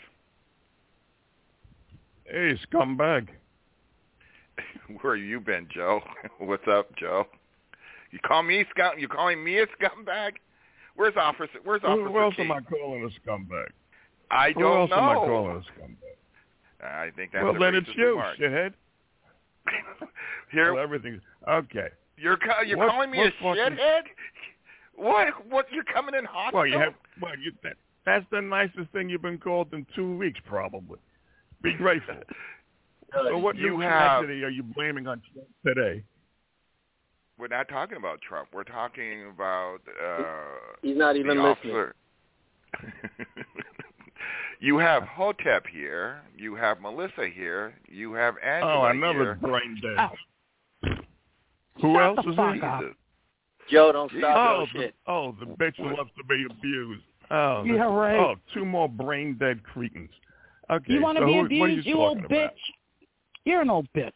Hey, scumbag. Where you been, Joe? What's up, Joe? You call me scum? You calling me a scumbag? Where's officer? Where's officer? Who else King? am I calling a scumbag? I Who don't else know. am I calling a scumbag? I think that's well, a then it's racist you, remark. shithead. Here, well, everything. Okay. You're ca- you're what, calling me what a fucking, shithead? What? What? You're coming in hostile? Well, you have. Well, you. That, that's the nicest thing you've been called in two weeks, probably. Be grateful. So, what you new have? tragedy are you blaming on Trump today? We're not talking about Trump. We're talking about. Uh, He's not even the listening. officer. You have Hotep here. You have Melissa here. You have Angela Oh, another here. brain dead. Oh. Who Shut else the is fuck here? up. Joe, don't stop Oh, your the, shit. oh, the bitch who loves to be abused. Oh, Yeah, the, right. Oh, two more brain dead cretins. Okay, You want to so be who, abused, what are you, you old talking bitch? about? You're an old bitch.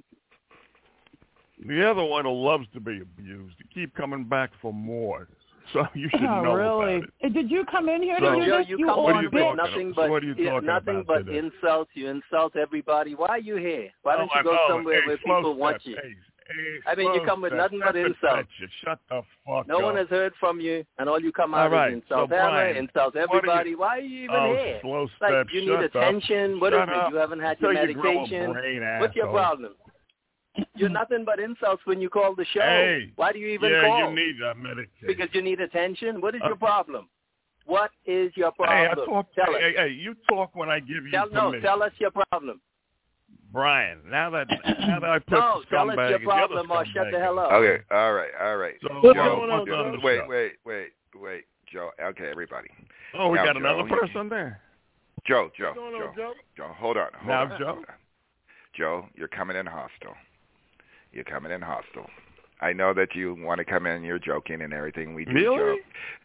The other one who loves to be abused. You keep coming back for more. So you should oh, know really? about it. Uh, Did you come in here So, to do Joe, this, you you come old What are you on with bitch? talking nothing about? but What are you yeah, talking nothing about but today? insults. You insult everybody. Why are you here? Why don't oh, you go oh, somewhere hey, where slow people step, want you? Hey, hey, I mean, you slow come with step. nothing but Step it, insults. fetch it. Shut the fuck No up. one has heard from you, and all you come out All right, is insult so Hammer, Brian, insult what are everybody. you- Why are you even oh, here? slow Like, step. you Shut need attention. Up. What is Shut it? up. You haven't had your Till you grow a medication. brain, What's your asshole. problem? You're nothing but insults when you call the show. Hey, Why do you even yeah, call? you need that medication. Because you need attention? What is Uh, your problem? What is your Hey, I problem? talk. Tell hey, us. hey, hey, you talk when I give you Tell, no, permission. tell us your problem. Brian, now that now that I put No, the tell us scumbag your and the other problem or shut the scumbag hell up. Okay, all right, all right. So, Joe, going on, Joe, Joe? wait, wait, wait, wait, wait, Joe. Okay, everybody. Oh, we Now, got Joe, another you- person there. Joe, Joe, What's going Joe, on, Joe? Joe. Hold on, hold Now, on. Joe. hold on. Joe, you're coming in hostile. You're coming in hostile. I know that you want to come in. You're joking and everything. We do Really? joke.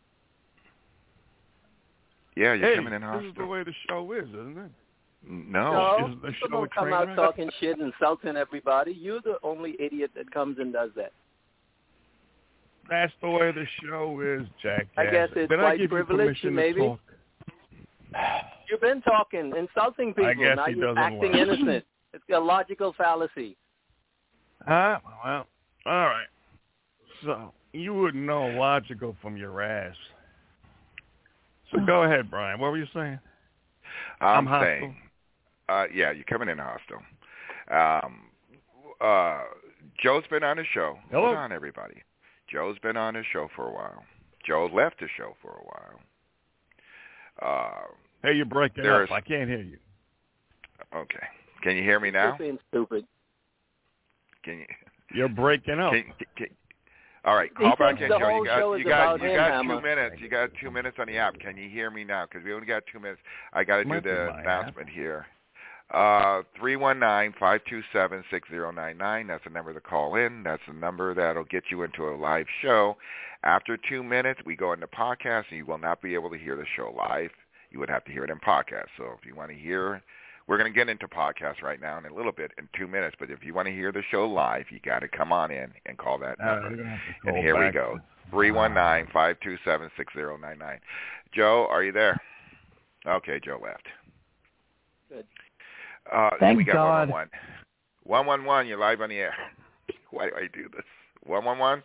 Yeah, you're Hey, coming in this hostile. is the way the show is, isn't it? No. No, Isn't the people show a don't come train out wreck? talking shit, insulting everybody. You're the only idiot that comes and does that. That's the way the show is, Jack. I guess it's Did I white give you privilege, permission maybe? to talk? You've been talking, insulting people. I guess now he you're doesn't acting want it. innocent. It's a logical fallacy. Ah, well, all right. So you wouldn't know logical from your ass. So go ahead, Brian. What were you saying? I'm, I'm saying, uh, yeah, you're coming in hostile. Um, uh, Joe's been on the show. Hello? Hold on, everybody. Joe's been on the show for a while. Joe left the show for a while. Uh, Hey, you're breaking there's- up. I can't hear you. okay. Can you hear me now? You're being stupid. Can you? You're breaking up. Can, can, All right, call He back thinks in, the Joe. whole You got, show you is got, about you him, got Hammer. two minutes. You got two minutes on the app. Can you hear me now? Because we only got two minutes. I got to do Might be the my announcement here. Uh, three one nine, five two seven, six zero nine nine. That's the number to call in. That's the number that'll get you into a live show. After two minutes, we go into podcast, and you will not be able to hear the show live. You would have to hear it in podcast. So if you want to hear, we're going to get into podcast right now in a little bit in two minutes. But if you want to hear the show live, you got to come on in and call that number. Uh, and here we go. three one nine, five two seven, six zero nine nine. Joe, are you there? Okay, Joe left. Good. Uh, Thank we got God. one one one. one one one, you're live on the air. Why do I do this? one one one?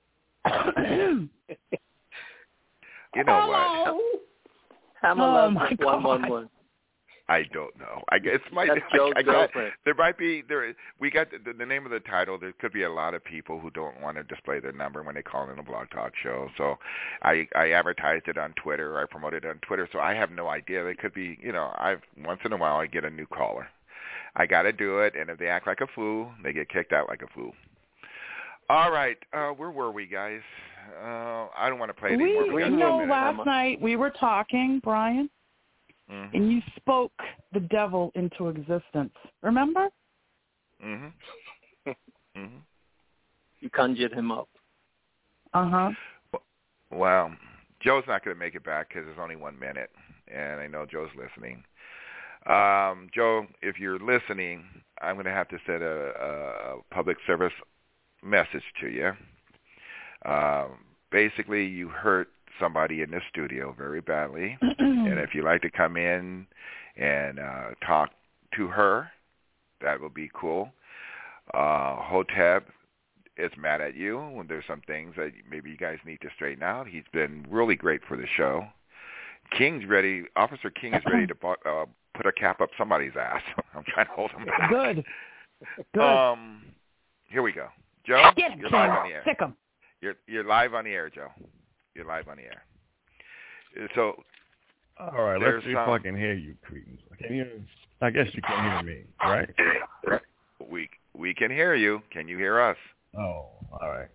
You know Hello. what? Hammer Oh, loves my one one one. I don't know. I guess my That's Joe's I, I got, girlfriend. there might be there. We got the, the name of the title. There could be a lot of people who don't want to display their number when they call in a blog talk show. So I I advertised it on Twitter. I promoted it on Twitter. So I have no idea. It could be, you know, I've once in a while I get a new caller. I got to do it, and if they act like a fool, they get kicked out like a fool. All right, uh, where were we, guys? Uh, I don't want to play it We, anymore. We you got know, ten last minutes. night we were talking, Brian, Mm-hmm. and you spoke the devil into existence. Remember? Mm-hmm. mm-hmm. You conjured him up. Uh-huh. Well, Joe's not going to make it back because there's only one minute, and I know Joe's listening. Um, Joe, if you're listening, I'm going to have to send a, a public service message to you. Um, basically, you hurt somebody in the studio very badly, and if you'd like to come in and uh, talk to her, that would be cool. Uh, Hotep is mad at you when there's some things that maybe you guys need to straighten out. He's been really great for the show. King's ready. Officer King is ready to uh, put a cap up somebody's ass. I'm trying to hold him back. Good. Good. Um, here we go. Joe, Get him, you're King. live on the air. Sick him. You're you're live on the air, Joe. You're live on the air. So, all right, there's let's see some, if I can hear you, cretins. Can you? I guess you can hear me, right? We we can hear you. Can you hear us? Oh, all right.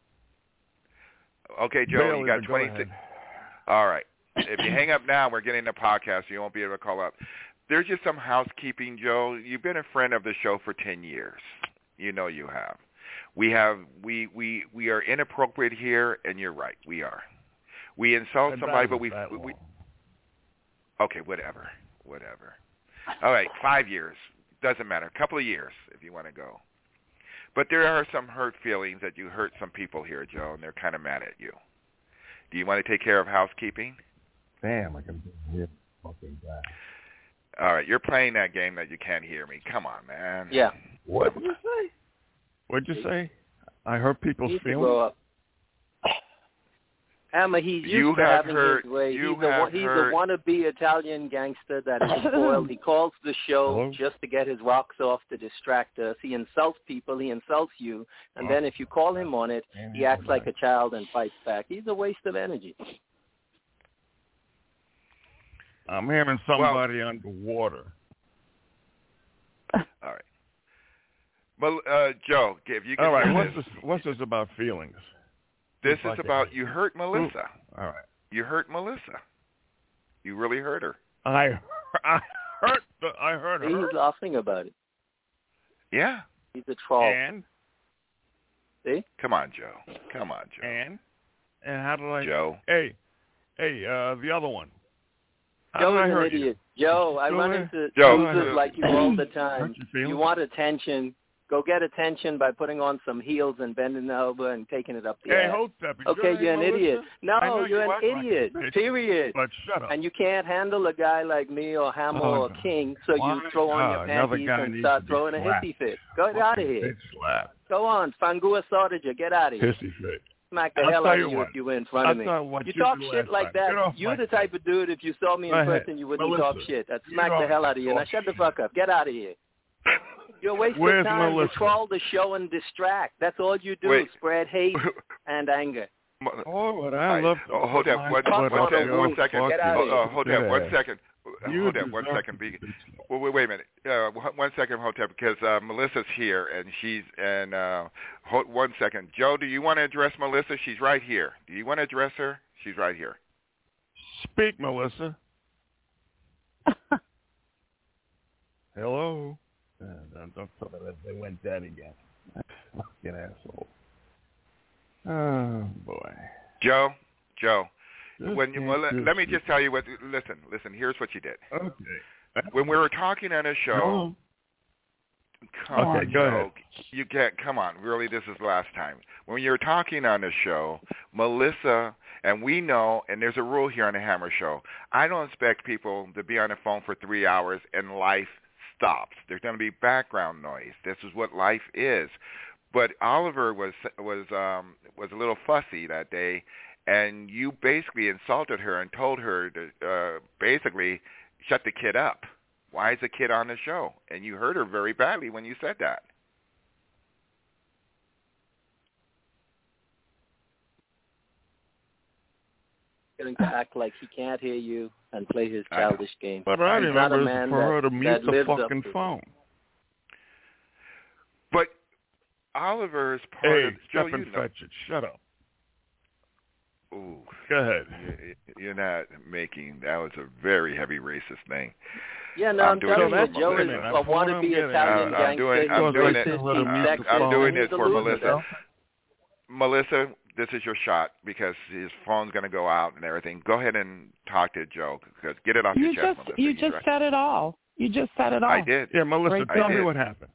Okay, Joe, Bailey, you got go twenty-six. ahead. All right. If you hang up now, we're getting the podcast, so you won't be able to call up. There's just some housekeeping, Joe. You've been a friend of the show for ten years. You know you have. We have we we we are inappropriate here, and you're right. We are. We insult That somebody, but we, that we, we long. okay, whatever, whatever. All right, five years doesn't matter. A couple of years if you want to go. But there are some hurt feelings that you hurt some people here, Joe, and they're kind of mad at you. Do you want to take care of housekeeping? Damn, I can hear fucking that. All right, you're playing that game that you can't hear me. Come on, man. Yeah. What did you say? What'd you say? I hurt people's He feelings. grow up. Hammer, he's used You to have having heard- his way. you he's a, have he's heard- a wannabe Italian gangster that is spoiled. He calls the show Hello? just to get his rocks off to distract us. He insults people. He insults you. And Oh. then if you call him on it, Damn, he he's acts a like guy. a child and fights back. He's a waste of energy. I'm hearing somebody underwater. All right. Well, uh, Joe, if you can All right, hear what's this, this? What's this about feelings? this If I is can- about you hurt Melissa. All right. You hurt Melissa. You really hurt her. I I hurt the I hurt her. He's laughing about it. Yeah. He's a troll. And See? Come on, Joe. Come on, Joe. and and how did I? Joe. Hey, hey, uh, the other one. How Joe did I is an hurt you? idiot. Joe, I Go run ahead. into Joe. losers like you all the time. Hurt your feelings? You want attention. Go get attention by putting on some heels and bending the elbow and taking it up the Hey, ass. Hotep, is Okay, your you're an name idiot. Melissa? I know No, you you're an act like a idiot. bitch, Period. But shut up. And you can't handle a guy like me or Hammer Oh, or King, so why? you throw on Oh, your another panties guy and needs start to be throwing a slapped. hissy fit. Go out of Fucking here. bitch slap. Go on, Fangua Sortager, get out of here. Hissy fit. Smack the I'll hell tell out you of you what. if you were in front of I'll me. tell you what You you talk did shit last like time. that. Get off You're my the type of dude, if you saw me in Go ahead. person, you wouldn't Melissa, talk shit. I'd you smack the don't hell out of you. Now talk shut the shit. fuck up. Get out of here. You're wasting Where's time Melissa? to troll the show and distract. That's all you do, Wait. spread hate and anger. Oh, but I Right. love to Oh, hold put up. my One, foot one, up second. your One second. Get out of Oh, here. uh, hold up. One Yeah. second. You Hold up. One deserve second. to Be, be well, wait, wait a minute. Uh, one second, Hotep, because uh, Melissa's here, and she's and uh, hold, one second, Joe. Do you want to address Melissa? She's right here. Do you want to address her? She's right here. Speak, Melissa. Hello. Uh, don't, don't tell me that they went dead again. Fucking asshole. Oh boy. Joe, Joe. Just When you, well, let, let me just tell you what. Listen, listen. Here's what you did. Okay. When we were talking on a show. No. Come okay, on, go Joe. ahead. You can't. Come on. Really, this is the last time. When you were talking on the show, Melissa, and we know, and there's a rule here on the Hammer Show. I don't expect people to be on the phone for three hours and life stops. There's going to be background noise. This is what life is. But Oliver was was um, was a little fussy that day, and you basically insulted her and told her to uh, basically shut the kid up. Why is the kid on the show? And you hurt her very badly when you said that. Getting to act like he can't hear you and play his childish game. But I He's not a remember man for that, her to mute that the lives up fucking to phone. But Oliver is part Hey, of... stop Joe, and you know. fetch it. Shut up. Ooh. Go ahead. You- You're not making... That was a very heavy racist thing. Yeah, no, I'm I'm, doing telling it you, for Joe is Melissa. a wannabe getting Italian Uh, I'm doing, gangster. I'm He's doing it. racist, he's I'm, sexist, I'm doing he's it a for loser, Melissa. though. Melissa, this is your shot because his phone's going to go out and everything. Go ahead and talk to Joe because get it off You your chest, just Melissa. you He's just right. said it all. You just said it all. I did. Yeah, Melissa, Right tell there. me what happened.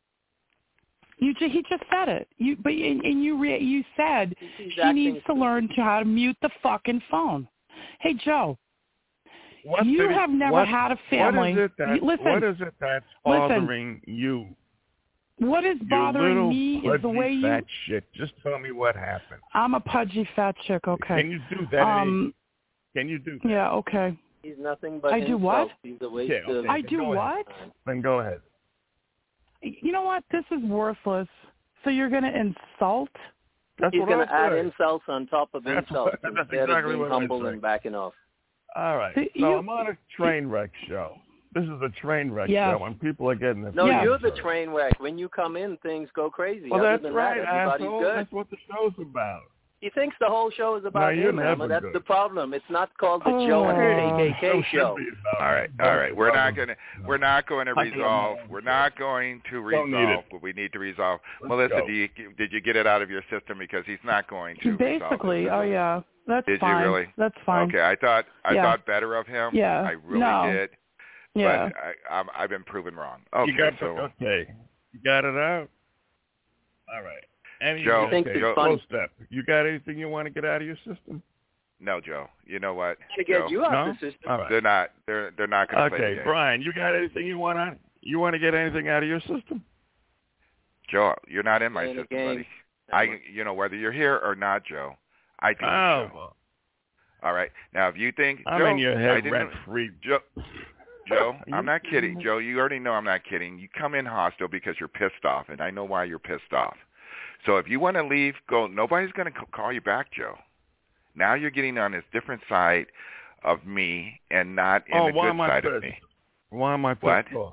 You ju- he just said it. You but and, and you re- you said He's she acting needs to learn to how to mute the fucking phone. Hey Joe, What you did he- have never what- had a family. What is it, that, You- listen, what is it that's listen. bothering you? What is You bothering little me is the pudgy way you. fat shit. Just tell me what happened. I'm a pudgy fat chick. Okay. Can you do that? Um. Can you do that? Yeah. Okay. He's nothing but I do what? himself. He's a waste Okay, okay. of... I do Go what? ahead. Then go ahead. You know what? This is worthless. So you're going to insult? That's He's what going I to add said. insults on top of That's insults what- that's instead exactly of being what I humble said. and backing off. All right. So So you- I'm on a train wreck show. This is a train wreck Yes. show, and people are getting their No, Yeah. you're the feelings hurt. train wreck. When you come in, things go crazy. Well, Other that's than right, that, everybody's asshole. good. That's what the show's about. He thinks the whole show is about No, you're him, never Emma. That's good. the problem. It's not called the Oh. Joe and Uh, the K K K show. All right, all right. We're not going to. We're not going to I think I'm resolve. on. We're not going to Don't need resolve it. what we need to resolve. Let's Melissa, go. do you, did you get it out of your system because he's not going to resolve Basically. it? Oh yeah. That's Did fine. you really? That's fine. Okay, I thought I Yeah. thought better of him. Yeah. I really No. did. Yeah. But I, I'm, I've been proven wrong. Okay, You got so the, okay. You got it out. All right. Any, Joe, He thinks okay, it's Joe- funny. slow step. You got anything you want to get out of your system? no, Joe. You know what? To Joe, get you out No? the system. All right. they're not. They're they're not going to play the Okay, game. Brian, you got anything you want to you want to get anything out of your system? Joe, you're not in my Playing a system, game. buddy. I, you know, whether you're here or not, Joe, I do the Oh, show. well, All right. Now, if you think I'm Joe, in your I head didn't- rent free. Joe, Joe, Are you I'm not kidding. kidding? Joe, you already know I'm not kidding. You come in hostile because you're pissed off, and I know why you're pissed off. So if you want to leave, go. Nobody's going to call you back, Joe. Now you're getting on this different side of me and not in Oh, the why good am I side of pissed? me. Why am I pissed What? off?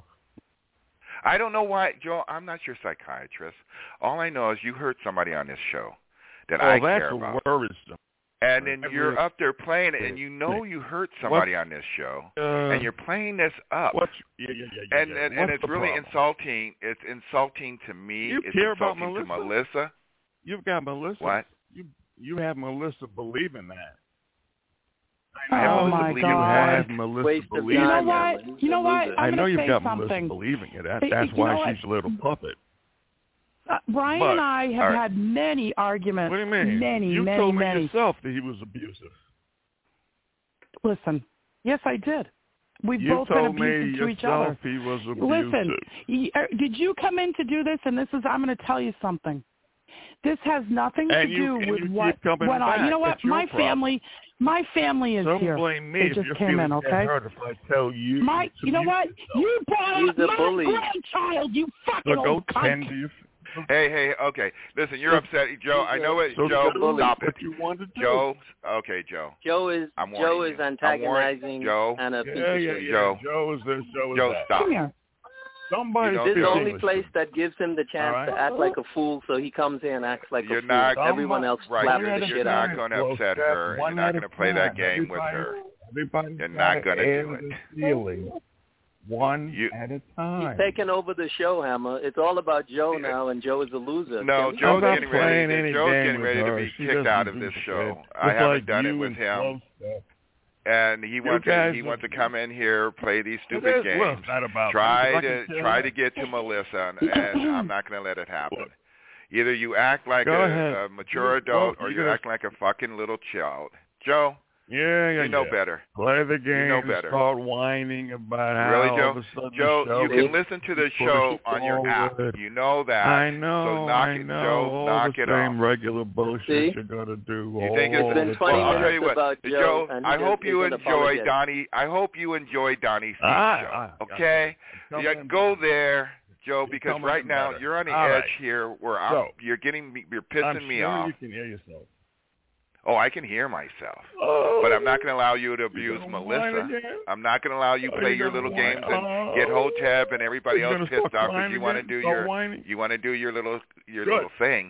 I don't know why, Joe. I'm not your psychiatrist. All I know is you hurt somebody on this show that Oh, I that's care about. worrisome. And then Every- you're up there playing it, and you know you hurt somebody on this show, Uh, and you're playing this up. What's yeah, yeah, yeah, yeah, and yeah. and, and What's it's the really problem? insulting. It's insulting to me. You it's care about insulting to Melissa? Melissa. You've got Melissa. What? You you have Melissa believing that. Oh, I know my you God. have Melissa Waste of believing You know time, it. what? Emma. He's You know a what? loser. I'm I know gonna you've say got something. Melissa believing it. That, Hey, that's you why know what? she's a little puppet. Uh, Brian But- and I have all right. had many arguments. What do you mean? Many, you many, told me many. yourself that he was abusive. Listen, yes, I did. We've You both been told me abusive to each other. yourself he was abusive. Listen, y- uh, did you come in to do this? And this is, I'm going to tell you something. This has nothing And to you- do and with you keep what coming went on. You back. know what? That's your My problem. family, my family is Don't here. blame me They if just your came in, feelings get okay? hurt if I tell you. My, to you know mute what? yourself. You brought He's up a my bully. grandchild. You fucking So go old cunt. tend to your. Hey, hey, okay. Listen, you're upset, Joe. I know it, so Joe. Joe, Stop what it, you want to do. Joe. Okay, Joe. Joe is I'm Joe warning is you. antagonizing Joe. Anna Yeah, Peterson. yeah, yeah. Joe. Joe is this. Joe is Joe, that. stop. Come here. Somebody You This is don't the Joe. only place that gives him the chance All right. to act like a fool, so he comes in and acts like You're a fool. not Everyone else right. slaps You're, the you're shit not out of him. going to upset her, and you're not going to play that game with her. Everybody You're not going to do it. Feeling one You, at a time. He's taking over the show, Hammer. It's all about Joe now, and Joe is a loser. No, Can- Joe's I'm not getting ready. playing any Joe's game getting with ready to her. be She kicked out doesn't of do this shit. show. Just I haven't like done it you with and him. Flo stuff. And he You wants to, guys he are- wants to come in here, play these It stupid is- games, well, it's not about try me, 'cause I to can tell try you. to get to Melissa, and, and I'm not going to let it happen. Either you act like Go a, ahead. a mature You- adult, well, or you you gotta- act like a fucking little child. Joe, Yeah, yeah, you know yeah. better. Play the game. You know and better. Start whining about how Really, all Joe? of a sudden Joe, the show you can is listen to the pushing show on your app. forward. You know that. I know, So knock I it, know. Joe, all knock the it same off. regular bullshit See? you're gonna do. You all think it's It's been the twenty time. I'll tell you minutes what, about Joe, and he I just hope you isn't enjoy apologetic. Donnie. I hope you enjoy Donnie C's Ah, show. ah, Okay, ah, yeah, something go better. there, Joe, You're because coming right in now better. you're on the All edge right. here where I'm. So, you're getting me. You're pissing I'm me sure off. you can hear yourself. Oh, I can hear myself. Oh, But I'm not going to allow you to abuse gonna whine Melissa. again? I'm not going to allow you to Are play you your gonna little whine? games and Oh. get Hotep and everybody You're else gonna pissed start off because whining you want to again? do Start your whining? you want to do your little your Good. little thing.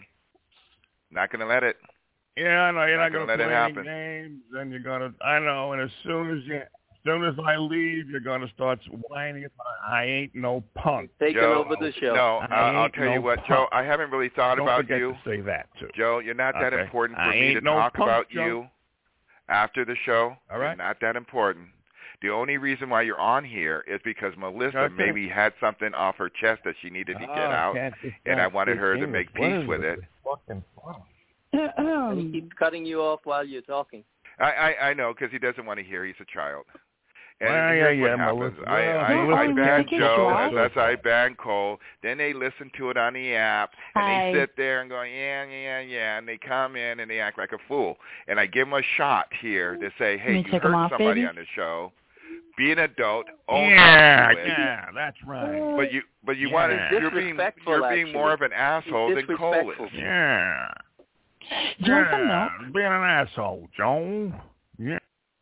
Not going to let it. Yeah, I know you're Not not, gonna gonna, let it play happen. any games. Then you're gonna. I know. And as soon as you, as soon as I leave, you're gonna start whining about I ain't no punk. Taking Joe, over the show. No, I uh, I'll ain't tell no you what, punk. Joe. I haven't really thought Don't about forget you. to say that too. Joe, you're not that Okay. important for I me ain't to no talk punk, about Joe. you after the show. All right. You're not that important. The only reason why you're on here is because Melissa Okay. maybe had something off her chest that she needed to get Oh, out, can't just and I not wanted speak her to English. make What peace is with this? it. Fucking fun. And he keeps cutting you off while you're talking. I, I, I know, because he doesn't want to hear. He's a child. And Well, here's yeah, what yeah, happens. Melissa. I, Well, I, no, I I ban think it's Joe, right. and that's I ban Cole. Then they listen to it on the app, and Hi. they sit there and go, yeah, yeah, yeah, and they come in and they act like a fool. And I give them a shot here to say, hey, me you take 'em hurt off, somebody baby? on the show. Be an adult. Own Yeah, up to it. yeah, that's right. But you, but you Yeah. want He's to. You're being, disrespectful, you're being more of actually. an asshole He's than Cole is. disrespectful. Yeah. Do you want some Yeah, milk? being an asshole, Joe. Yeah.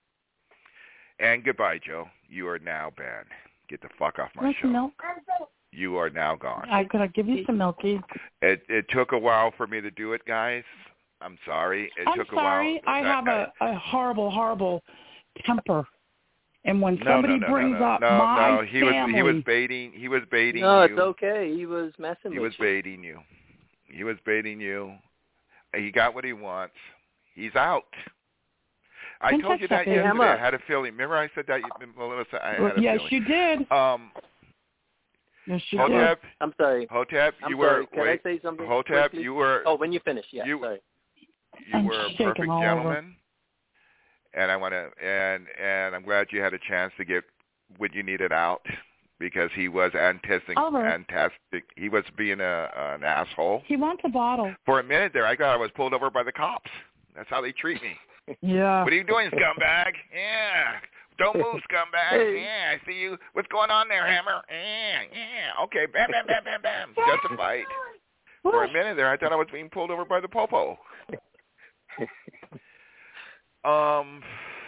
And goodbye, Joe. You are now banned. Get the fuck off my Want show. some milk? You are now gone. I could I give you some milky? It it took a while for me to do it, guys. I'm sorry. It I'm took sorry. a while. I have a, a horrible, horrible temper, and when no, somebody no, no, brings no, no, up no, my no. He family, was he was baiting. He was baiting No, you. it's okay. He was messing He with was you. baiting you. He was baiting you. He got what he wants. He's out. I Don't told you touch that that yesterday. Hammer. I had a feeling. Remember I said that, Melissa? I had a yes, feeling. you did. Um, Yes, you did. Hotep, I'm sorry. Hotep, I'm you sorry. were Can wait. I say something? Hotep, quickly? you were. Oh, when you finish, yeah. You- sorry. You I'm were a shaking perfect all over. gentleman, and I want to, and and I'm glad you had a chance to get what you needed out because he was antastic, Oliver. antastic. He was being a an asshole. He wants a bottle. For a minute there, I thought I was pulled over by the cops. That's how they treat me. Yeah. What are you doing, scumbag? Yeah. Don't move, scumbag. Hey. Yeah, I see you. What's going on there, Hammer? Yeah, yeah. Okay, bam, bam, bam, bam, bam. Justified. For a minute there, I thought I was being pulled over by the popo. um,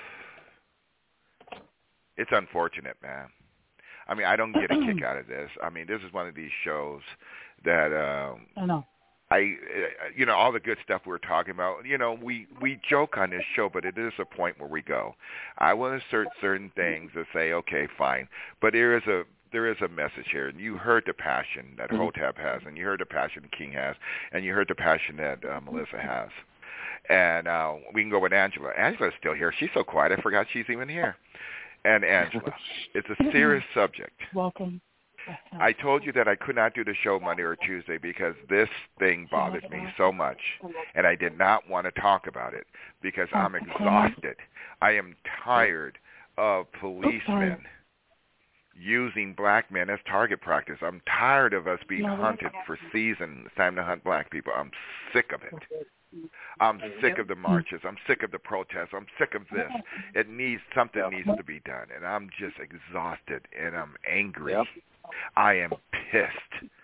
it's unfortunate, man. I mean, I don't get a kick out of this. I mean, this is one of these shows that um, I know. I, uh, you know, all the good stuff we're talking about, you know, we, we joke on this show, but it is a point where we go. I will insert certain things that say, okay, fine, but there is a there is a message here, and you heard the passion that Hotep has, and you heard the passion King has, and you heard the passion that uh, Melissa has. And uh, we can go with Angela. Angela's still here. She's so quiet, I forgot she's even here. And Angela, it's a serious subject. Welcome. I told you that I could not do the show Monday or Tuesday because this thing bothered me so much, and I did not want to talk about it because I'm exhausted. I am tired of policemen using black men as target practice. I'm tired of us being hunted for season. It's time to hunt black people. I'm sick of it. I'm sick of the marches. I'm sick of the protests. I'm sick of this. It needs something needs to be done, and I'm just exhausted and I'm angry. I am pissed.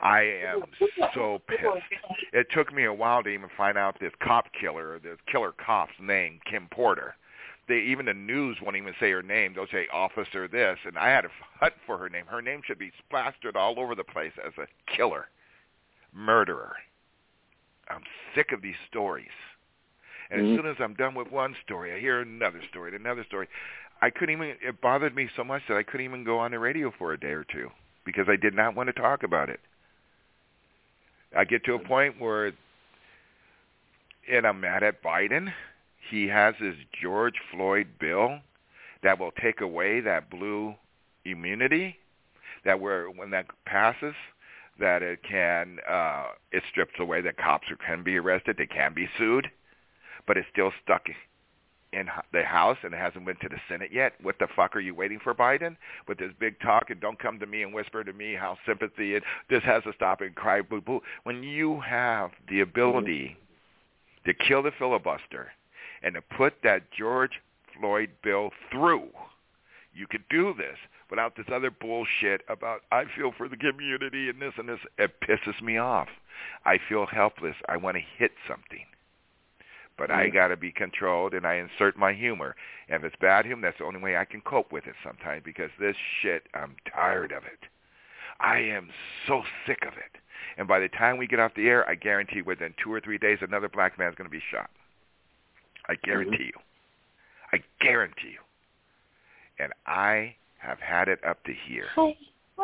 I am so pissed. It took me a while to even find out this cop killer, this killer cop's name, Kim Porter. They even the news won't even say her name. They'll say Officer this, and I had to hunt for her name. Her name should be plastered all over the place as a killer, murderer. I'm sick of these stories. And mm-hmm. as soon as I'm done with one story, I hear another story, another story. I couldn't even, it bothered me so much that I couldn't even go on the radio for a day or two because I did not want to talk about it. I get to a point where, and I'm mad at Biden. He has his George Floyd bill that will take away that blue immunity, that where when that passes, that it can, uh, it strips away that cops can be arrested, they can be sued, but it's still stuck in the House and it hasn't went to the Senate yet. What the fuck are you waiting for, Biden? With this big talk and don't come to me and whisper to me how sympathy and this has to stop and cry boo-boo. When you have the ability to kill the filibuster and to put that George Floyd bill through, you could do this without this other bullshit about I feel for the community and this and this. It pisses me off. I feel helpless. I want to hit something. But I got to be controlled, and I insert my humor. And if it's bad humor, that's the only way I can cope with it sometimes because this shit, I'm tired of it. I am so sick of it. And by the time we get off the air, I guarantee within two or three days, another black man's going to be shot. I guarantee mm-hmm. you. I guarantee you. And I have had it up to here. Hey.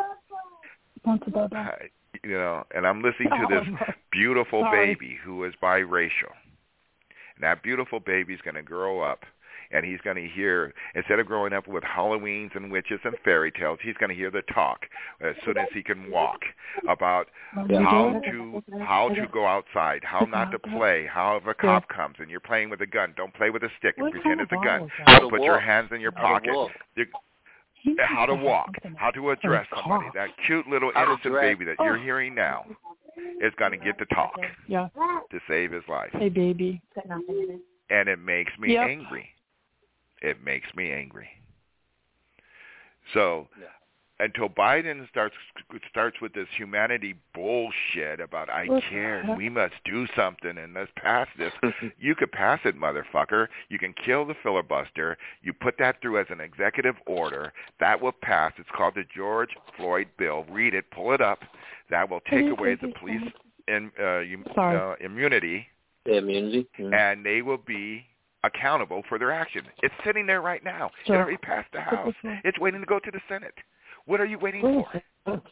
I, you know, and I'm listening to this beautiful baby who is biracial. And that beautiful baby's going to grow up, and he's going to hear, instead of growing up with Halloweens and witches and fairy tales, he's going to hear the talk as soon as he can walk about how to how to go outside, how not to play, how if a cop comes and you're playing with a gun, don't play with a stick and pretend it's a gun. How to put your hands in your pocket. How to walk, how to address somebody. That cute little innocent baby that you're hearing now is going to get to talk yeah. to save his life. Hey, baby. And it makes me yep. angry. It makes me angry. So yeah. until Biden starts starts with this humanity bullshit about I care and we must do something and let's pass this, you could pass it, motherfucker. You can kill the filibuster. You put that through as an executive order. That will pass. It's called the George Floyd bill. Read it. Pull it up. That will take away the police in, uh, uh, immunity. The immunity. Mm-hmm. And they will be accountable for their actions. It's sitting there right now. Sure. It already passed the House. It's waiting to go to the Senate. What are you waiting for?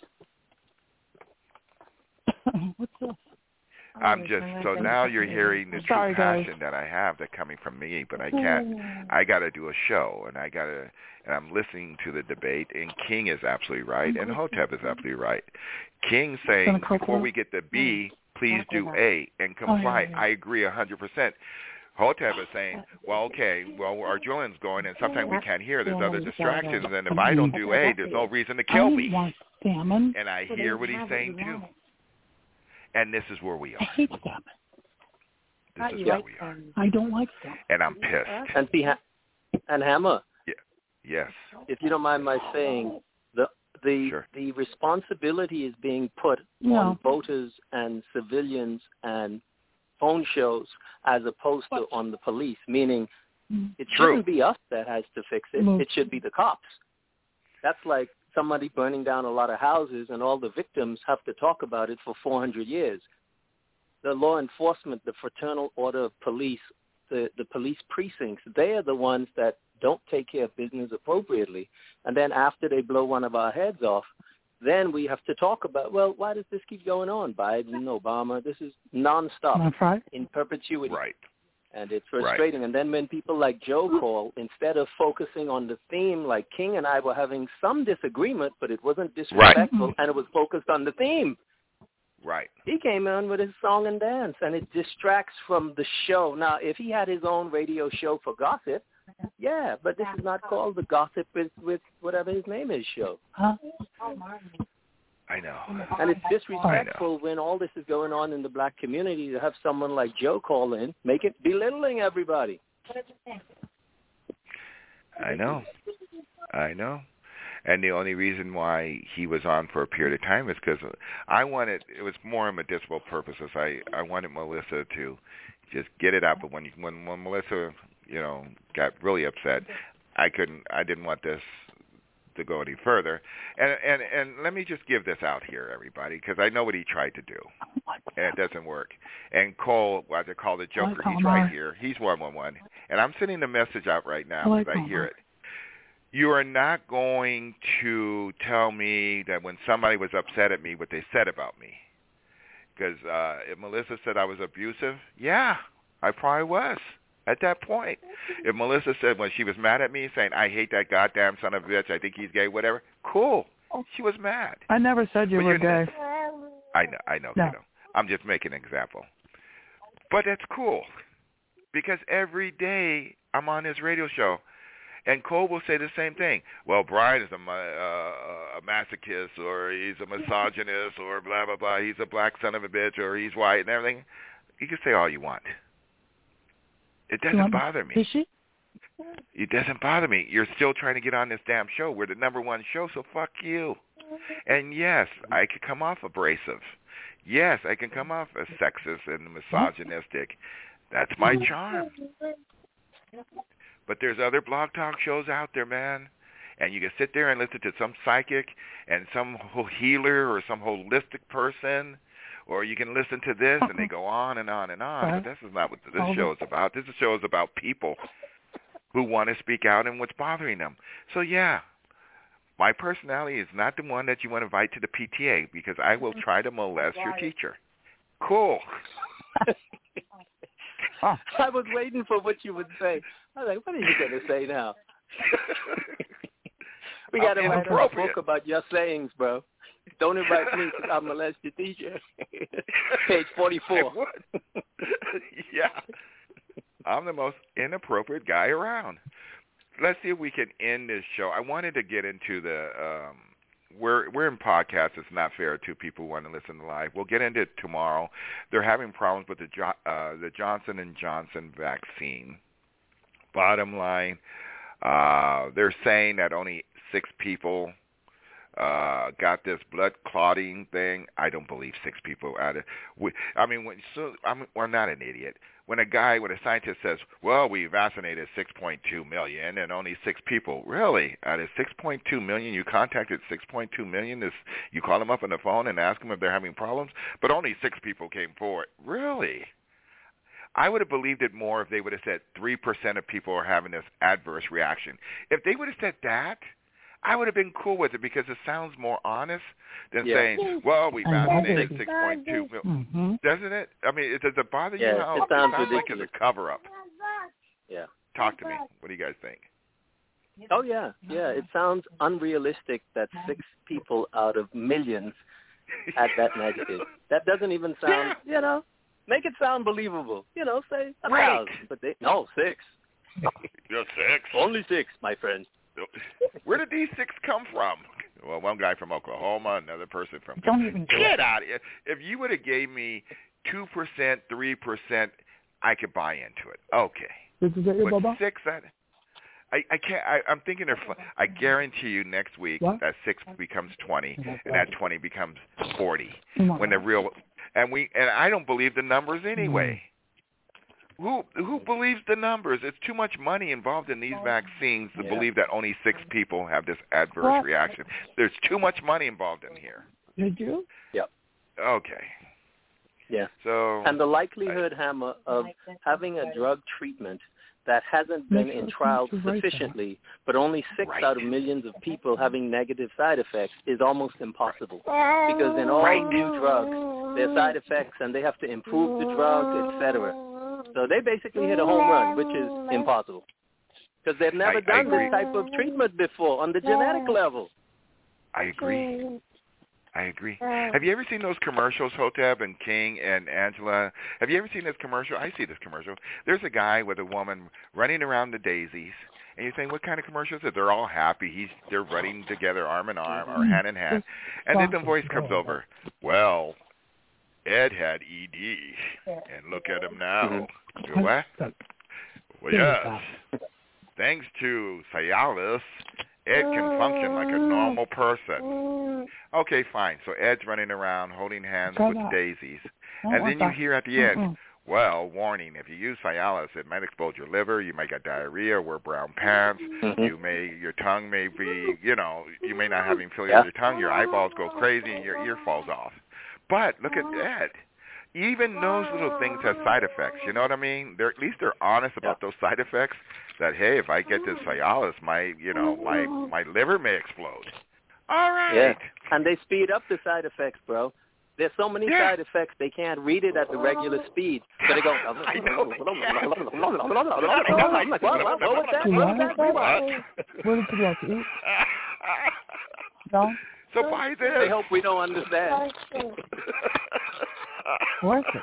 What's this? I'm just, so now you're hearing the true Sorry, passion guys. that I have that coming from me, but I can't, I got to do a show, and I got to, and I'm listening to the debate, and King is absolutely right, and Hotep is absolutely right. King saying, before we get to B, please do A, and comply. I agree one hundred percent. Hotep is saying, well, okay, well, our drilling's going, and sometimes we can't hear. There's other distractions, and if I don't do A, there's no reason to kill me. Salmon. And I hear what he's saying, too. And this is where we are. I hate salmon. This is where we are. I don't like salmon. And I'm pissed. And, see, and Hammer. Yeah. Yes. If you don't mind my saying, the the sure. the responsibility is being put yeah. on voters and civilians and phone shows as opposed to on the police, meaning it True. shouldn't be us that has to fix it. Mm. It should be the cops. That's like somebody burning down a lot of houses and all the victims have to talk about it for four hundred years. The law enforcement, the Fraternal Order of Police, the, the police precincts, they are the ones that don't take care of business appropriately. And then after they blow one of our heads off, then we have to talk about, well, why does this keep going on? Biden, Obama, this is nonstop, That's right. in perpetuity. Right. And it's frustrating. Right. And then when people like Joe call, instead of focusing on the theme, like King and I were having some disagreement, but it wasn't disrespectful, right. and it was focused on the theme. Right. He came in with his song and dance, and it distracts from the show. Now, if he had his own radio show for gossip, yeah, but this is not called the Gossip with, with whatever his name is show. Huh? I know. And it's disrespectful when all this is going on in the black community to have someone like Joe call in, make it belittling everybody. I know. I know. And the only reason why he was on for a period of time is because I wanted, it was more medicinal purposes. I, I wanted Melissa to just get it out. But when, when, when Melissa, you know, got really upset, I couldn't, I didn't want this to go any further. And, and, and let me just give this out here, everybody, because I know what he tried to do, and it doesn't work. And Cole, what I call the Joker, he's right here. He's one one one. And I'm sending the message out right now because I hear it. You are not going to tell me that when somebody was upset at me, what they said about me. Because uh, if Melissa said I was abusive, yeah, I probably was at that point. If Melissa said when she was mad at me, saying, I hate that goddamn son of a bitch, I think he's gay, whatever, cool. She was mad. I never said you but were gay. I know, I know, no. you know. I'm just making an example. But that's cool. Because every day I'm on his radio show. And Cole will say the same thing. Well, Brian is a, uh, a masochist, or he's a misogynist, or blah, blah, blah. He's a black son of a bitch, or he's white and everything. You can say all you want. It doesn't bother me. Is she? It doesn't bother me. You're still trying to get on this damn show. We're the number one show, so fuck you. And yes, I could come off abrasive. Yes, I can come off as sexist and misogynistic. That's my charm. But there's other blog talk shows out there, man. And you can sit there and listen to some psychic and some healer or some holistic person, or you can listen to this and they go on and on and on. But this is not what this show is about. This show is about people who want to speak out and what's bothering them. So, yeah, my personality is not the one that you want to invite to the P T A because I will try to molest your teacher. Cool. I was waiting for what you would say. I was like, what are you going to say now? We got to write a book about your sayings, bro. Don't invite me because I'll molest your teacher. Page forty-four. Yeah. I'm the most inappropriate guy around. Let's see if we can end this show. I wanted to get into the um, we're we're in podcasts. It's not fair to people who want to listen to live. We'll get into it tomorrow. They're having problems with the uh, the Johnson and Johnson vaccine. Bottom line, uh, they're saying that only six people uh, got this blood clotting thing. I don't believe six people out of. We, I mean, when so I'm we're not an idiot. When a guy, when a scientist says, well, we vaccinated six point two million and only six people, really? Out of six point two million, you contacted six point two million? This, you call them up on the phone and ask them if they're having problems, but only six people came forward. Really? I would have believed it more if they would have said three percent of people are having this adverse reaction. If they would have said that, I would have been cool with it because it sounds more honest than yeah. saying, well, we vaccinated six point two million. Mm-hmm. Doesn't it? I mean, does it bother yeah, you how it it sounds, sounds like it's a cover-up? Yeah. Talk to me. What do you guys think? Oh, yeah. Yeah, it sounds unrealistic that six people out of millions had that negative. That doesn't even sound, yeah. you know, make it sound believable. You know, say a right. thousand. But they, no, six. You're six. Only six, my friend. Where did these six come from? Well, one guy from Oklahoma, another person from... Don't even Get out of here. If you would have gave me two percent, three percent, I could buy into it. Okay. This is it, but Baba? six, I, I, I can't... I, I'm thinking they're... I guarantee you next week what? that six becomes twenty, and that twenty becomes forty. When the real... And we and I don't believe the numbers anyway. Who who believes the numbers? It's too much money involved in these vaccines to yeah. believe that only six people have this adverse what? reaction. There's too much money involved in here. Did you? Yep. Okay. Yeah. So and the likelihood, Hammer, of having a drug treatment that hasn't been in trials sufficiently, but only six right. out of millions of people having negative side effects is almost impossible. Right. Because in all right. new drugs, there are side effects, and they have to improve the drug, et cetera. So they basically hit a home run, which is impossible. Because they've never I, done I this type of treatment before on the genetic level. I agree. I agree. Have you ever seen those commercials, Hotep and King and Angela? Have you ever seen this commercial? I see this commercial. There's a guy with a woman running around the daisies, and you're saying, what kind of commercial is it? They're all happy. He's They're running together arm in arm or hand in hand. And then the voice comes over, well, Ed had E D, and look at him now. Mm-hmm. What? Well, yes. Thanks to Cialis, Ed can function like a normal person. Okay, fine. So Ed's running around holding hands with that. daisies. Don't And want then you that. hear at the end, Mm-mm. well, warning, if you use Cialis, it might explode your liver, you might get diarrhea, wear brown pants, Mhm. you may, your tongue may be, you know, you may not have any failure Yeah. of your tongue, your eyeballs go crazy, and your ear falls off. But look at Ed. Even those little things have side effects, you know what I mean? They're, at least they're honest about Yeah. those side effects, that, hey, if I get this Cialis, my, you know, my, my liver may explode. All right. Yeah, and they speed up the side effects, bro. There's so many Yeah. side effects they can't read it at the regular speed, so they go. I know. I'm like, what? What, what was that? What was that? What? Where did you go to eat? No? So buy this. They hope we don't understand. Where is it?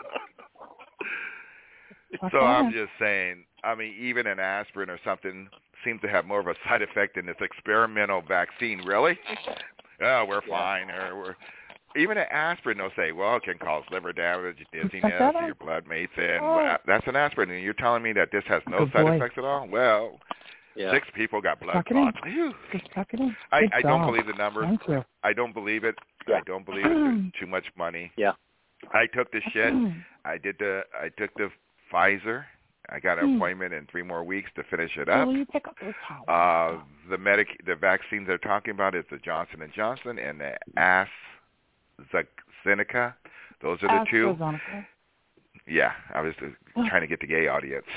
So I'm just saying, I mean, even an aspirin or something seems to have more of a side effect than this experimental vaccine. Really? Oh, we're fine. Or we're even an aspirin. They'll say, well, it can cause liver damage, dizziness, your blood may thin. Well, that's an aspirin, and you're telling me that this has no Good side boy. effects at all? Well, Yeah. six people got blood Suck it in. clots. Phew. Just tuck it in. I, Good I don't job. believe the numbers. Thank you. I don't believe it. Yeah. I don't believe it. There's too much money. Yeah. I took the shit. I did the. I took the Pfizer. I got an Hmm. appointment in three more weeks to finish it So up. will you pick up those towels? Uh, the medic, the vaccines they're talking about is the Johnson and Johnson and the AstraZeneca. Those are the two. AstraZeneca. Yeah, I was uh, trying to get the gay audience.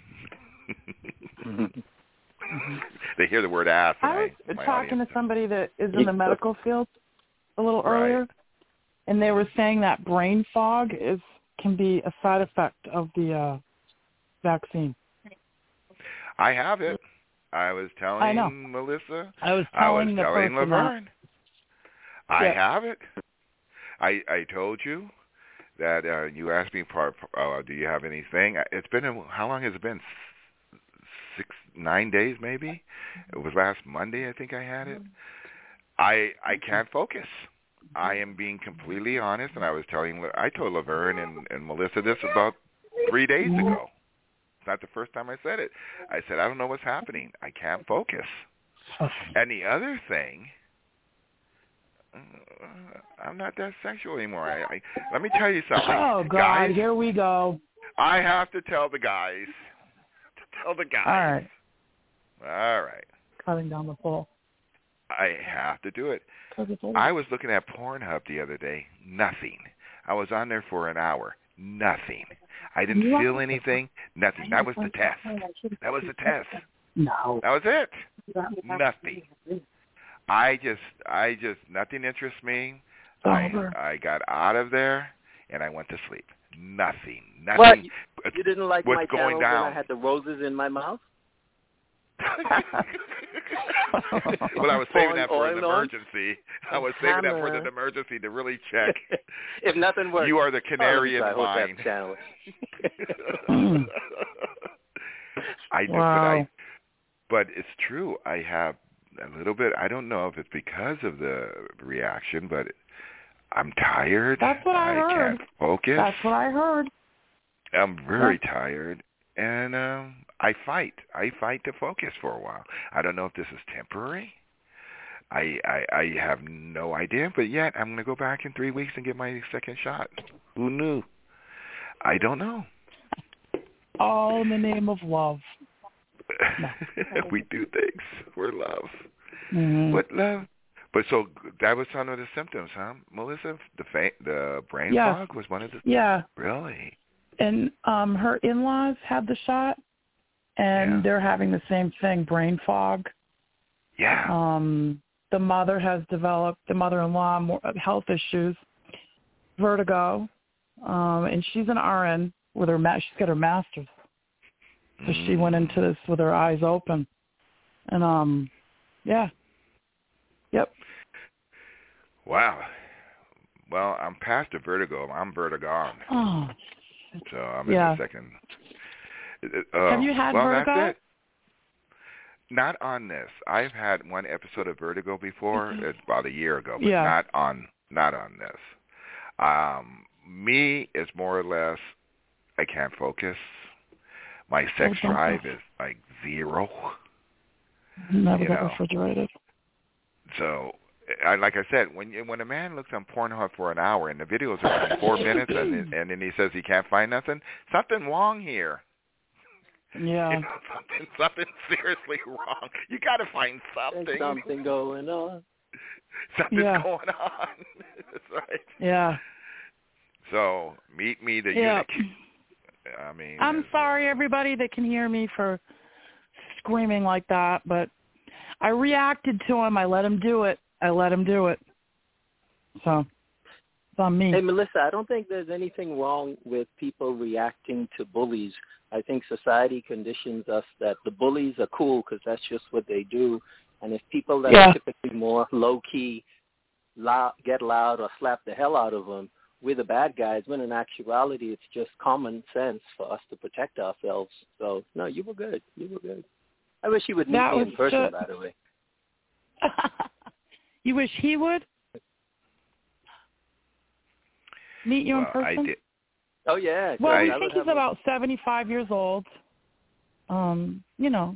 They hear the word ass. I was my, my talking audience. to somebody that is in the medical field a little Right. earlier, and they were saying that brain fog is can be a side effect of the uh, vaccine. I have it. I was telling I know. Melissa. I was I was telling the telling person that. Laverne. I Yeah. have it. I I told you that uh, you asked me, for, uh, do you have anything? It's been, a, how long has it been? Six, nine days maybe? It was last Monday I think I had it. I I can't focus. I am being completely honest, and I was telling, I told Laverne and, and Melissa this about three days ago. It's not the first time I said it. I said, I don't know what's happening. I can't focus. And the other thing, uh, I'm not that sexual anymore. I, I let me tell you something. Oh, God, guys, here we go. I have to tell the guys. To tell the guys. All right. All right. Cutting down the pole. I have to do it. 'Cause it's old. I was looking at Pornhub the other day. Nothing. I was on there for an hour. Nothing. I didn't You feel are- anything. Nothing. That was the test. That was the test. No. That was it. Nothing. I just, I just, nothing interests me. I, Over. I got out of there and I went to sleep. Nothing. What? Nothing. You didn't like What's my going channel down? when I had the roses in my mouth? Well, I was saving that for Oil an on? emergency. I was saving that for Hammer. the emergency to really check. If nothing works. You are the canary oh, in I hope mine. that channel. I do, Wow. but I, but it's true. I have a little bit. I don't know if it's because of the reaction, but I'm tired. That's what I I heard. can't focus. That's what I heard. I'm very tired, and um, I fight. I fight to focus for a while. I don't know if this is temporary. I, I I have no idea, but yet I'm going to go back in three weeks and get my second shot. Who knew? I don't know. All in the name of love. We do things for love. Mm-hmm. What love? But so that was some of the symptoms, huh, Melissa? The fa- the brain Yes. fog was one of the. Yeah. Really? And um her in-laws had the shot, and Yeah. they're having the same thing, brain fog. Yeah. Um, the mother has developed, the mother-in-law, more health issues, vertigo, um, and she's an R N with her, ma- she's got her master's. So Mm. she went into this with her eyes open. And, um, yeah. Yep. Wow. Well, I'm past the vertigo. I'm vertigon. Oh. So I'm Yeah. in the second. Uh, Have you had well, vertigo? That's it. Not on this. I've had one episode of vertigo before, it's about a year ago, but Yeah. not on not on this. Um, me is more or less, I can't focus. My sex Oh, don't drive go. is like zero. Never You got know. refrigerated. So, I, like I said, when when a man looks on Pornhub for an hour and the videos are only four minutes, and and then he says he can't find nothing, something wrong here. Yeah. You know, something something seriously wrong. You got to find something. There's something going on. Something's Yeah. going on. That's right. Yeah. So, meet me the Yeah. eunuch. I mean, I'm sorry, everybody that can hear me for screaming like that, but I reacted to him. I let him do it. I let him do it. So, it's on me. Hey, Melissa, I don't think there's anything wrong with people reacting to bullies. I think society conditions us that the bullies are cool because that's just what they do. And if people that Yeah. are typically more low-key loud, get loud or slap the hell out of them, we're the bad guys, when in actuality it's just common sense for us to protect ourselves. So, no, you were good. You were good. I wish you would meet That me was in person, just- by the way. You wish he would meet you in well, person? I did. Oh, yeah. Well, I we would think have he's a- about seventy-five years old. Um, you know.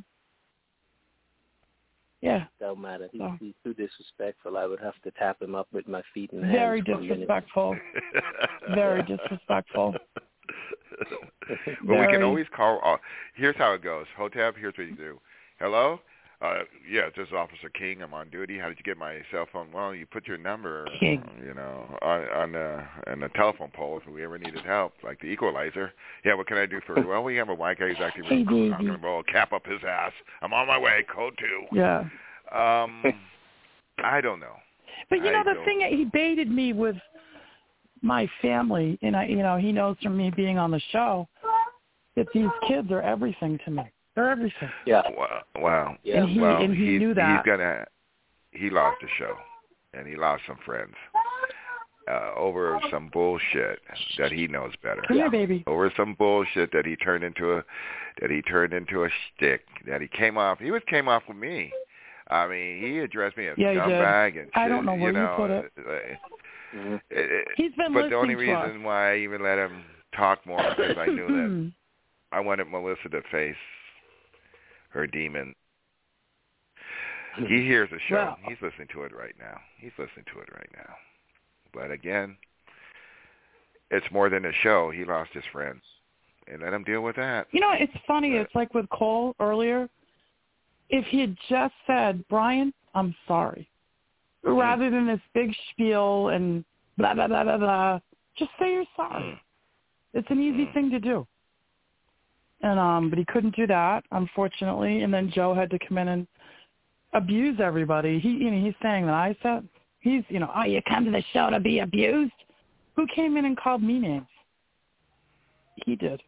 Yeah. Don't matter. He's, So. he's too disrespectful. I would have to tap him up with my feet and hands. Very for a minute. disrespectful. Very disrespectful. Well, we can Very. always call. Uh, here's how it goes. Hotep, here's what you do. Hello? Uh, yeah, this is Officer King. I'm on duty. How did you get my cell phone? Well, you put your number, King. you know, on on the on the telephone pole if we ever needed help, like the equalizer. Yeah, what can I do for you? Well, we have a white guy who's acting Hey, really cool. baby. I'm going to roll a cap up his ass. I'm on my way. Code two. Yeah. Um, I don't know. But you know, I the don't- thing, he baited me with my family, and I, you know, he knows from me being on the show that these kids are everything to me. They're everything. Yeah. Wow. Wow. Yeah. And he well, and he he's, knew that. He's gonna. He lost the show, and he lost some friends uh, over some bullshit that he knows better. Come here, baby. Over some bullshit that he turned into a that he turned into a shtick. That he came off. He was came off with me. I mean, he addressed me as Yeah, he did. scumbag and shit. I don't know where you you know, put it. uh, Mhm. it- He's been but the only listening to us. reason why I even let him talk more is because I knew that I wanted Melissa to face her demon. He hears the show. Well- He's listening to it right now. He's listening to it right now. But again, it's more than a show. He lost his friends. And let him deal with that. You know, it's funny. It's like with Cole earlier. If he had just said, Brian, I'm sorry, rather than this big spiel and blah, blah, blah, blah, blah, just say you're sorry. It's an easy thing to do. And um, but he couldn't do that, unfortunately. And then Joe had to come in and abuse everybody. He, you know, he's saying that I said, he's, you know, oh, you come to the show to be abused. Who came in and called me names? He did.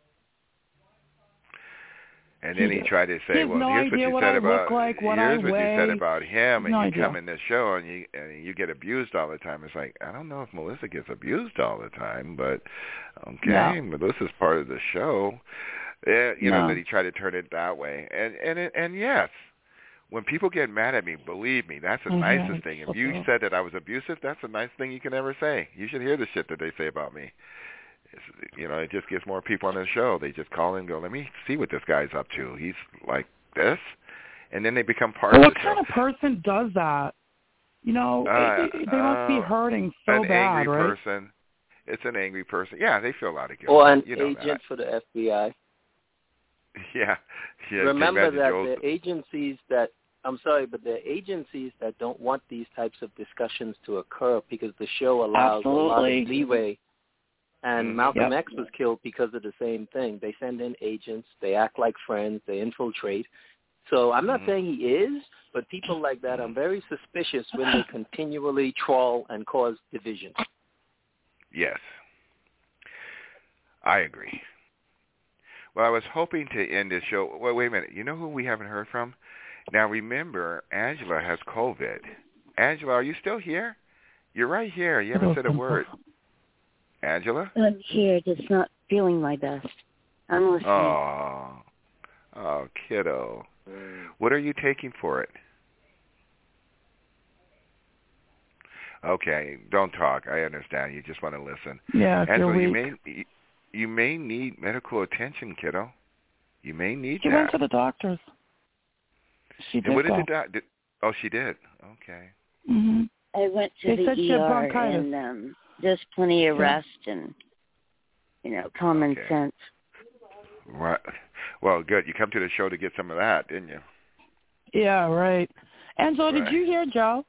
And then He he did. tried to He say, has well, no here's what idea you what said I about look like, what here's I what you said weigh. about him, and No you idea. come in this show and you and you get abused all the time. It's like, I don't know if Melissa gets abused all the time, but okay, No. Melissa's part of the show. Yeah, you know No. that he tried to turn it that way, and and it, and yes, when people get mad at me, believe me, that's the Mhm. nicest thing. If you Okay. said that I was abusive, that's the nice thing you can ever say. You should hear the shit that they say about me. It's, you know, it just gets more people on the show. They just call in and go, let me see what this guy's up to. He's like this, and then they become part Well, of what the kind show. of person does that? You know, Uh, it- it- they must be uh, hurting so an bad, angry right? person. It's an angry person. Yeah, they feel a lot of guilt. Or an you know agent for the F B I. that. Yeah, yeah. Remember can you that imagine Joe's- the agencies that, I'm sorry, but the agencies that don't want these types of discussions to occur because the show allows a lot Absolutely. of leeway. And Mhm. Malcolm Yep. X was killed because of the same thing. They send in agents. They act like friends. They infiltrate. So I'm not Mhm. saying he is, but people like that, I'm very suspicious when they continually trawl and cause division. Yes. I agree. Well, I was hoping to end this show. Well, wait a minute. You know who we haven't heard from? Now, remember, Angela has COVID. Angela, are you still here? You're right here. You haven't said a word. Angela? I'm here, just not feeling my best. I'm listening. Oh, oh, kiddo. What are you taking for it? Okay, don't talk. I understand. You just want to listen. Yeah, if Angela, you're you weak. may you may need medical attention, kiddo. You may need She that. went to the doctors. She did And what did go. the doc? Did, oh, she did. Okay. Mm-hmm. I went to They the said she E had R, bronchitis. and um, there's plenty of Yeah. rest and, you know, common Okay. sense. Right. Well, good. You come to the show to get some of that, didn't you? Yeah, right. Angela, Right. did you hear Joe?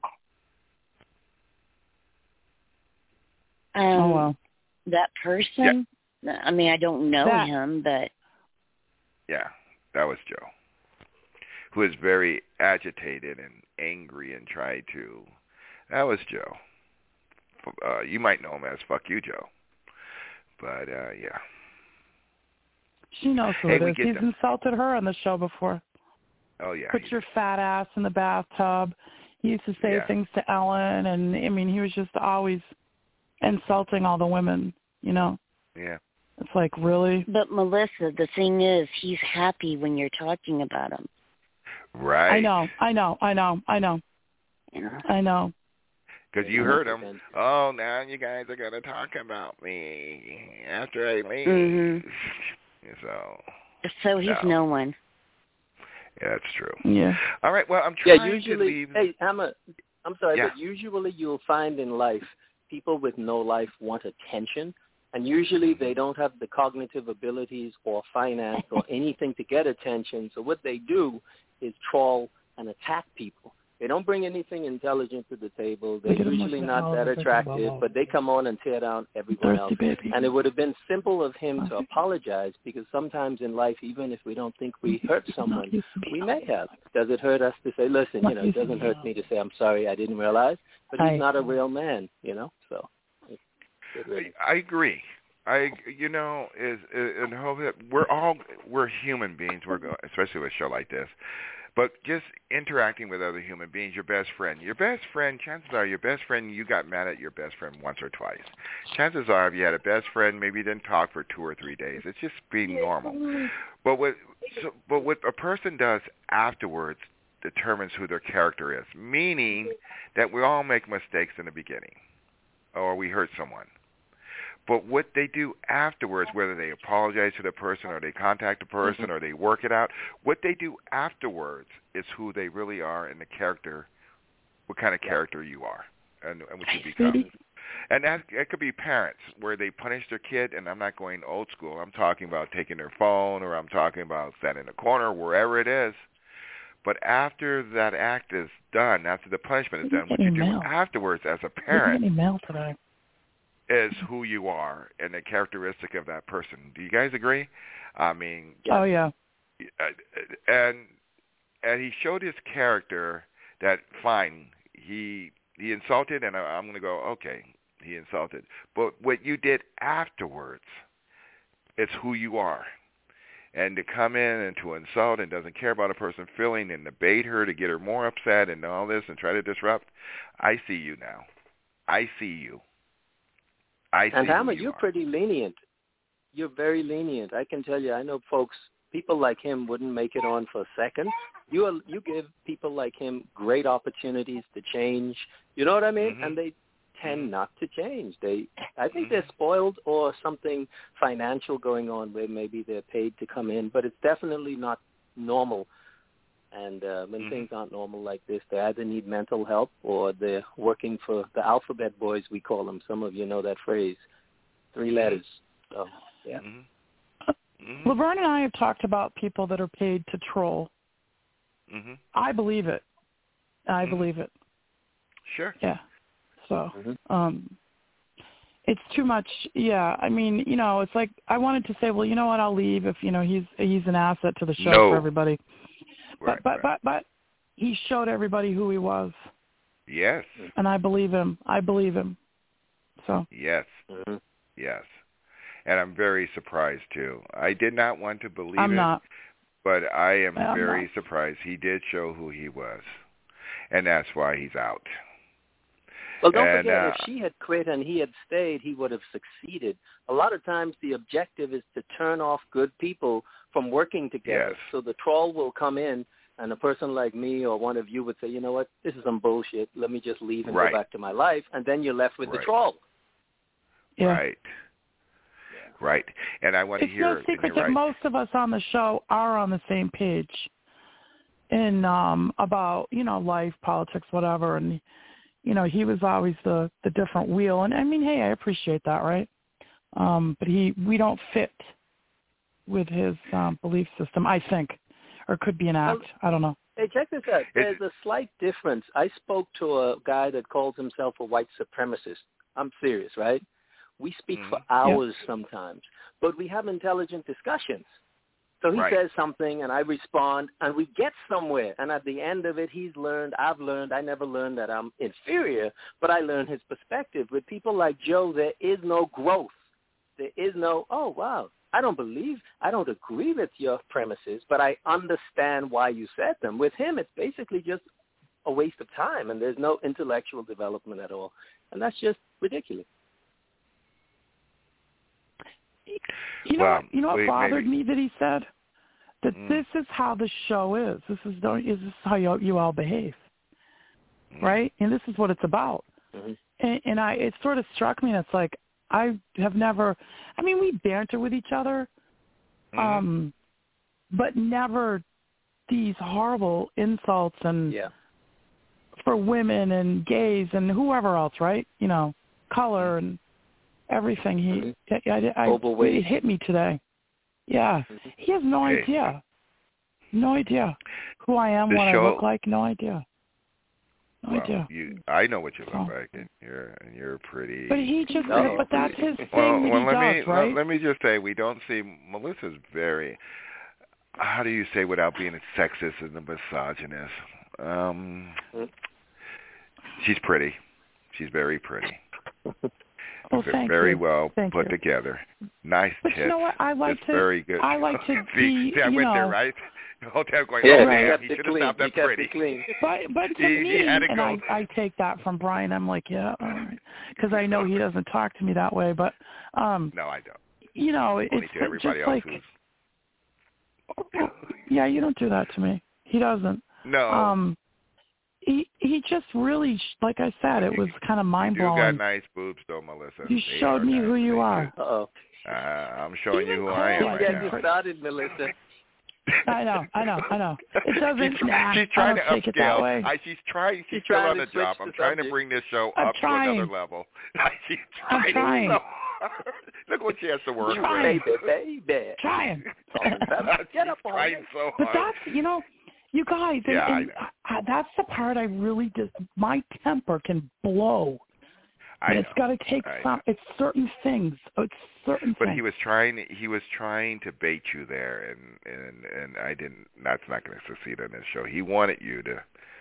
Um, oh, well. That person, I mean, I don't know That- him, but... Yeah, that was Joe, who is very agitated and angry and tried to. That was Joe. Uh, you might know him as Fuck You Joe. But, uh, yeah. She knows who Hey, it we is. get He's them. insulted her on the show before. Oh, yeah. Put your fat ass in the bathtub. He used to say Yeah. things to Ellen, and, I mean, he was just always insulting all the women, you know? Yeah. It's like, really? But, Melissa, the thing is, he's happy when you're talking about him. Right. I know, I know, I know, I know. Yeah. I know. Because you heard him. Oh, now you guys are going to talk about me after I leave. Mm-hmm. So. So he's no. no one. Yeah, that's true. Yeah. All right. Well, I'm trying Yeah, usually, to leave. hey, I'm a, I'm sorry, Yeah. but usually you'll find in life people with no life want attention, and usually they don't have the cognitive abilities or finance or anything to get attention. So what they do is troll and attack people. They don't bring anything intelligent to the table. They're Look at him usually looking not all that over, attractive, blah, blah. but they come on and tear down everyone Thirsty else. baby. And it would have been simple of him to apologize, because sometimes in life, even if we don't think we hurt someone, we may have. Does it hurt us to say, listen, you know, it doesn't hurt me to say, I'm sorry, I didn't realize, but he's not a real man, you know, so. It, it really, I agree. I, you know, is, is and hope that we're all we're human beings. We're go, especially with a show like this, but just interacting with other human beings. Your best friend, your best friend. Chances are, your best friend. You got mad at your best friend once or twice. Chances are, if you had a best friend, maybe you didn't talk for two or three days. It's just being normal. But what, so, but what a person does afterwards determines who their character is. Meaning that we all make mistakes in the beginning, or we hurt someone. But what they do afterwards, whether they apologize to the person or they contact the person mm-hmm. or they work it out, what they do afterwards is who they really are and the character, what kind of character you are and, and what you become. And that, that could be parents where they punish their kid, and I'm not going old school. I'm talking about taking their phone, or I'm talking about standing in a corner, wherever it is. But after that act is done, after the punishment is done, what you do mail. afterwards as a parent Getting mail today. is who you are and the characteristic of that person. Do you guys agree? I mean, oh yeah. And and he showed his character that fine, he he insulted, and I'm going to go, okay, he insulted. But what you did afterwards is who you are. And to come in and to insult and doesn't care about a person's feeling and to bait her to get her more upset and all this and try to disrupt, I see you now. I see you. I and see Hammer, you you're are. pretty lenient. You're very lenient. I can tell you, I know folks, people like him wouldn't make it on for a second. You are, you give people like him great opportunities to change. You know what I mean? Mm-hmm. And they tend not to change. They, I think they're spoiled or something financial going on where maybe they're paid to come in, but it's definitely not normal. And uh, when mm-hmm. things aren't normal like this, they either need mental help or they're working for the alphabet boys, we call them. Some of you know that phrase, three letters. So, yeah. Mm-hmm. Mm-hmm. Laverne and I have talked about people that are paid to troll. Mm-hmm. I believe it. I mm-hmm. believe it. Sure. Yeah. So, mm-hmm. um, it's too much. Yeah. I mean, you know, it's like I wanted to say, well, you know what? I'll leave if you know he's he's an asset to the show no. for everybody. Right, but but, right. but but he showed everybody who he was. Yes. And I believe him. I believe him. So. Yes. Mm-hmm. Yes. And I'm very surprised too. I did not want to believe I'm it. not. But I am I'm very not. surprised. He did show who he was, and that's why he's out. Well, don't and, forget, uh, if she had quit and he had stayed, he would have succeeded. A lot of times the objective is to turn off good people from working together. Yes. So the troll will come in, and a person like me or one of you would say, you know what, this is some bullshit. Let me just leave and right. go back to my life. And then you're left with right. the troll. Yeah. Right. Right. And I want it's to hear. It's no secret you're that right. most of us on the show are on the same page. in um about, you know, life, politics, whatever, and you know, he was always the the different wheel, and I mean, hey, I appreciate that, right? Um, but he we don't fit with his um, belief system, I think, or could be an act. I don't know. Hey, check this out. There's a slight difference. I spoke to a guy that calls himself a white supremacist. I'm serious, right? We speak mm-hmm. for hours yeah. sometimes, but we have intelligent discussions. So he right. says something, and I respond, and we get somewhere. And at the end of it, he's learned, I've learned, I never learned that I'm inferior, but I learned his perspective. With people like Joe, there is no growth. There is no, oh, wow, I don't believe, I don't agree with your premises, but I understand why you said them. With him, it's basically just a waste of time, and there's no intellectual development at all. And that's just ridiculous. You know, well, what, you know what wait, bothered maybe. me that he said? That mm. this is how the show is. This is is this how you, you all behave, mm. right? And this is what it's about. Mm-hmm. And, and I, it sort of struck me. And it's like I have never. I mean, we banter with each other, mm-hmm. um, but never these horrible insults and yeah. for women and gays and whoever else, right? You know, color and everything. He, mm-hmm. I, I, I, it hit me today. Yeah, mm-hmm. he has no hey. idea, no idea who I am, the what show, I look like, no idea, no well, idea. You, I know what you look oh. like, and you're and you're pretty. But he just, oh. but that's his thing well, that well, he let does, me, right? Let, let me just say, we don't see Melissa's very. How do you say without being a sexist and a misogynist? Um, mm-hmm. She's pretty. She's very pretty. Well, thank very you. well thank put you. together. Nice but tits. You know what? I like it's to. very good. I like to see, be. see, I you went know, there, right? The whole time going, yeah, oh, right. damn, he should have stopped that pretty. Clean. But, but to he, me, he had to and go. I, I take that from Brian, I'm like, yeah, all right. Because I know he doesn't talk to me that way. But, um, no, I don't. You know, Only it's to everybody just else like, who's... yeah, you don't do that to me. He doesn't. No. Um, he he just really, like I said, it was kind of mind blowing. You got nice boobs, though, Melissa. You they showed me nice. who you are. Uh oh. Uh, I'm showing Even you who Cole I am like right Get now. you started, Melissa. I know, I know, I know. It doesn't. she's, nah, she's trying I don't to take it that upscale. way. I, she's trying. She's, she's still trying on to the job. switch I'm the trying subject. to bring this show I'm up trying. to another level. she's trying. I'm trying. So hard. Look what she has to work trying. with. Baby, baby. Trying. Get up on trying it. so But hard. that's, you know, you guys, and, yeah, and I, I, that's the part I really just, my temper can blow. I And know. it's got to take I some, know. it's certain things. It's certain But things. he was trying. He was trying to bait you there, and and and I didn't. That's not going to succeed on this show. He wanted you to.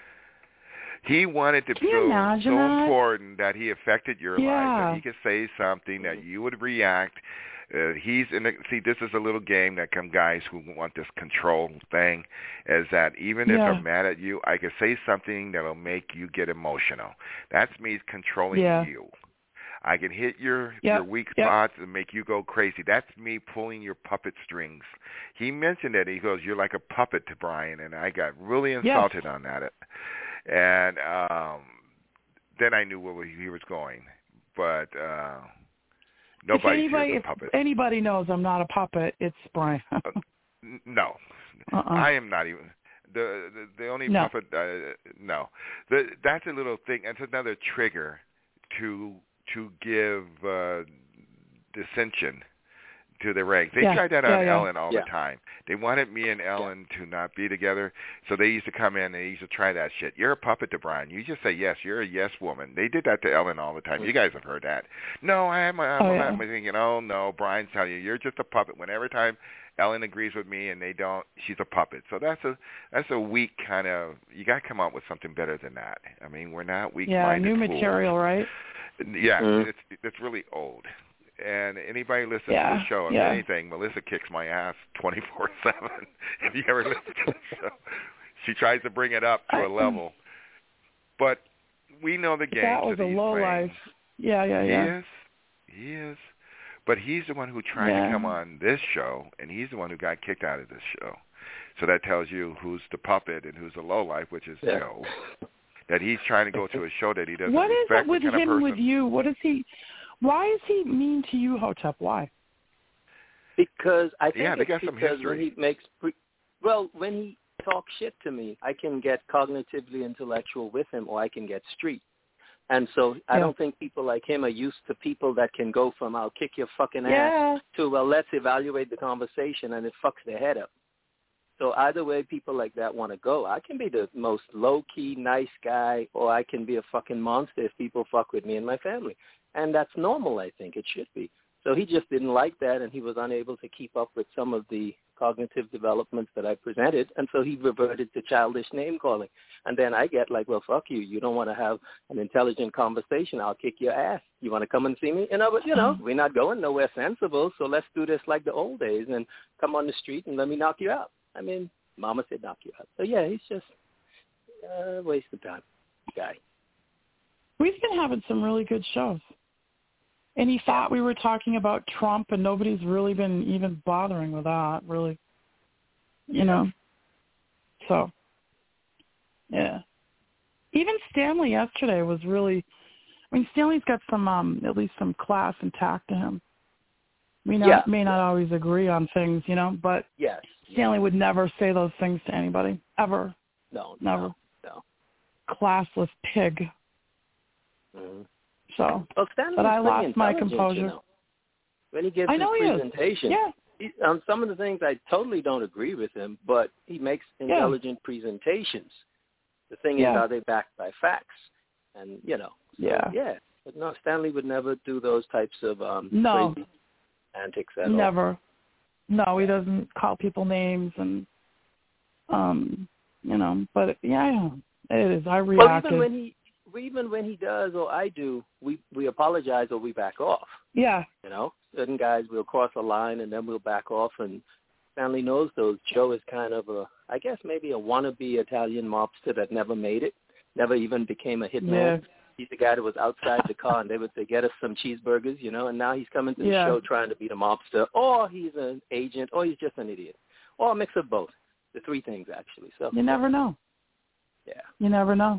He wanted to Can you feel imagine so that? important that he affected your Yeah. life, that he could say something that you would react. Uh, he's in. A, see, this is a little game that come guys who want this control thing. Is that even if Yeah. I'm mad at you, I could say something that'll make you get emotional. That's me controlling Yeah. you. I can hit your Yep. your weak Yep. spots and make you go crazy. That's me pulling your puppet strings. He mentioned it. He goes, "You're like a puppet to Brian," and I got really insulted Yes. on that. And um, then I knew where he was going. But uh, nobody's if anybody, here's a if puppet. anybody knows I'm not a puppet, it's Brian. uh, no, uh-uh. I am not even. The the, the only No. puppet. Uh, no, the, that's a little thing. That's another trigger to. to give uh, dissension to the ranks. They Yeah, tried that yeah, on yeah. Ellen all Yeah. the time. They wanted me and Ellen yeah. to not be together, so they used to come in and they used to try that shit. You're a puppet to Brian. You just say yes. You're a yes woman. They did that to Ellen all the time. You guys have heard that. No, I am. I'm, Oh, I'm, yeah. I'm thinking, oh, no, Brian's telling you, you're just a puppet. When every time Ellen agrees with me and they don't, she's a puppet. So that's a that's a weak kind of, you got to come up with something better than that. I mean, we're not weak-minded Yeah, new fools. material, right? Yeah, Mm. it's it's really old. And anybody listens Yeah, to the show, if yeah. anything, Melissa kicks my ass twenty-four seven. If you ever listen to the show, she tries to bring it up to a level. But we know the games That was that a he's low playing. life. Yeah, yeah, He yeah. is. He is. But he's the one who tried Yeah. to come on this show, and he's the one who got kicked out of this show. So that tells you who's the puppet and who's the low life, which is Yeah. Joe. That he's trying to go to a show that he doesn't What is respect. it with the kind him of person. with you? What is he? Why is he mean to you, Hotep? Why? Because I think Yeah, they it's got some because history. when he makes pre- well, when he talk shit to me, I can get cognitively intellectual with him, or I can get street. And so I Yeah. don't think people like him are used to people that can go from "I'll kick your fucking Yeah. ass" to "well, let's evaluate the conversation," and it fucks their head up. So either way, people like that want to go. I can be the most low-key, nice guy, or I can be a fucking monster if people fuck with me and my family. And that's normal, I think. It should be. So he just didn't like that, and he was unable to keep up with some of the cognitive developments that I presented, and so he reverted to childish name-calling. And then I get like, well, fuck you. You don't want to have an intelligent conversation. I'll kick your ass. You want to come and see me? You know, but, you know, we're not going nowhere sensible, so let's do this like the old days and come on the street and let me knock you out. I mean, Mama said knock you out. So, yeah, he's just a uh, waste of time guy. We've been having some really good shows. And he thought we were talking about Trump, and nobody's really been even bothering with that, really. You know? So, yeah. Even Stanley yesterday was really, I mean, Stanley's got some, um, at least some class and tact to him. We not, Yeah. may not always agree on things, you know, but Yes. Stanley would never say those things to anybody, ever. No, Never. no. Classless pig. Mm-hmm. So, well, Stanley's but I pretty lost my intelligent, composure. You know. When he gives I know his he is. presentation, Yeah. he, on some of the things I totally don't agree with him, but he makes intelligent presentations. The thing Yeah. is, are they backed by facts? And, you know, so, Yeah. yeah. But no, Stanley would never do those types of um, No. crazy antics at all. Never. No, he doesn't call people names and, um, you know, but yeah, I know. It is. I Well, reacted. even when he, even when he does or I do, we we apologize or we back off. Yeah. You know, certain guys will cross a line and then we'll back off. And Stanley knows those. Joe is kind of a, I guess maybe a wannabe Italian mobster that never made it, never even became a hitman. Yeah. He's the guy that was outside the car and they would say, get us some cheeseburgers, you know, and now he's coming to the Yeah. show trying to be the mobster, or he's an agent, or he's just an idiot, or a mix of both. The three things, actually. So You never know. Yeah. You never know.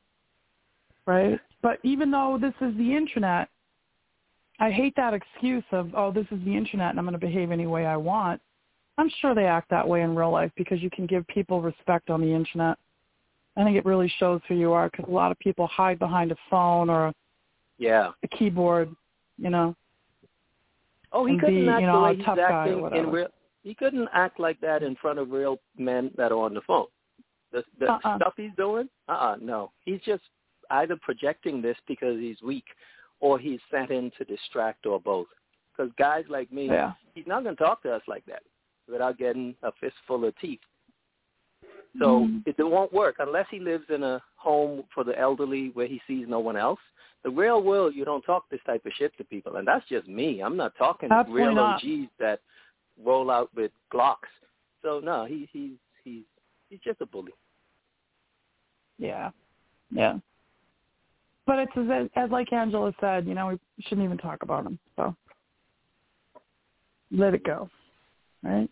Right? But even though this is the internet, I hate that excuse of, oh, this is the internet and I'm going to behave any way I want. I'm sure they act that way in real life because you can give people respect on the internet. I think it really shows who you are because a lot of people hide behind a phone or a, Yeah. a keyboard, you know. Oh, he and couldn't be, act you the know, way a he's tough guy or acting in whatever. real. He couldn't act like that in front of real men that are on the phone. The, the Uh-uh. stuff he's doing, uh-uh, no. He's just either projecting this because he's weak, or he's sent in to distract, or both. Because guys like me, Yeah. he's not going to talk to us like that without getting a fistful of teeth. So Mm. it, it won't work unless he lives in a home for the elderly where he sees no one else. The real world, you don't talk this type of shit to people, and that's just me. I'm not talking Absolutely real not. O Gs that roll out with Glocks. So no, he he's he's he's just a bully. Yeah. Yeah. But it's as, as like Angela said, you know, we shouldn't even talk about him. So let it go. Right?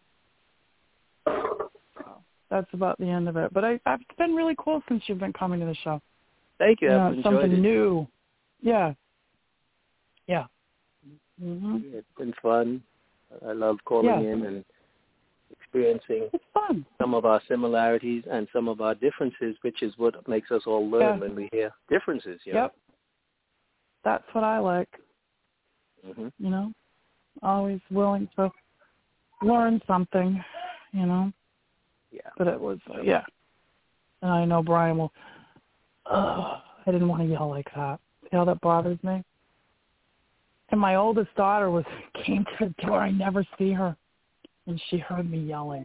So that's about the end of it. But I, I've it's been really cool since you've been coming to the show. Thank you. You know, I've it's enjoyed something it. new. Yeah. Yeah. Mm-hmm. It's been fun. I love calling Yeah. in and experiencing It's fun. some of our similarities and some of our differences, which is what makes us all learn Yeah. when we hear differences. You Yep. That's what I like. know? hmm You know, always willing to learn something. You know. Yeah. But it was uh, yeah. And I know Brian will. Uh, I didn't want to yell like that. See how that bothers me? And my oldest daughter was came to the door. I never see her, and she heard me yelling.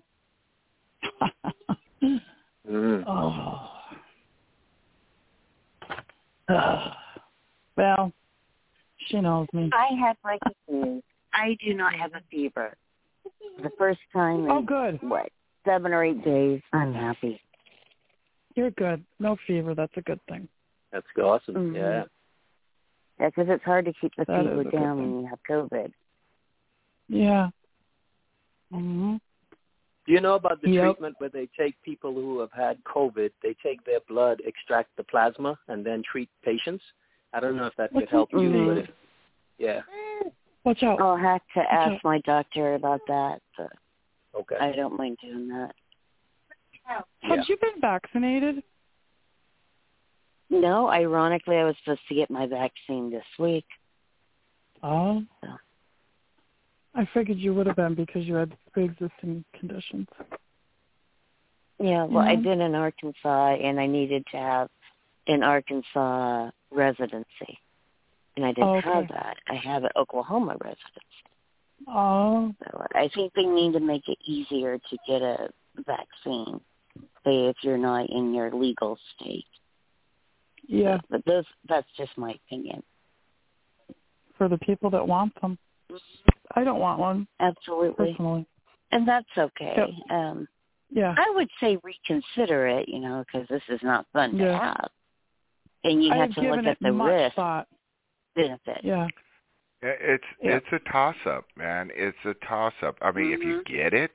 mm. Oh. Uh, well, she knows me. I have breaking news. I do not have a fever. For the first time in, Oh, good. what, seven or eight days, I'm happy. You're good. No fever. That's a good thing. That's awesome. Mhm. Yeah. Yeah, because it's hard to keep the That is fever a good down thing. when you have COVID. Yeah. Mm-hmm. Do you know about the Yep. treatment where they take people who have had COVID, they take their blood, extract the plasma, and then treat patients? I don't know if that could What's help that? you, Mhm. but if, yeah. Watch out. I'll have to ask out. my doctor about that, but Okay. I don't mind doing that. Had you been vaccinated? No, ironically, I was supposed to get my vaccine this week. Oh. So. I figured you would have been because you had pre-existing conditions. Yeah, well, Yeah. I did in Arkansas, and I needed to have an Arkansas residency, and I didn't Oh, okay. have that. I have an Oklahoma residency. Oh. So I think they need to make it easier to get a vaccine, say if you're not in your legal state. Yeah. But those, that's just my opinion. For the people that want them. I don't want one. Absolutely. Personally. And that's okay. Yep. Um, yeah. I would say reconsider it, you know, because this is not fun yeah. to have. And you I have have to given look at it the much risk thought. benefit. Yeah. It's yeah. it's a toss up, man. It's a toss up. I mean, mm-hmm. if you get it,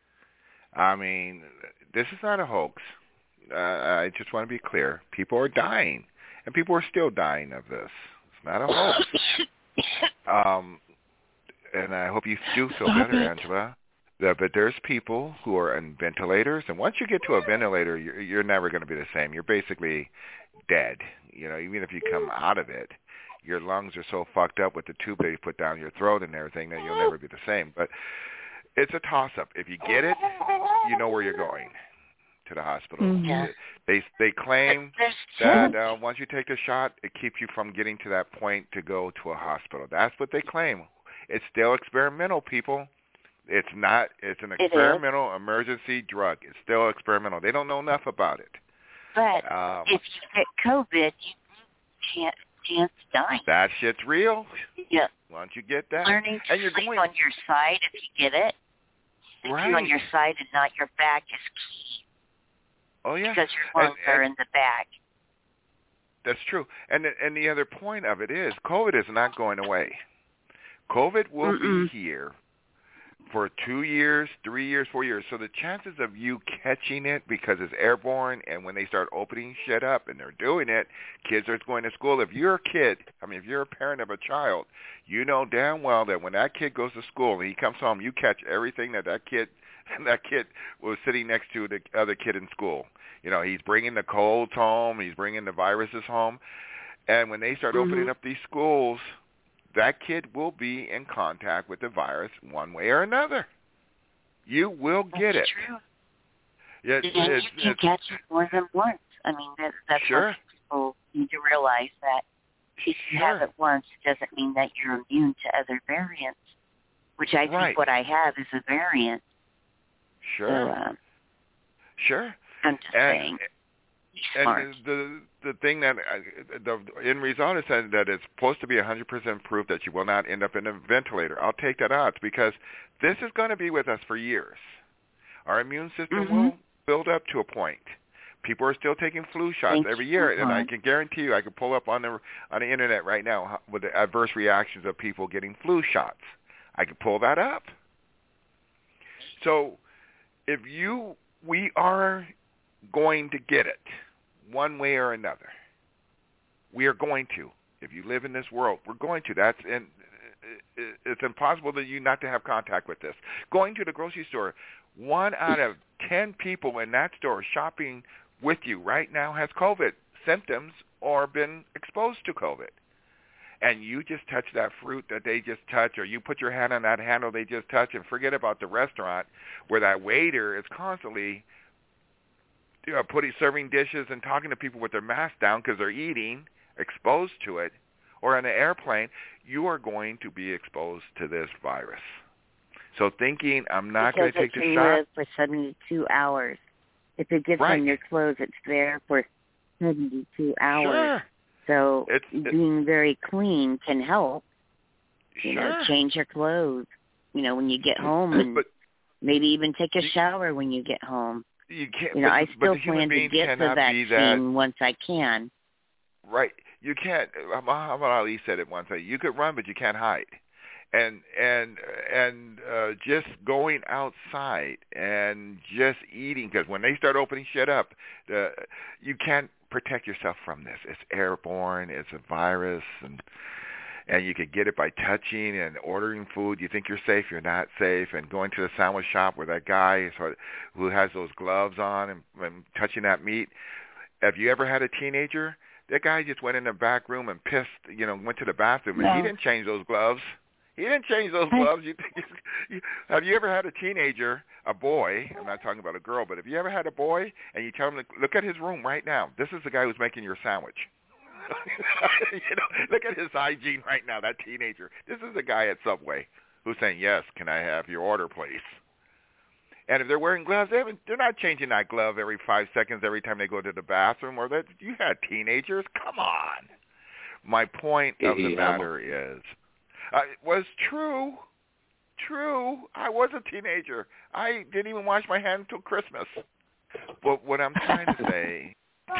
I mean, this is not a hoax. Uh, I just want to be clear. People are dying, and people are still dying of this. It's not a hoax. um, and I hope you do feel Stop better, it. Angela. The, but there's people who are on ventilators, and once you get to a ventilator, you're, you're never going to be the same. You're basically dead. You know, even if you come out of it, your lungs are so fucked up with the tube they put down your throat and everything that you'll never be the same. But it's a toss-up. If you get it, you know where you're going, to the hospital. Mm-hmm. They they claim that uh, once you take the shot, it keeps you from getting to that point to go to a hospital. That's what they claim. It's still experimental, people. It's not. It's an experimental it emergency drug. It's still experimental. They don't know enough about it. But um, if you get COVID, you can't chance dying. That shit's real. Yeah. Once you get that, learning to and you're sleep going on your side if you get it. Sleeping right. on your side and not your back is key. Oh yeah. Because your lungs and, and, are in the back. That's true. And and the other point of it is, COVID is not going away. COVID will Mm-mm. be here for two years, three years, four years. So the chances of you catching it because it's airborne, and when they start opening shit up, and they're doing it, kids are going to school. If you're a kid, I mean, if you're a parent of a child, you know damn well that when that kid goes to school and he comes home, you catch everything that that kid that kid was sitting next to the other kid in school. You know, he's bringing the colds home, he's bringing the viruses home, and when they start mm-hmm. opening up these schools, that kid will be in contact with the virus one way or another. You will get that's it. True. Yeah, and it's, you can it's, catch it more than once. I mean, that, that's sure. what people need to realize, that if you sure. have it once, it doesn't mean that you're immune to other variants, which I right. think what I have is a variant. Sure. So, um, sure. I'm just and, saying. And the the thing that the end result is that, that it's supposed to be one hundred percent proof that you will not end up in a ventilator. I'll take that odds because this is going to be with us for years. Our immune system mm-hmm. will build up to a point. People are still taking flu shots Thank every you. year, and I can guarantee you, I can pull up on the on the internet right now how, with the adverse reactions of people getting flu shots. I can pull that up. So, if you, we are going to get it one way or another. We are going to. If you live in this world, we're going to. That's and it's impossible that you not to have contact with this. Going to the grocery store, one out of ten people in that store shopping with you right now has COVID symptoms or been exposed to COVID. And you just touch that fruit that they just touch, or you put your hand on that handle they just touch, and forget about the restaurant where that waiter is constantly you know, putting serving dishes and talking to people with their mask down because they're eating, exposed to it, or on an airplane, you are going to be exposed to this virus. So thinking, I'm not going to take the shot. Because it can live for seventy-two hours. If it gets right. on your clothes, it's there for seventy-two hours. Sure. So it's, being it, very clean can help. You sure. know, change your clothes, you know, when you get home, and but, maybe even take a shower when you get home. You can't. You know, but, I still but the human plan to being get the vaccine that, once I can. Right. You can't. Muhammad Ali said it once. You could run, but you can't hide. And and and uh, just going outside and just eating, because when they start opening shit up, the, you can't protect yourself from this. It's airborne. It's a virus, and and you could get it by touching and ordering food. You think you're safe, you're not safe, and going to the sandwich shop where that guy is, who has those gloves on and, and touching that meat. Have you ever had a teenager? That guy just went in the back room and pissed, you know, went to the bathroom, and No. he didn't change those gloves. He didn't change those gloves. You, you, have you ever had a teenager, a boy, I'm not talking about a girl, but have you ever had a boy and you tell him, look at his room right now. This is the guy who's making your sandwich. You know, look at his hygiene right now, that teenager. This is the guy at Subway who's saying, yes, can I have your order, please? And if they're wearing gloves, they haven't, they're not changing that glove every five seconds every time they go to the bathroom. Or that you had teenagers. Come on. My point of the matter is, uh, it was true, true. I was a teenager. I didn't even wash my hands until Christmas. But what I'm trying to say,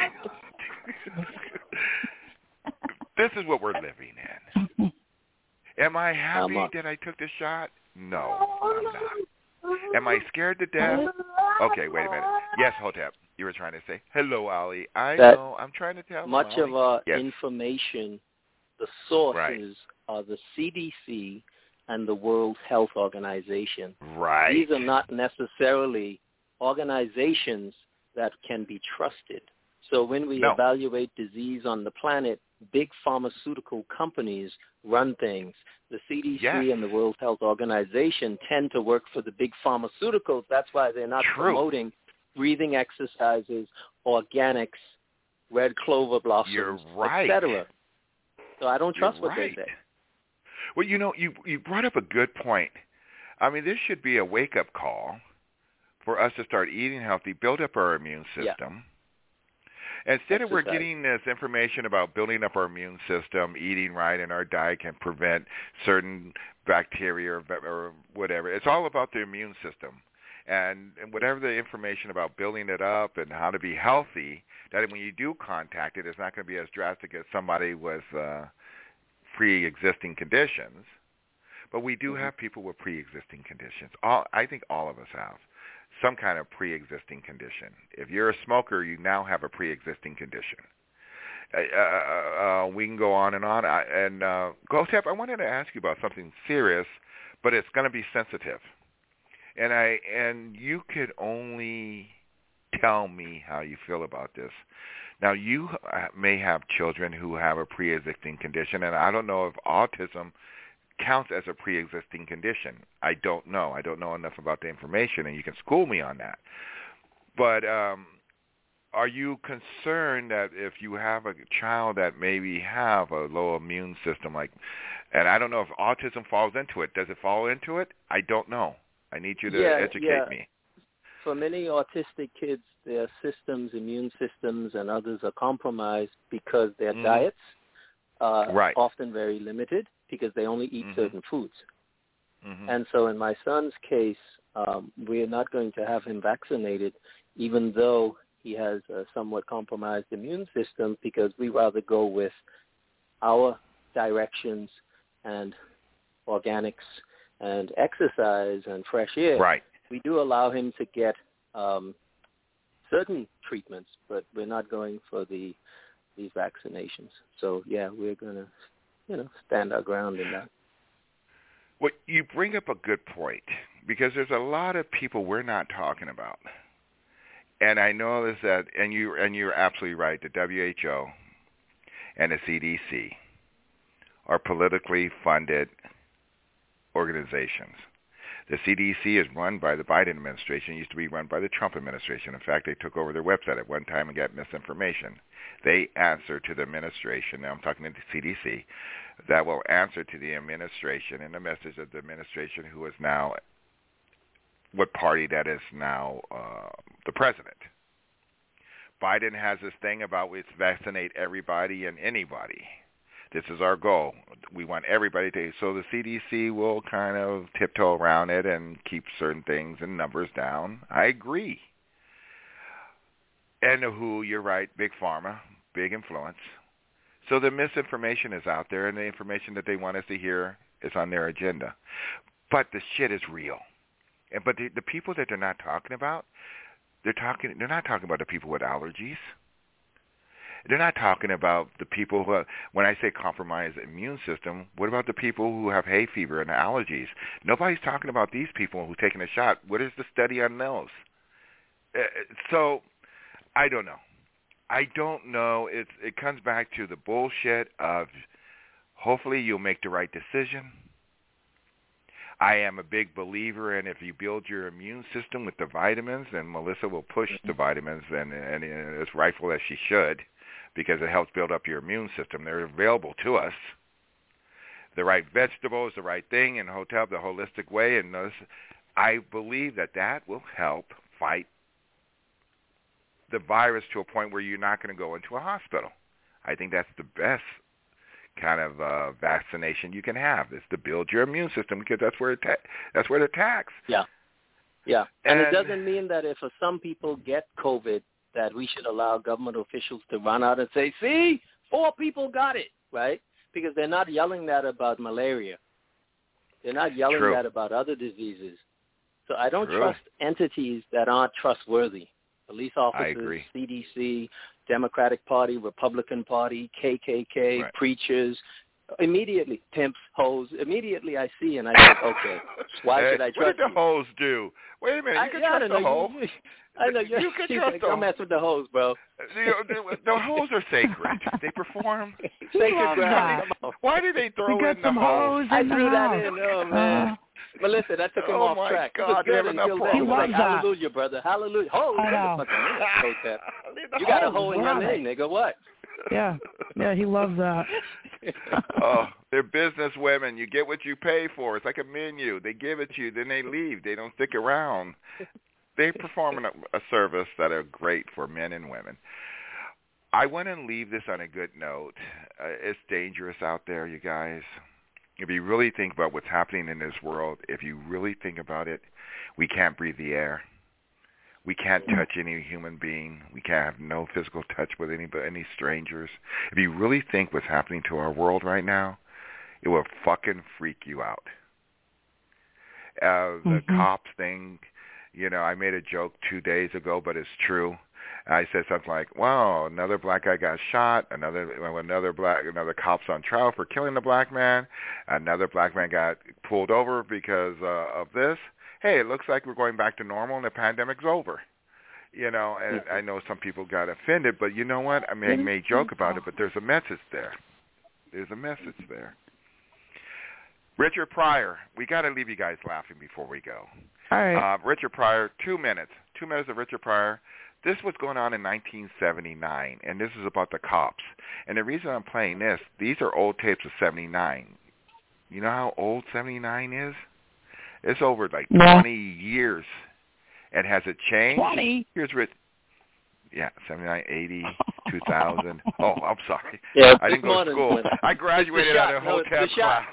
this is what we're living in. Am I happy that I took the shot? No, I'm not. Am I scared to death? Okay, wait a minute. Yes, Hotep, you were trying to say, hello, Ali. I that know. I'm trying to tell much Ali. of our yes. information, the sources right. are the C D C and the World Health Organization. Right. These are not necessarily organizations that can be trusted. So when we no. evaluate disease on the planet, big pharmaceutical companies run things. The C D C yes. and the World Health Organization tend to work for the big pharmaceuticals. That's why they're not True. promoting breathing exercises, organics, red clover blossoms, You're right. et cetera. So I don't trust You're what right. they say. Well, you know, you you brought up a good point. I mean, this should be a wake-up call for us to start eating healthy, build up our immune system. Yeah. Instead of we're Exercise. getting this information about building up our immune system, eating right, and our diet can prevent certain bacteria or, or whatever. It's all about the immune system. And, and whatever the information about building it up and how to be healthy, that when you do contact it, it's not going to be as drastic as somebody with uh, pre-existing conditions. But we do have people with pre-existing conditions. All, I think all of us have some kind of pre-existing condition. If you're a smoker, you now have a pre-existing condition. Uh, uh, uh, we can go on and on. I, and uh, Gotep, I wanted to ask you about something serious, but it's going to be sensitive. And I and you could only tell me how you feel about this. Now, you may have children who have a pre-existing condition, and I don't know if autism counts as a pre-existing condition. I don't know. I don't know enough about the information, and you can school me on that. But um, are you concerned that if you have a child that maybe have a low immune system, like, and I don't know if autism falls into it. Does it fall into it? I don't know. I need you to yeah, educate yeah. me. For many autistic kids, their systems, immune systems, and others are compromised because their mm. diets are right. often very limited because they only eat mm-hmm. certain foods. Mm-hmm. And so in my son's case, um, we're not going to have him vaccinated, even though he has a somewhat compromised immune system, because we rather go with our directions and organics and exercise and fresh air. Right. We do allow him to get um, certain treatments, but we're not going for the these vaccinations. So, yeah, we're going to, you know, stand our ground in that. Well, you bring up a good point, because there's a lot of people we're not talking about. And I know this that, and you and you're absolutely right. The W H O and the C D C are politically funded organizations. The C D C is run by the Biden administration. It used to be run by the Trump administration. In fact, they took over their website at one time and got misinformation. They answer to the administration. Now I'm talking to the C D C. That will answer to the administration and the message of the administration, who is now what party that is now uh, the president. Biden has this thing about let's vaccinate everybody and anybody. This is our goal. We want everybody to. So the C D C will kind of tiptoe around it and keep certain things and numbers down. I agree. And the W H O, you're right, big pharma, big influence. So the misinformation is out there, and the information that they want us to hear is on their agenda. But the shit is real. And but the, the people that they're not talking about, they're talking. They're not talking about the people with allergies. They're not talking about the people who have, when I say compromised immune system, what about the people who have hay fever and allergies? Nobody's talking about these people who are taking a shot. What is the study on those? Uh, so, I don't know. I don't know. It's, it comes back to the bullshit of hopefully you'll make the right decision. I am a big believer in if you build your immune system with the vitamins, and Melissa will push the vitamins, and, and, and as rightful as she should, because it helps build up your immune system. They're available to us. The right vegetables, the right thing, and hotel, the holistic way, and those, I believe that that will help fight the virus to a point where you're not going to go into a hospital. I think that's the best kind of uh, vaccination you can have, is to build your immune system, because that's where it ta- that's where it attacks. Yeah, yeah, and, and it doesn't mean that if some people get COVID, that we should allow government officials to run out and say, "See, four people got it," right? Because they're not yelling that about malaria. They're not yelling True. that about other diseases. So I don't True. trust entities that aren't trustworthy. Police officers, I agree. C D C, Democratic Party, Republican Party, K K K, Right. preachers. Immediately, pimps, hoes. Immediately I see and I think, okay, why Hey, should I what trust did the you? hoes do? Wait a minute, you I, can yeah, I trust don't the know. hoe. You, I know. You can she's trust like, the don't mess with the hoes, bro. The, the, the hoes are sacred. They perform. Sacred ground. Why did they throw We got in the some hoes? hoes I in the threw that house. in. Oh, man. Uh, Melissa, that took him Oh, off my track. God, It was they have good enough until hoes. then. He was like, He loves that. hallelujah, brother. Hallelujah. Ho, I know. fucking minute. The You got a hoes, hoe in your wow. name, nigga. What? Yeah, yeah, he loves that. Oh, they're business women. You get what you pay for. It's like a menu. They give it to you, then they leave. They don't stick around. They perform a, a service that are great for men and women. I want to leave this on a good note. Uh, it's dangerous out there, you guys. If you really think about what's happening in this world, if you really think about it, we can't breathe the air. We can't touch any human being. We can't have no physical touch with any any strangers. If you really think what's happening to our world right now, it will fucking freak you out. Uh, the Mm-hmm. cops thing, you know, I made a joke two days ago, but it's true. I said something like, "Wow, another black guy got shot. Another another black another cop's on trial for killing a black man. Another black man got pulled over because uh, of this. Hey, it looks like we're going back to normal and the pandemic's over." You know, and I know some people got offended, but you know what? I mean, I may joke about it, but there's a message there. There's a message there. Richard Pryor, we got to leave you guys laughing before we go. All right. Uh, Richard Pryor, two minutes. Two minutes of Richard Pryor. This was going on in nineteen seventy-nine, and this is about the cops. And the reason I'm playing this, these are old tapes of seventy-nine. You know how old seventy-nine is? It's over like No. twenty years. And has it changed? twenty? Here's Rich. Yeah, seventy-nine, eighty, two thousand. Oh, I'm sorry. Yeah, I didn't go to modern, school. but I graduated it's the out of shot. No, it's hotel the shot.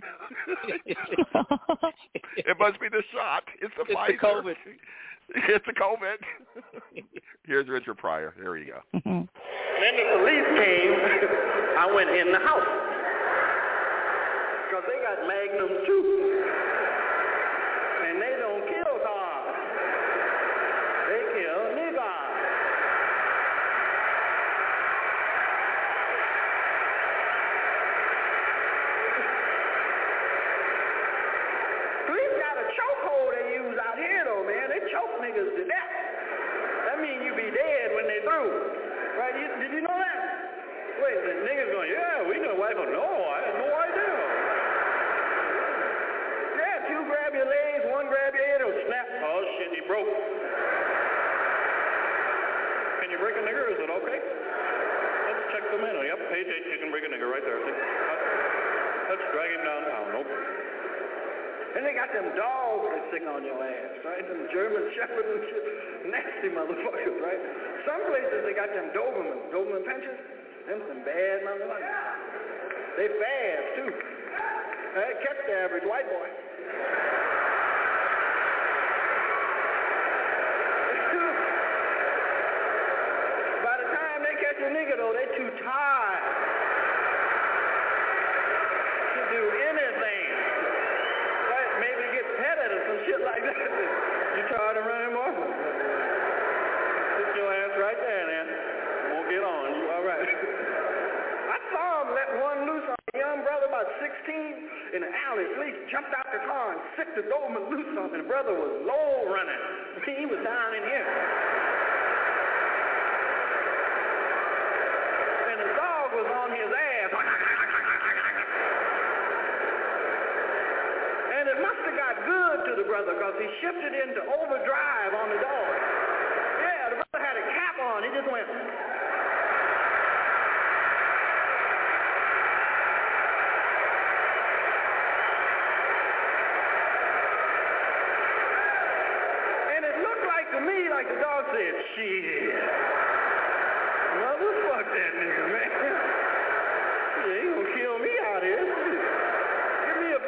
class. It must be the shot. It's the It's Pfizer. the COVID. It's the COVID. Here's Richard Pryor. Here you go. Mm-hmm. Then the police came. I went in the house. Because they got Magnum too. And they don't kill cars. They kill niggas. Police got a chokehold they use out here though, man. They choke niggas to death. That means you be dead when they through. Right? You, did you know that? Wait, the niggas going, yeah, we know wife. No, I had no idea. Yeah, two grab your legs, one grab your head, it'll snap. Oh shit, he broke. Can you break a nigger? Is it okay? Let's check the menu. Yep, page eight, you can break a nigger right there. See? Let's drag him downtown. Nope. And they got them dogs that stick on your ass, right? Them German shepherds and shit. Nasty motherfuckers, right? Some places they got them Doberman, Doberman pinchers. Them some bad motherfuckers. They fast, too. They catch the average white boy. By the time they catch a nigga, though, they too tired to do anything. Right? Maybe get petted or some shit like that. You tired of running more? Sit your ass right there, then. Won't get on. You all right? in the alley. Police jumped out the car and sicked the Doberman loose on him. And the brother was low running. He was down in here. And the dog was on his ass. And it must have got good to the brother because he shifted into overdrive on the dog. Yeah, the brother had a cap on. He just went... to me, like the dog said, shit. Motherfuck that nigga, man. He ain't gonna kill me out here. Give me a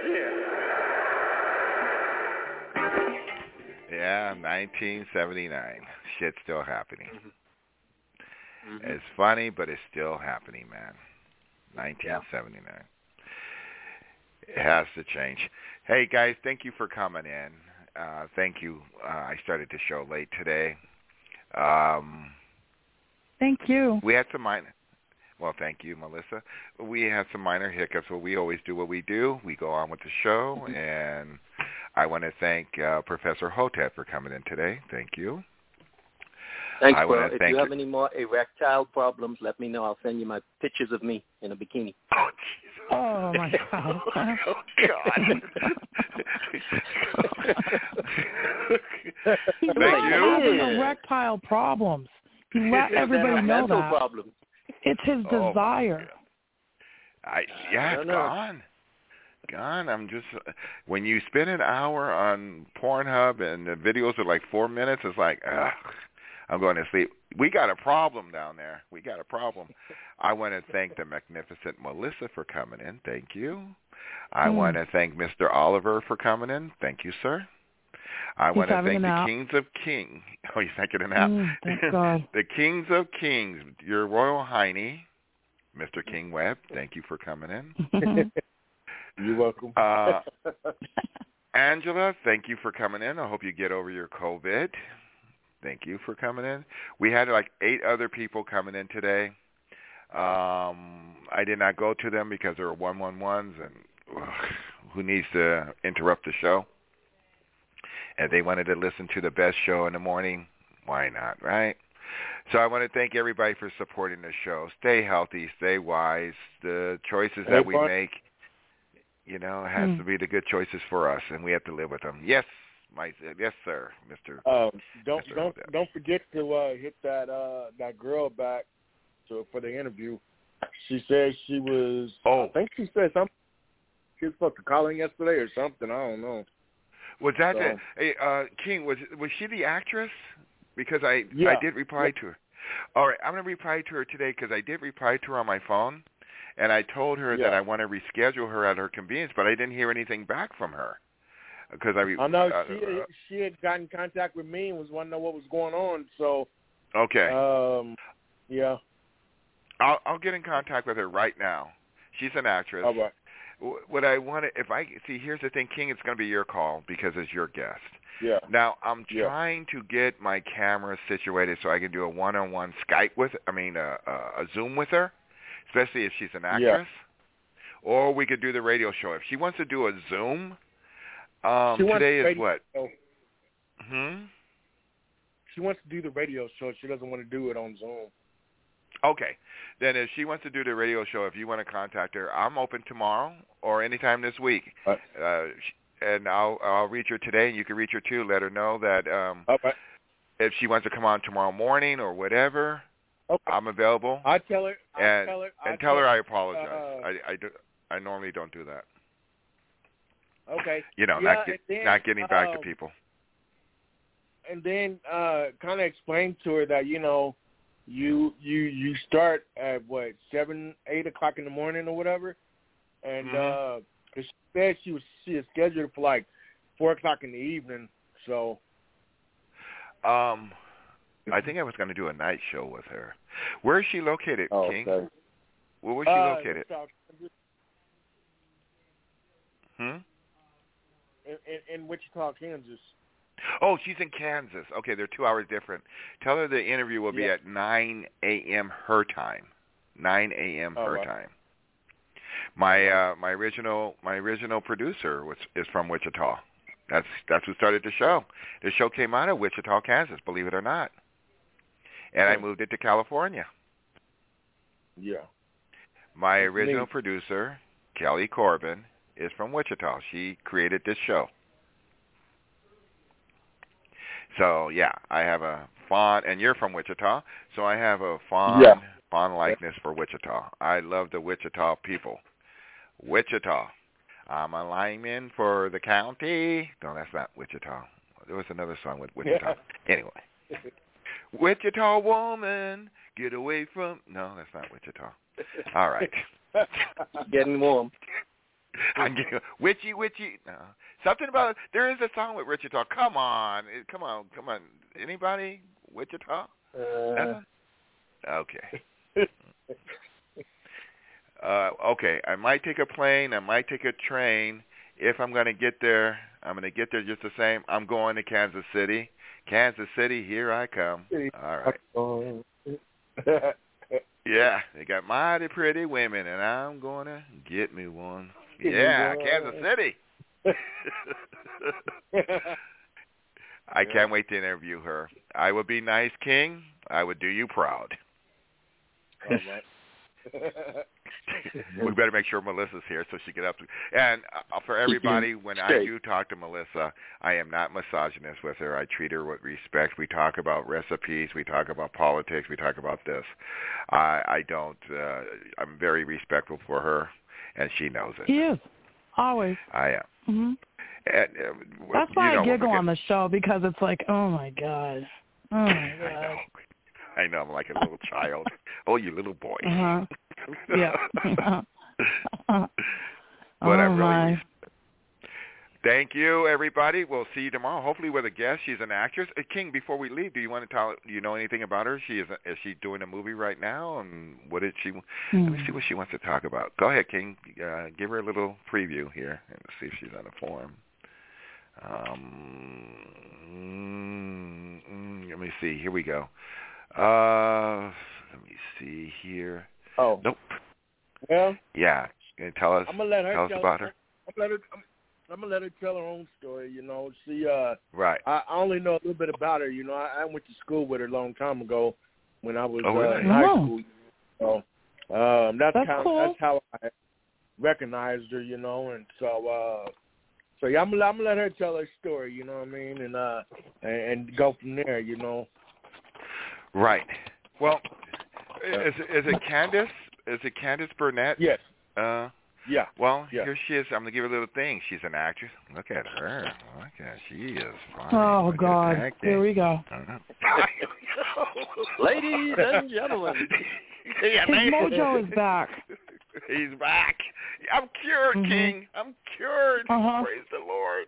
biscuit, yeah. Yeah, nineteen seventy-nine. Shit's still happening. Mm-hmm. Mm-hmm. It's funny, but it's still happening, man. nineteen seventy-nine. It has to change. Hey, guys, thank you for coming in. Uh, thank you. Uh, I started the show late today. Um, thank you. We had some minor. Well, thank you, Melissa. We had some minor hiccups, but we always do what we do. We go on with the show, mm-hmm. and I want to thank uh, Professor Hotep for coming in today. Thank you. Thanks, I bro. If thank you have you. any more erectile problems, let me know. I'll send you my pictures of me in a bikini. Oh, Jesus. Oh, my God. Oh, God. He Thank was you. having erectile problems. He let everybody know that. Problems. It's his Oh, desire. I yeah, it's gone. Gone. I'm just when you spend an hour on Pornhub and the videos are like four minutes, it's like, ugh, I'm going to sleep. We got a problem down there. We got a problem. I want to thank the magnificent Melissa for coming in. Thank you. I mm. want to thank Mister Oliver for coming in. Thank you, sir. I he's want to thank the nap. Kings of Kings. Oh, he's taking a nap. Mm, thank God. The Kings of Kings, your Royal Highness, Mister King Webb. Thank you for coming in. You're welcome. Uh, Angela, thank you for coming in. I hope you get over your COVID. Thank you for coming in. We had like eight other people coming in today. Um, I did not go to them because there were one one ones, and ugh, who needs to interrupt the show? If they wanted to listen to the best show in the morning, why not, right? So I want to thank everybody for supporting the show. Stay healthy, stay wise. The choices that we make, you know, has mm. to be the good choices for us, and we have to live with them. Yes, my yes, sir, Mister Um, don't Mister don't Odell. don't forget to uh, hit that uh, that girl back to for the interview. She said she was. Oh, I think she said something. She was supposed to call in yesterday or something. I don't know. Was that so, the, hey, uh, King? Was was she the actress? Because I yeah. I did reply yeah. to her. All right, I'm going to reply to her today because I did reply to her on my phone, and I told her yeah. that I want to reschedule her at her convenience, but I didn't hear anything back from her. Because I, I know uh, she uh, she had gotten in contact with me and was wanting to know what was going on. So okay, um, yeah, I'll I'll get in contact with her right now. She's an actress. All right. What I want to, if I see, here's the thing, King, it's going to be your call because it's your guest. Yeah. Now I'm yeah. trying to get my camera situated so I can do a one-on-one Skype with, I mean, a, a, a Zoom with her, especially if she's an actress. Yeah. Or we could do the radio show if she wants to do a Zoom. Um, today is what? Show. Hmm. She wants to do the radio show. She doesn't want to do it on Zoom. Okay. Then if she wants to do the radio show, if you want to contact her, I'm open tomorrow or anytime this week. Right. Uh, and I'll I'll reach her today, and you can reach her too. Let her know that um, okay. if she wants to come on tomorrow morning or whatever, okay. I'm available. I tell her. I and tell her. and I tell her her, I apologize. Uh, I I, do, I normally don't do that. Okay. You know, yeah, not get, then, not getting back um, to people. And then uh, kind of explain to her that you know. You you you start at what seven eight o'clock in the morning or whatever, and mm-hmm. uh, cause she said she was she is scheduled for like four o'clock in the evening. So, um, I think I was going to do a night show with her. Where is she located, oh, King? Okay. Where was she uh, located? Hmm. In, in, in Wichita, Kansas. Oh, she's in Kansas. Okay, they're two hours different. Tell her the interview will be yeah. at nine a.m. her time. nine a.m. Oh, her right. time. My uh, my original my original producer was is from Wichita. That's that's who started the show. The show came out of Wichita, Kansas, believe it or not. And I moved it to California. Yeah. My That's original neat. producer, Kelly Corbin, is from Wichita. She created this show. So, yeah, I have a fond, and you're from Wichita, so I have a fond, Yeah. fond likeness for Wichita. I love the Wichita people. Wichita. I'm a lineman for the county. No, that's not Wichita. There was another song with Wichita. Anyway. Wichita woman, get away from... No, that's not Wichita. All right. Getting warm. I'm getting... Witchy, witchy... No. Something about... There is a song with Wichita. Come on. Come on. Come on. Anybody? Wichita? Uh, okay. Uh, okay, I might take a plane, I might take a train. If I'm going to get there, I'm going to get there just the same. I'm going to Kansas City. Kansas City, here I come. All right. Yeah, they got mighty pretty women, and I'm going to get me one. Yeah, Kansas City. I can't wait to interview her. I would be nice, King. I would do you proud. all right. We better make sure Melissa's here so she can up to. And uh, for everybody, when I do talk to Melissa, I am not misogynist with her. I treat her with respect. We talk about recipes. We talk about politics. We talk about this. I, I don't. Uh, I'm very respectful for her, and she knows it. He is always. I am. Mm-hmm. And, uh, That's you why know, I giggle forget- on the show because it's like, oh my god, oh my I god. know. I know. I'm like a little child. Oh, you little boy. Uh-huh. Yeah. But oh I really my. respect. Thank you, everybody. We'll see you tomorrow. Hopefully, with a guest. She's an actress. Uh, King, before we leave, do you want to tell? Do you know anything about her? She is. Is she doing a movie right now? And what did she? Hmm. Let me see what she wants to talk about. Go ahead, King. Uh, give her a little preview here and see if she's on a form. Um, mm, mm, let me see. Here we go. Uh, let me see here. Oh. Nope. Well. Yeah. Can you tell us? I'm gonna let her tell us tell, about her. I'm gonna let her. I'm, I'm gonna let her tell her own story. You know, she. Uh, right. I, I only know a little bit about her. You know, I, I went to school with her a long time ago when I was Oh, really? uh, in high Oh. school. So um, that's, That's how cool. that's how I recognized her. You know, and so uh, so yeah, I'm, I'm gonna let her tell her story. You know what I mean, and uh, and, and go from there. You know. Right. Well, is is it Candace? Is it Candace Burnett? Yes. Uh, yeah. Well, yeah. here she is. I'm gonna give her a little thing. She's an actress. Look at her. Look at she is fine. Oh Look God. at Here we go. Ladies and gentlemen. Yeah, His man. mojo is back. He's back. I'm cured, Mhm. King. I'm cured. Uh-huh. Praise the Lord.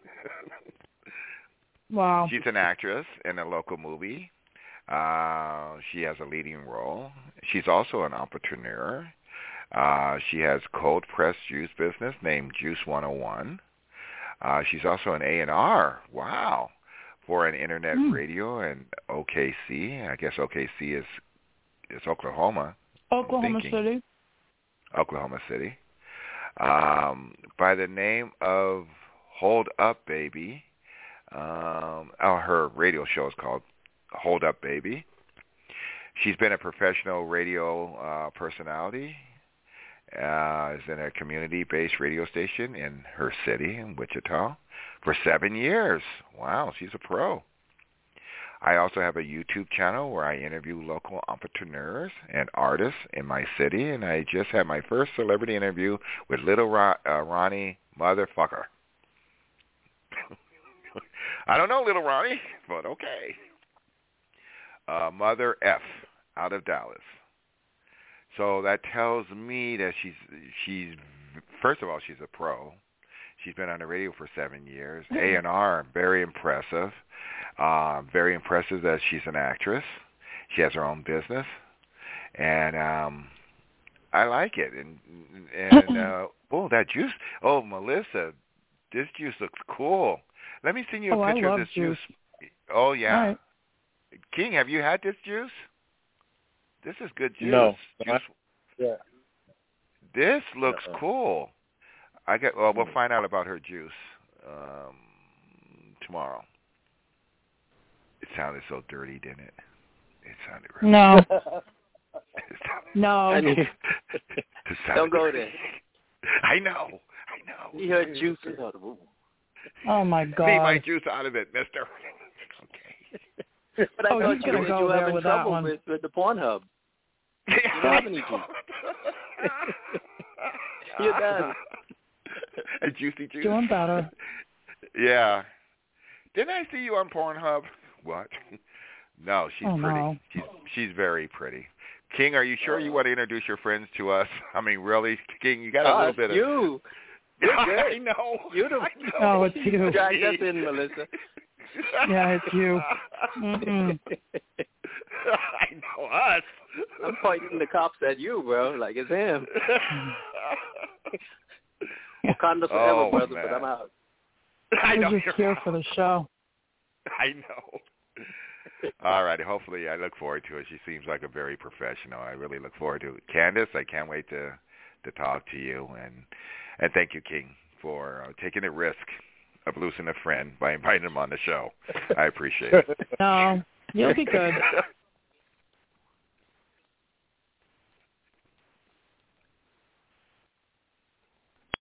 Wow. She's an actress in a local movie. Uh, she has a leading role. She's also an entrepreneur. Uh, she has cold pressed juice business named Juice one oh one. Uh, she's also an A and R. Wow. For an internet Mm. radio in O K C. I guess O K C is is Oklahoma. Oklahoma thinking. City. Oklahoma City. Um, by the name of Hold Up Baby. Um, oh, her radio show is called Hold Up Baby. She's been a professional radio uh, personality. Uh, is in a community-based radio station in her city, in Wichita, for seven years. Wow, she's a pro. I also have a YouTube channel where I interview local entrepreneurs and artists in my city, and I just had my first celebrity interview with Little Ro- uh, Ronnie Motherfucker. I don't know Little Ronnie, but okay. Uh, Mother F out of Dallas. So that tells me that she's she's first of all she's a pro. She's been on the radio for seven years. A and R, very impressive. Uh, very impressive that she's an actress. She has her own business, and um, I like it. And and uh, oh, that juice! Oh, Melissa, this juice looks cool. Let me send you a Oh, I picture love of this juice. juice. Oh yeah, Right. King, have you had this juice? This is good juice. No. Juice. Yeah. This looks Uh-oh. cool. I get. Well, we'll find out about her juice um, tomorrow. It sounded so dirty, didn't it? It sounded really No. it sounded, No. it sounded Don't go dirty. there. I know. I know. He heard juice and thought, ooh. Oh my Leave God. my juice out of it, mister. But I Oh, thought he's you, gonna were- go you were there having with that trouble one. with, with the Pornhub. You don't have any juice. You're done. A juicy juice. Doing better. Yeah. Didn't I see you on Pornhub? What? No, she's Oh, pretty. no. She's she's very pretty. King, are you sure you want to introduce your friends to us? I mean, really, King, you got a Oh, little it's bit of you. You're good. I know. You the, I know. Oh, it's you. Drag us in, Melissa. Yeah, it's you. Mm-mm. I know us. I'm pointing the cops at you, bro, like it's him. Wakanda forever, Oh, brother, man. but I'm out. I know. We're just here for the show. I know. All right. Hopefully, I look forward to it. She seems like a very professional. I really look forward to it. Candace, I can't wait to to talk to you. And and thank you, King, for uh, taking the risk of losing a friend by inviting him on the show. I appreciate it. No, you'll be good.